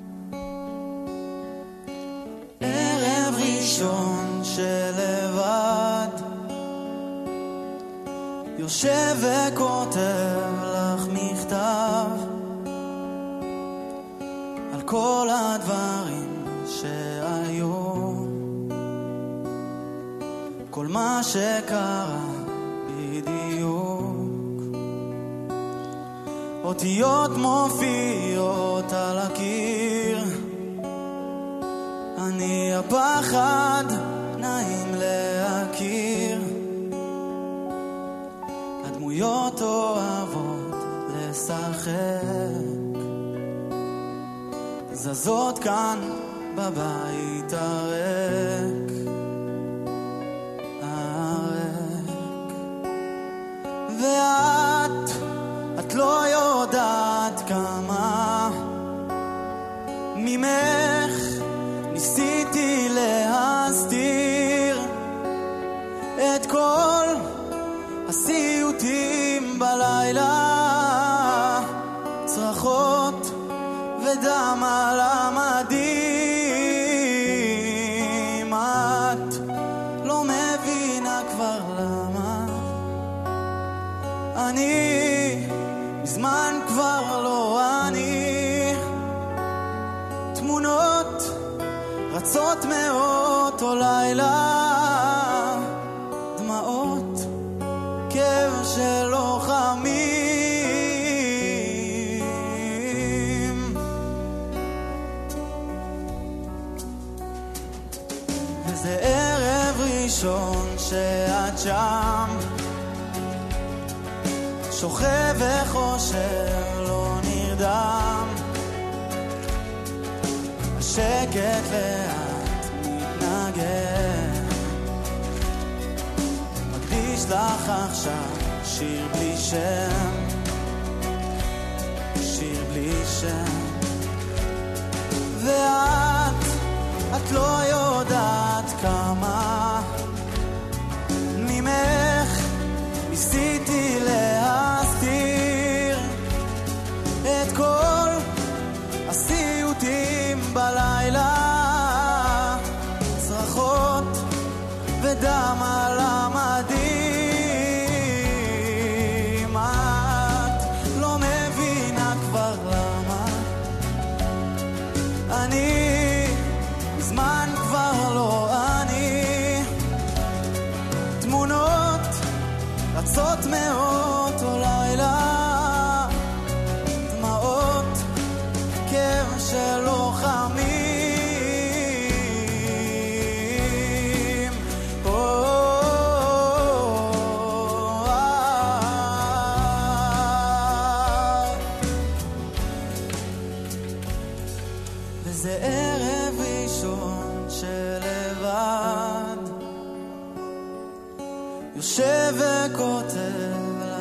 ערב ראשון שלבד יושב וכותב לך מכתב על כל הדברים שהיו, כל מה שקרה בדיוק, אותיות מופיעות על הקיר, אני הפחד נעים להכיר, הדמויות אוהבות לשחק, זזות כאן בבית הריק, הריק, ואת, את לא יודעת כמה ממך ניסיתי להסתיר את כל הסיוטים בלילה, צרחות ודם על המדים, את לא מבינה כבר למה אני מזמן כבר לא אני, תמונות רצות מאותו לילה, דמעות כאב של לוחמים, וזה ערב ראשון שאת שם, שוכב וחושב לא נרדם, השקט לאט מתנגן, מקדיש לך עכשיו שיר בלי שם, שיר בלי שם, ואת, את לא יודעת כמה ממך ניסיתי להסתיר את כל הסיוטים בלילה, צרחות ודם על המדים, את לא מבינה כבר למה אני מזמן כבר לא אני, תמונות רצות מאותו לילה, דמעות כאב של לוחמים, או יושב וכותב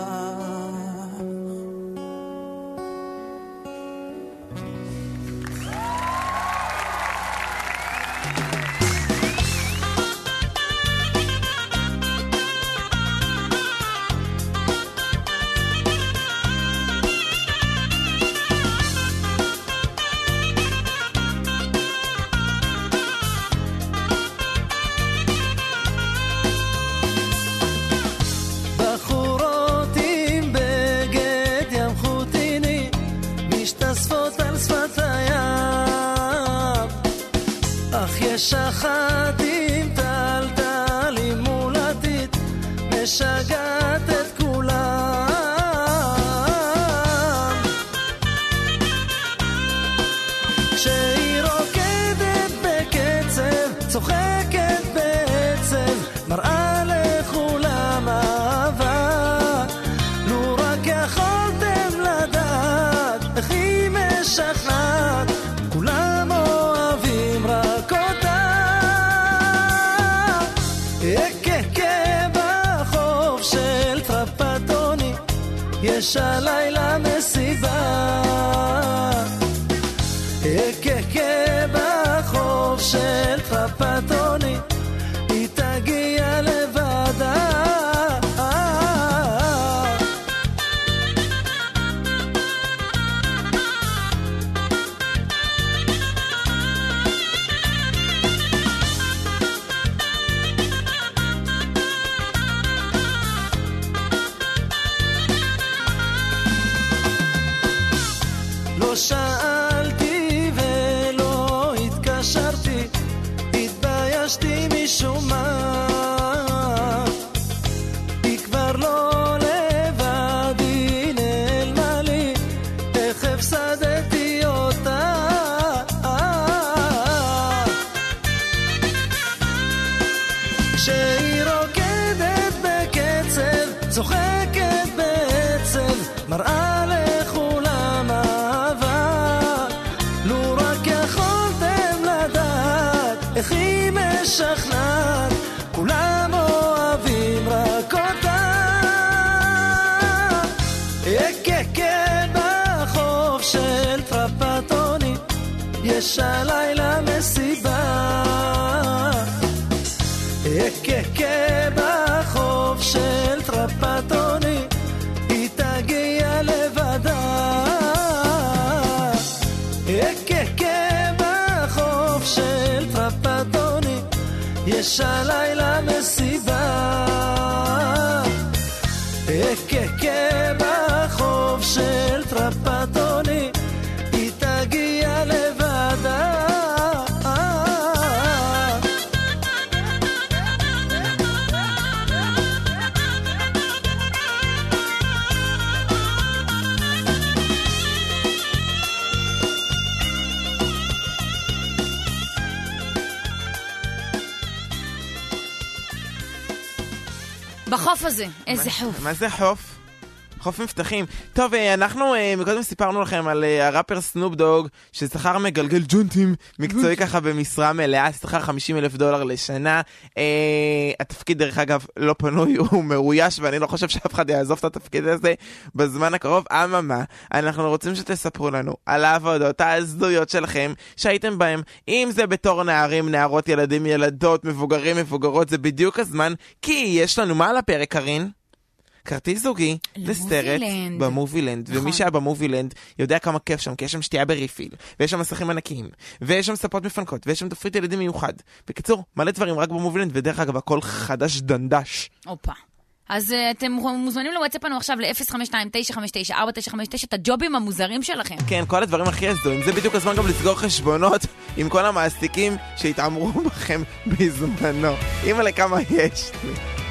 יש אחת עם טלטלים מולדית משגעת את כולם שהיא רוקדת בקצב צוחקת בעצב מראה לכולם אהבה לו רק יכולתם לדעת איך היא משכנעת כולם אוהבים רק אותה יש הלילה מסיבה אקקה בחוף של טרפטוני היא תגיע לבדה שאלתי ולא התקשרתי התביישתי משום מה היא כבר לא לבד היא נעלמה לי איך הפסדתי אותה שהיא רוקדת בקצב צוחקת בעצב מראה לכולם איך היא משכנעת כולם אוהבים רק אותה אקקה בחוף של טרפטוני יש הלילה מסיבה אקקה בחוף של טרפטוני היא תגיע לבדה אקקה בחוף של טרפטוני יש הלילה מסיבה אקקה בחוף של טרפטוני היא תגיע לבדה בחוף הזה, איזה חוף. מה זה חוף? חוף מבטחים. טוב, אנחנו מקודם סיפרנו לכם על הראפר סנופ דוג, ששכר מגלגל ג'ונטים מקצועי ככה במשרה מלאה, שכר חמישים אלף דולר לשנה. התפקיד דרך אגב לא פנוי, הוא מאויש, ואני לא חושב שאף אחד יעזוב את התפקיד הזה בזמן הקרוב. אממה, אנחנו רוצים שתספרו לנו על העבודות ההזויות שלכם שהייתם בהם, אם זה בתור נערים, נערות, ילדים, ילדות, מבוגרים, מבוגרות, זה בדיוק הזמן, כי יש לנו מה על הפרק, קרין? כרטיס זוגי לסרט במובילנד, ומי שהיה במובילנד יודע כמה כיף שם, כי יש שם שתייה בריפיל, ויש שם מסכים ענקיים, ויש שם ספות מפנקות, ויש שם תפריט ילדים מיוחד. בקיצור, מלא דברים רק במובילנד, ודרך אגב הכל חדש דנדש. אופה. אז אתם מוזמנים לוואטסאפ לנו עכשיו ל-אפס חמש שתיים תשע חמש תשע ארבע תשע חמש תשע את הג'ובים המוזרים שלכם. כן, כל הדברים הכי הזויים. זה בדיוק הזמן גם לסגור חשבונות עם כל המעסיקים שהתאמרו בכם בזמנו. אימא לכמה יש לי.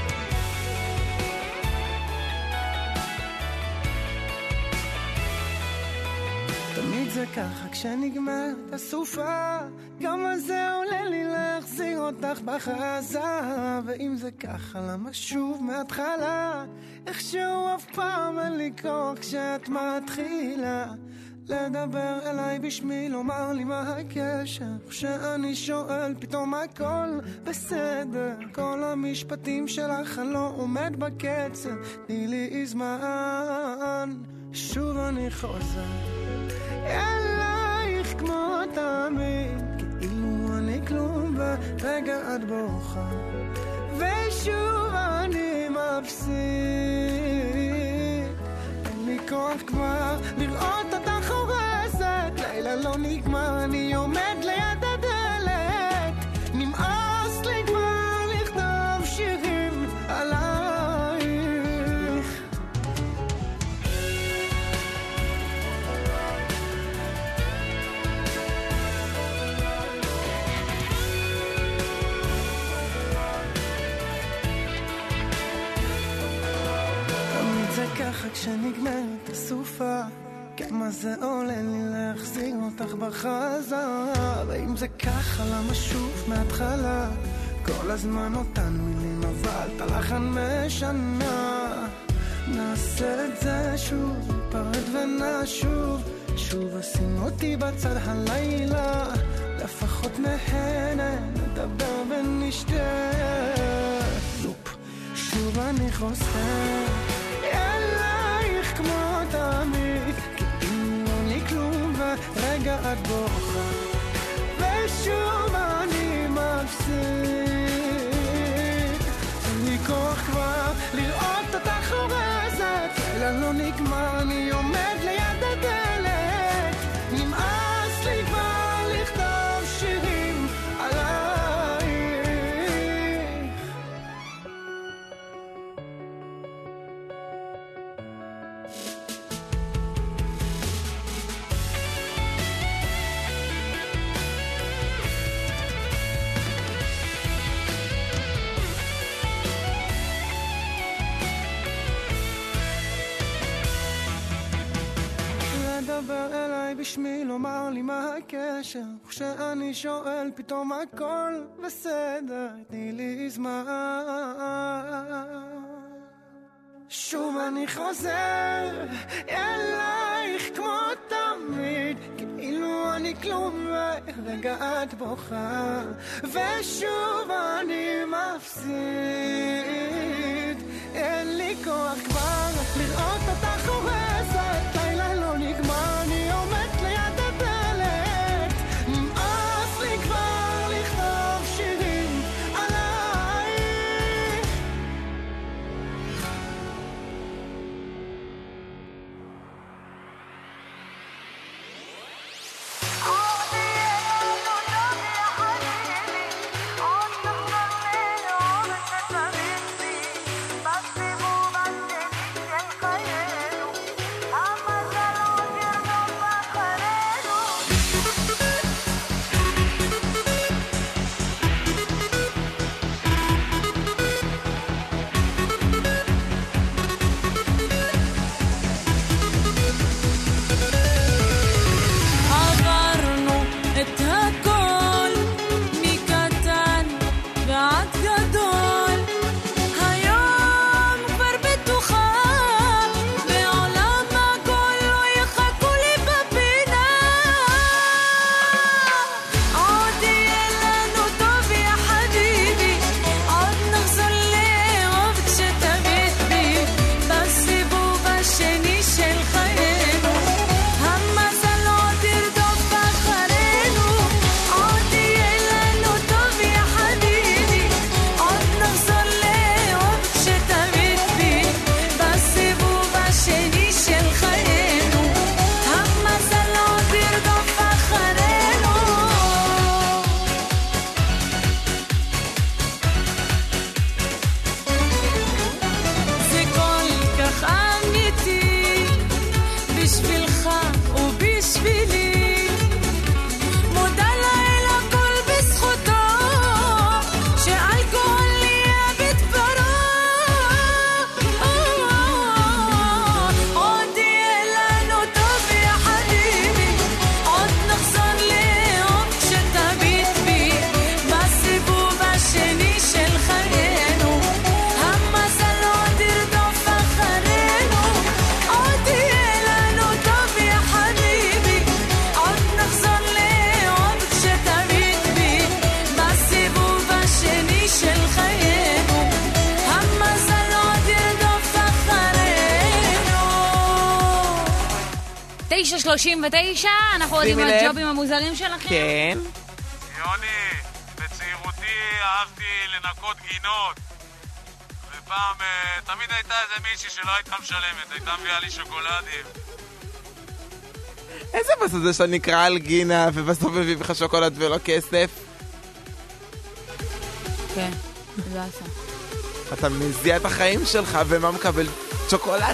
זה ככה כשנגמרת הסופה כמה זה עולה לי להחזיר אותך בחזה ואם זה ככה למה שוב מההתחלה איכשהו אף פעם אין לי כוח כשאת מתחילה לדבר אליי בשמי, לומר לי מה הקשר. כשאני שואל פתאום הכל בסדר, כל המשפטים שלך אני לא עומד בקצב. תני לי זמן, שוב אני חוזר אלייך כמו תמיד, כאילו אני כלום ורגע את בוכה, ושוב אני מפסיד. אין לי כוח כבר לראות אותך הורסת, לילה לא נגמר, אני עומד ליד הדלת. נמאס לי כבר לכתוב שירים עלייך. תמיד זה ככה כשנגמרת הסופה, כמה זה עולה לי להחזיר אותך בחזרה. ואם זה ככה למה שוב מההתחלה, כל הזמן אותן מילים אבל את הלחן משנה. נעשה את זה שוב, פרד ונשוב, שוב אשים אותי בצד הלילה, לפחות נהנה, נדבר ונשתה. לופ, שוב אני חוזר אלייך כמו תמיד, כלום ורגע את בוכה, ושוב אני מפסיד. אין לי כוח כבר לראות אותך הורסת, לילה לא נגמר, אני עומד ליד הדלת. נמאס לי כבר לכתוב שירים עלייך. לדבר אליי בשמי, לומר לי מה הקשר. כשאני שואל פתאום הכל בסדר, תני לי זמן. שוב אני חוזר אלייך כמו תמיד, כאילו אני כלום ורגע את בוכה, ושוב אני מפסיד. אין לי כוח כבר לראות אותך הורסת, לילה לא נגמר, אני עומד ליד הדלת. נמאס לי כבר לכתוב שירים עלייך. עוד תחזור לאהוב את התמיד. תשע שלושים ותשע, אנחנו עוד עם הג'ובים המוזרים שלכם. כן. יוני, בצעירותי אהבתי לנקות גינות. ופעם, תמיד הייתה איזה מישהי שלא הייתה משלמת, הייתה מביאה לי שוקולדים. איזה בסוף זה שנקרא על גינה, ובסוף מביא לך שוקולד ולא כסף? כן, זה עשה. אתה מזיע את החיים שלך, ומה מקבל? שוקולד?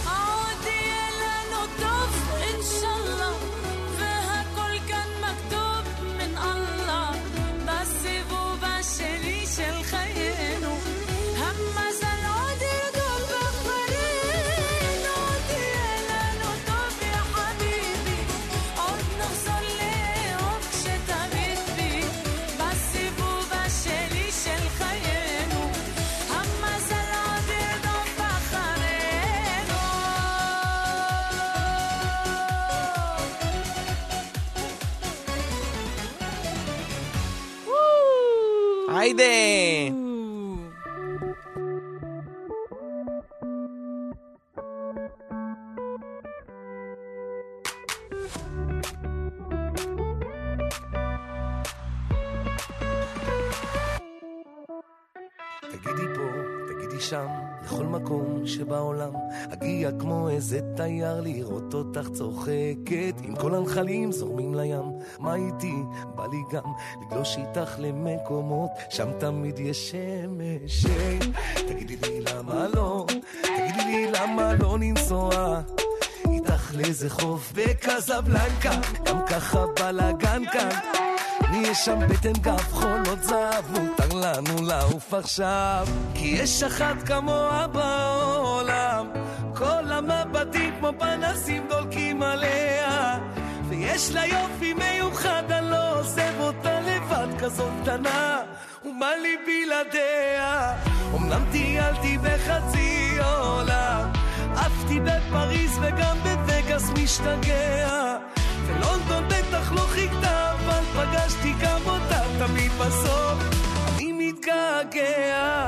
היידה! תגידי פה, תגידי שם, לכל מקום שבעולם אגיע כמו איזה תייר לראות אותך צוחקת עם כל הנחלים זורמים לים. מה איתי? בא לי גם לגלוש איתך למקומות שם תמיד יש שמש. תגידי לי למה לא, תגידי לי למה לא ננסוע איתך לאיזה חוף בקזבלנקה, גם ככה בלגן כאן נהיה שם בטן גף חולות זהב, מותר לנו לעוף עכשיו כי יש אחת כמוה בעולם, כל המבטים כמו פנסים דולקים עליה, ויש לה יופי מיוחד, אני לא עוזב אותה לבד, כזאת קטנה ומה לי בלעדיה. אמנם טיילתי בחצי עולם, עפתי בפריז וגם בווגאס משתגע, ולונדון בטח לא חיכתה, אבל פגשתי גם אותה תמיד בסוף אני מתגעגע.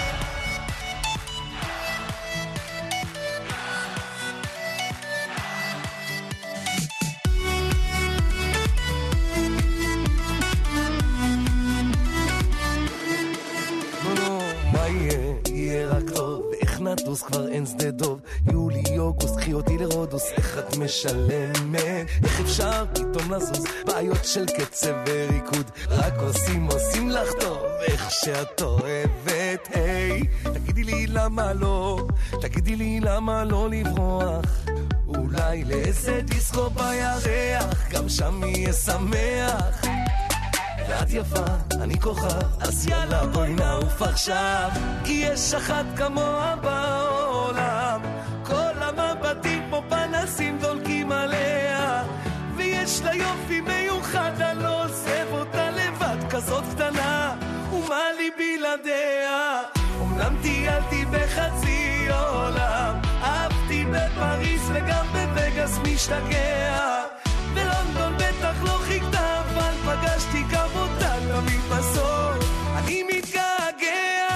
מה יהיה? יהיה רק טוב, ואיך נטוס כבר אין שדה דוב, יולי אוגוסט קחי אותי לרודוס, איך את משלמת? איך אפשר פתאום לזוז? בעיות של קצב וריקוד רק עושים עושים לך טוב, איך שאת אוהבת. היי, תגידי לי למה לא, תגידי לי למה לא לברוח אולי לאיזה דיסקו בירח, גם שם יהיה שמח, ואת יפה, אני כוכב, אז יאללה בואי נעוף עכשיו, כי יש אחת כמוה בעולם, כל המבטים כמו פנסים דולקים עליה, ויש לה יופי מיוחד, אני לא עוזב אותה לבד, כזאת קטנה ומה לי בלעדיה. אמנם טיילתי בחצי עולם, אהבתי בפריז וגם בווגאס משתגע, בלונדון בטח לא חיכתה, אבל פגשתי גם אותה תמיד בסוף אני מתגעגע.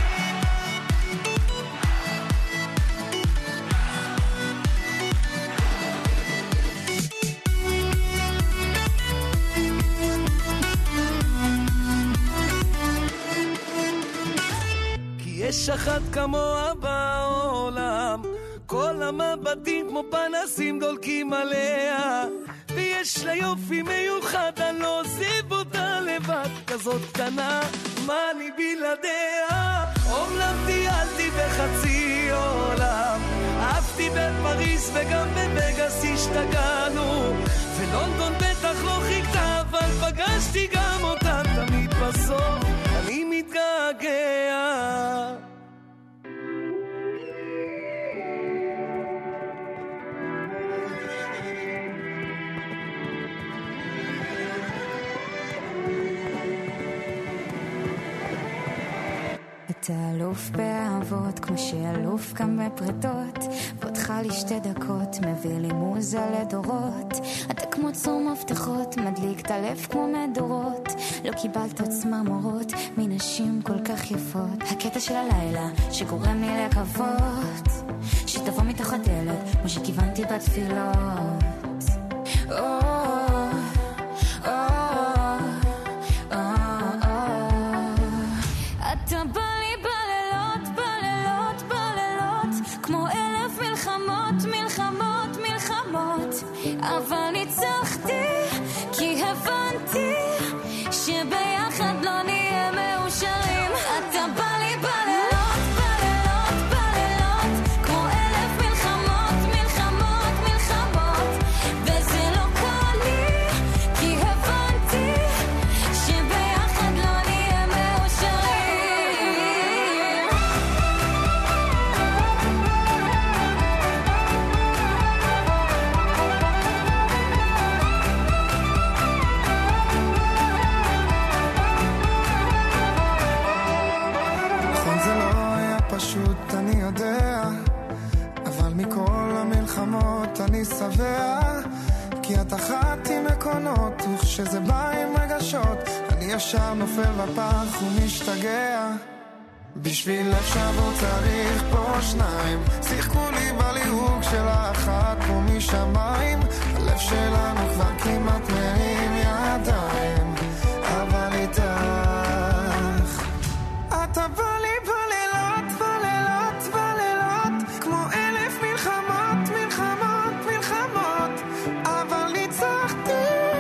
כי יש אחת כמוה בעולם, כל המבטים כמו פנסים דולקים עליה, ויש לה יופי מיוחד, אני לא עוזב אותה לבד, כזאת קטנה, מה אני בלעדיה. אומנם טיילתי בחצי עולם, אהבתי בפריז וגם בווגאס השתגענו, ולונדון בטח לא חיכתה, אבל פגשתי גם אותה תמיד בסוף אני מתגעגע. אתה אלוף באהבות כמו שאלוף גם בפרטות, ואותך לי שתי דקות מביא לי מוזה לדורות, אתה כמו צור מפתחות מדליק את הלב כמו מדורות, לא קיבלת עוצמה מורות מנשים כל כך יפות, הקטע של הלילה שגורם לי לקוות שתבוא מתוך הדלת כמו שכיוונתי בתפילות, שזה בא עם רגשות, אני ישר נופל בפח ומשתגע. בשביל לב שבור צריך פה שניים, שיחקו לי בליהוק של האחת פה משמיים. הלב שלנו כבר כמעט מרים ידיים, אבל איתך אתה בא לי בלילות, בלילות, בלילות, כמו אלף מלחמות, מלחמות, מלחמות, אבל ניצחתי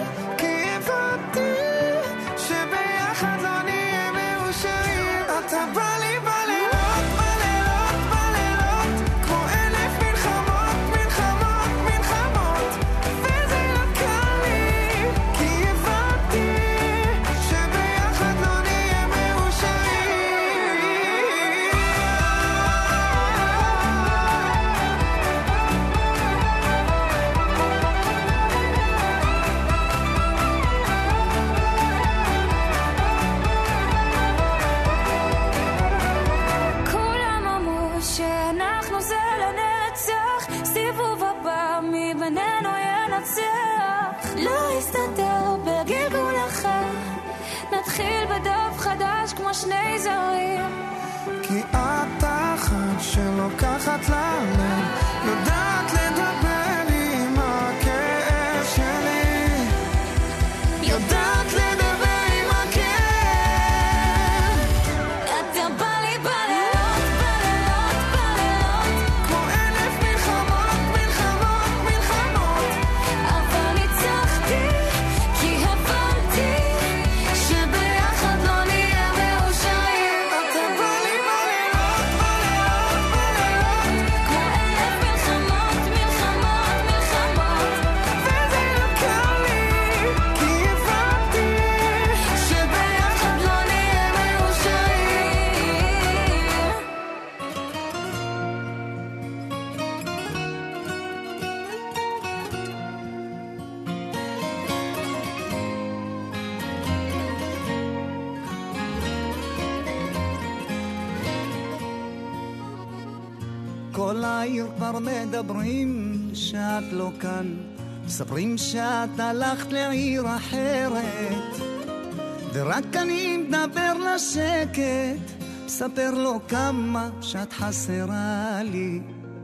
שני זרים, כי את אחת שלוקחת ללב, יודעת לדבר עם הכאב שלי, יודעת לדבר עם הכאב. אתה בא לי בלילות, בלילות, בלילות, כמו אלף מלחמות, מלחמות, מלחמות, אבל ניצחתי כי הבנתי שביחד לא נהיה. כל העיר כבר מדברים שאת לא כאן, מספרים שאת הלכת לעיר אחרת, ורק אני מדבר לשקט, מספר לו כמה שאת חסרה לי.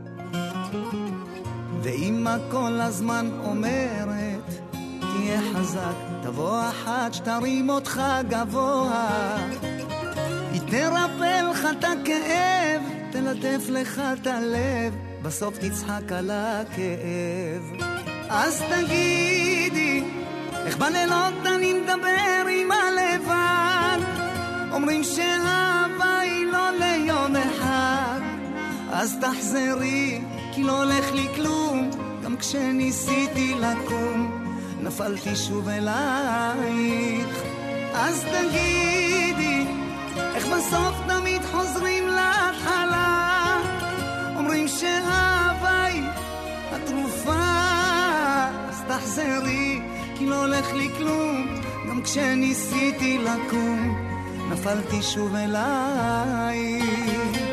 ואמא כל הזמן אומרת תהיה חזק, תבוא אחת שתרים אותך גבוה, היא תרפא לך את הכאב, תלטף לך את הלב, בסוף תצחק על הכאב. אז תגידי, איך בלילות אני מדבר עם הלבד, אומרים שאהבה היא לא ליום אחד, אז תחזרי, כי לא הולך לי כלום, גם כשניסיתי לקום, נפלתי שוב אלייך. אז תגידי, איך בסוף תמיד חוזרים להתחלה, אומרים שאהבה היא התרופה, אז תחזרי, כי לא הולך לי כלום, גם כשניסיתי לקום, נפלתי שוב אלייך.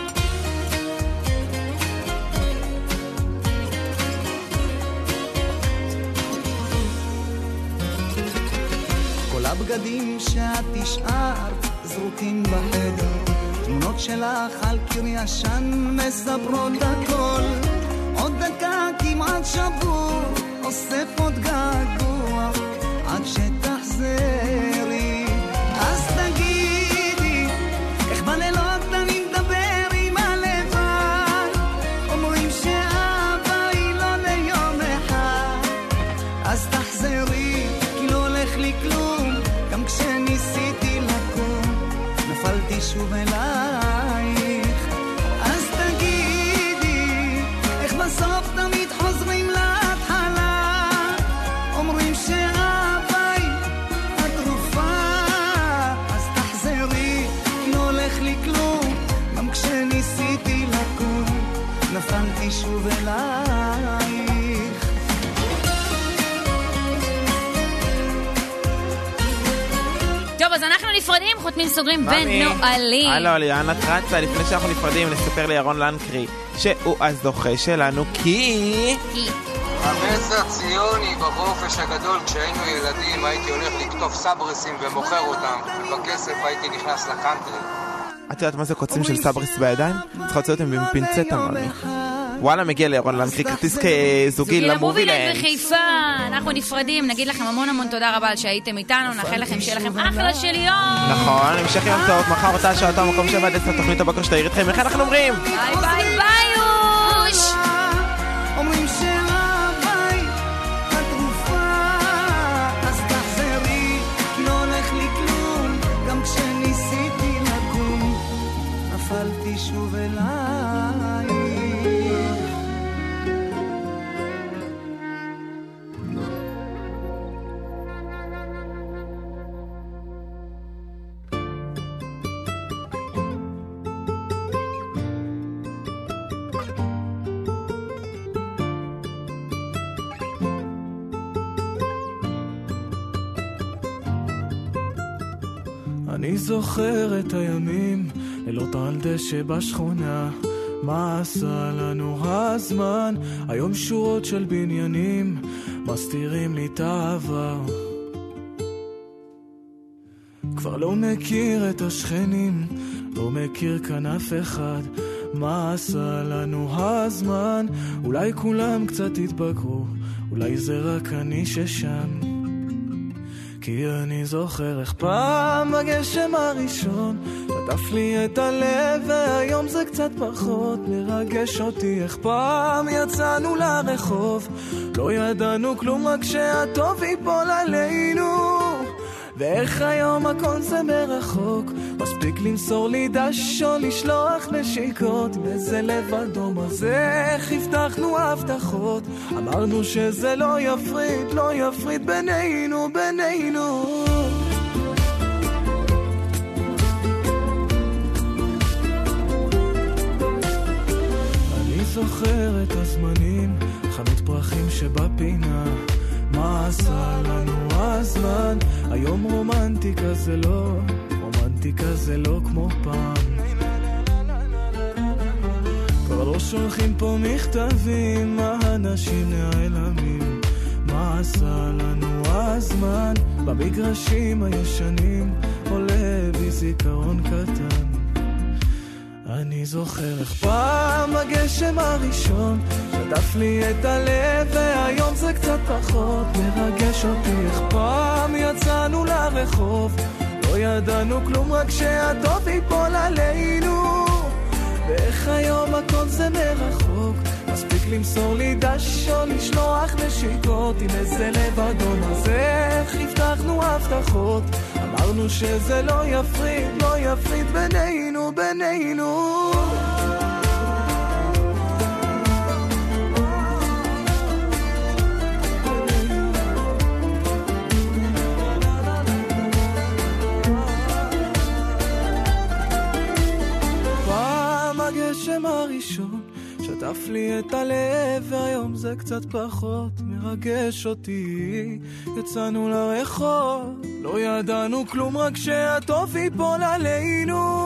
כל הבגדים שאת השארת זרוקים בחדר, תמונות שלך על קיר ישן מספרות הכל, עוד דקה כמעט שבור, אוסף עוד געגוע עד שתחזרי. אז תגידי, איך בלילות אני מדבר עם הלבד, אומרים שאהבה היא לא ליום אחד. אז תחזרי, כי לא הולך לי כלום, גם כשניסיתי לקום נפלתי שוב אלייך. אז תגידי, איך בסוף תמיד חוזרים להתחלה, אומרים שאהבה היא התרופה. אז תחזרי, כי לא הולך לי כלום, גם כשניסיתי לקום נפלתי שוב אלייך. טוב, אז אנחנו נפרדים, חותמים סוגרים ונועלים. הלו, ליאן, את רצה, לפני שאנחנו נפרדים, נספר לירון לנקרי שהוא הזוכה שלנו, כי... המסר ציוני בחופש הגדול, כשהיינו ילדים הייתי הולך לקטוף סברסים ומוכר אותם, ובכסף הייתי נכנס לקאנטרי. את יודעת מה זה קוצים של סברס בידיים? צריך להוציא אותם בפינצטה, מאמי. וואלה, מגיע לירון לנקרי כרטיס זוגי למובילנד בחיפה. אנחנו נפרדים, נגיד לכם המון המון תודה רבה על שהייתם איתנו, נאחל לכם שיהיה לכם אחלה של יום. נכון, המשך יום טוב, מחר אותה שעה, אותו מקום שבע עד עשר, תוכנית הבוקר שתאיר איתכם. איך אנחנו אומרים? ביי ביי ביוש. אומרים שאהבה היא התרופה. אז תחזרי, כי לא הולך לי כלום, גם כשניסיתי לקום נפלתי שוב אלייך. אני זוכר את הימים, לילות על דשא בשכונה, מה עשה לנו הזמן, היום שורות של בניינים, מסתירים לי את העבר. כבר לא מכיר את השכנים, לא מכיר כאן אף אחד, מה עשה לנו הזמן, אולי כולם קצת התבגרו, אולי זה רק אני ששם. כי אני זוכר איך פעם הגשם הראשון שטף לי את הלב, והיום זה קצת פחות מרגש אותי. איך פעם יצאנו לרחוב, לא ידענו כלום, רק שהטוב ייפול עלינו. ואיך היום הכל זה מרחוק, מספיק למסור לי דש או לשלוח נשיקות, וזה לבדו מה זה, איך הבטחנו הבטחות, אמרנו שזה לא יפריד, לא יפריד בינינו, בינינו. אני זוכר את הזמנים, חנות פרחים שבפינה, מה עשה לנו הזמן, היום רומנטיקה זה לא, רומנטיקה זה לא כמו פעם. כבר לא שולחים פה מכתבים, האנשים נעלמים, מה עשה לנו הזמן, במגרשים הישנים עולה בי זיכרון קטן. אני זוכר איך פעם הגשם הראשון שטף לי את הלב, והיום זה קצת פחות מרגש אותי. איך פעם יצאנו לרחוב, לא ידענו כלום, רק שהטוב ייפול עלינו. ואיך היום הכל זה מרחוק, מספיק למסור לי דש או לשלוח נשיקות, עם איזה לב אדום הזה, איך הבטחנו הבטחות, אמרנו שזה לא יפריד, לא יפריד בינינו, בינינו. פעם הגשם הראשון שטף לי את הלב, והיום זה קצת פחות מרגש אותי. יצאנו לרחוב, לא ידענו כלום, רק שהטוב ייפול עלינו.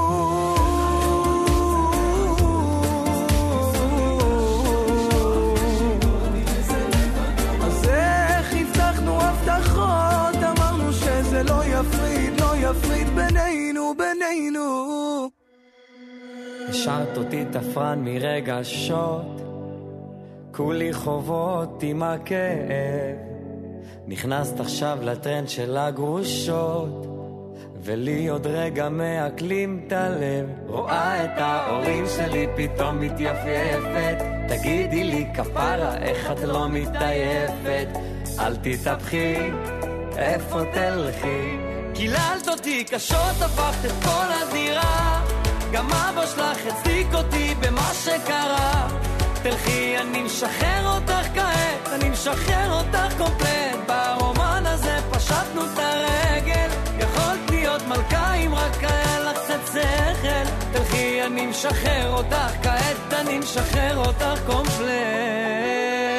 אז איך הבטחנו הבטחות, אמרנו שזה לא יפריד, לא יפריד בינינו, בינינו. השארת אותי תפרן מרגשות, כולי חובות עם הכאב, נכנסת עכשיו לטרנד של הגרושות, ולי עוד רגע מעכלים את הלב. רואה את ההורים שלי פתאום מתייפייפת, תגידי לי כפרה איך את לא מתעייפת, אל תתהפכי, איפה תלכי? קיללת אותי קשות, הפכת את כל הדירה, גם אבא שלך הצדיק אותי במה שקרה. תלכי, אני משחרר אותך כעת, אני משחרר אותך קומפלט, ברומן הזה פשטנו את הרגל, יכולת להיות מלכה אם רק היה לך קצת שכל. תלכי, אני משחרר אותך כעת, אני משחרר אותך קומפלט.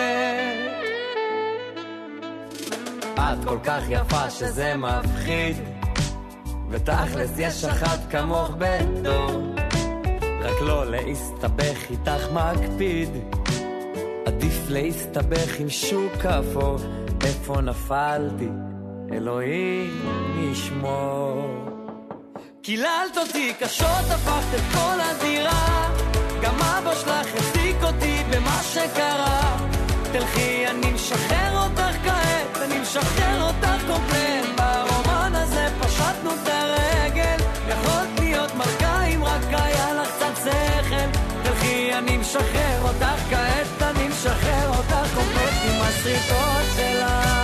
את כל כך יפה שזה מפחיד, ותכלס יש אחת כמוך בדור, רק לא להסתבך איתך מקפיד, עדיף להסתבך עם שוק אפור. איפה נפלתי? אלוהים ישמור. קיללת אותי קשות, הפכת את כל הדירה, גם אבא שלך הצדיק אותי במה שקרה. תלכי, אני משחרר אותך כעת, אני משחרר אותך קומפלט, ברומן הזה פשטנו את הרגל, יכולת להיות מלכה אם רק היה לך קצת שכל. תלכי, אני משחרר אותך כעת, אני משחרר אותך קומפלט עם הסריטות שלה.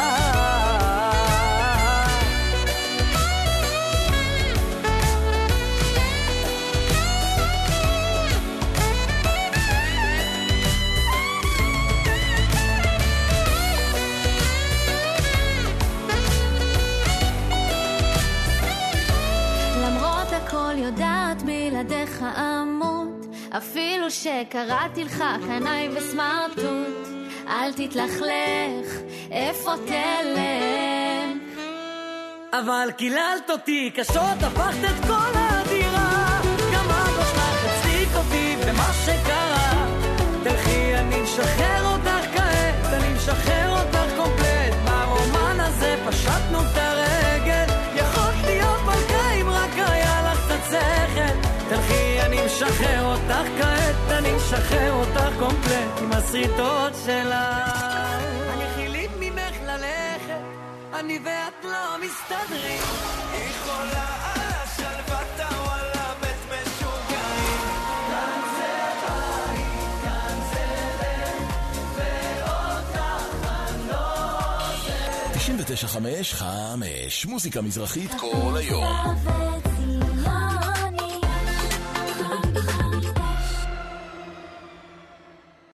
יודעת בלעדיך אמות, אפילו שקראתי לך קנאי וסמרטוט. אל תתלכלך, איפה תלך? אבל קיללת אותי קשות, הפכת את כל הדירה, גם אבא שלך הצדיק אותי במה שקרה. תלכי, אני משחרר אותך כעת, אני משחרר אותך קומפלט, ברומן הזה פשטנו את הרגל, יכולת להיות מלכה אם רק היה לך קצת שכל. תלכי, אני משחרר אותך כעת, אני משחרר אותך קומפלט עם הסריטות שלה. אני חילית ממך ללכת, אני ואת לא מסתדרים, היא חולה על השלוותה, וואלה בית משוגעים. כאן זה בית, כאן זה לב, ואותך אני לא זה. תשעים ותשע חמש חמש, מוזיקה מזרחית כל היום.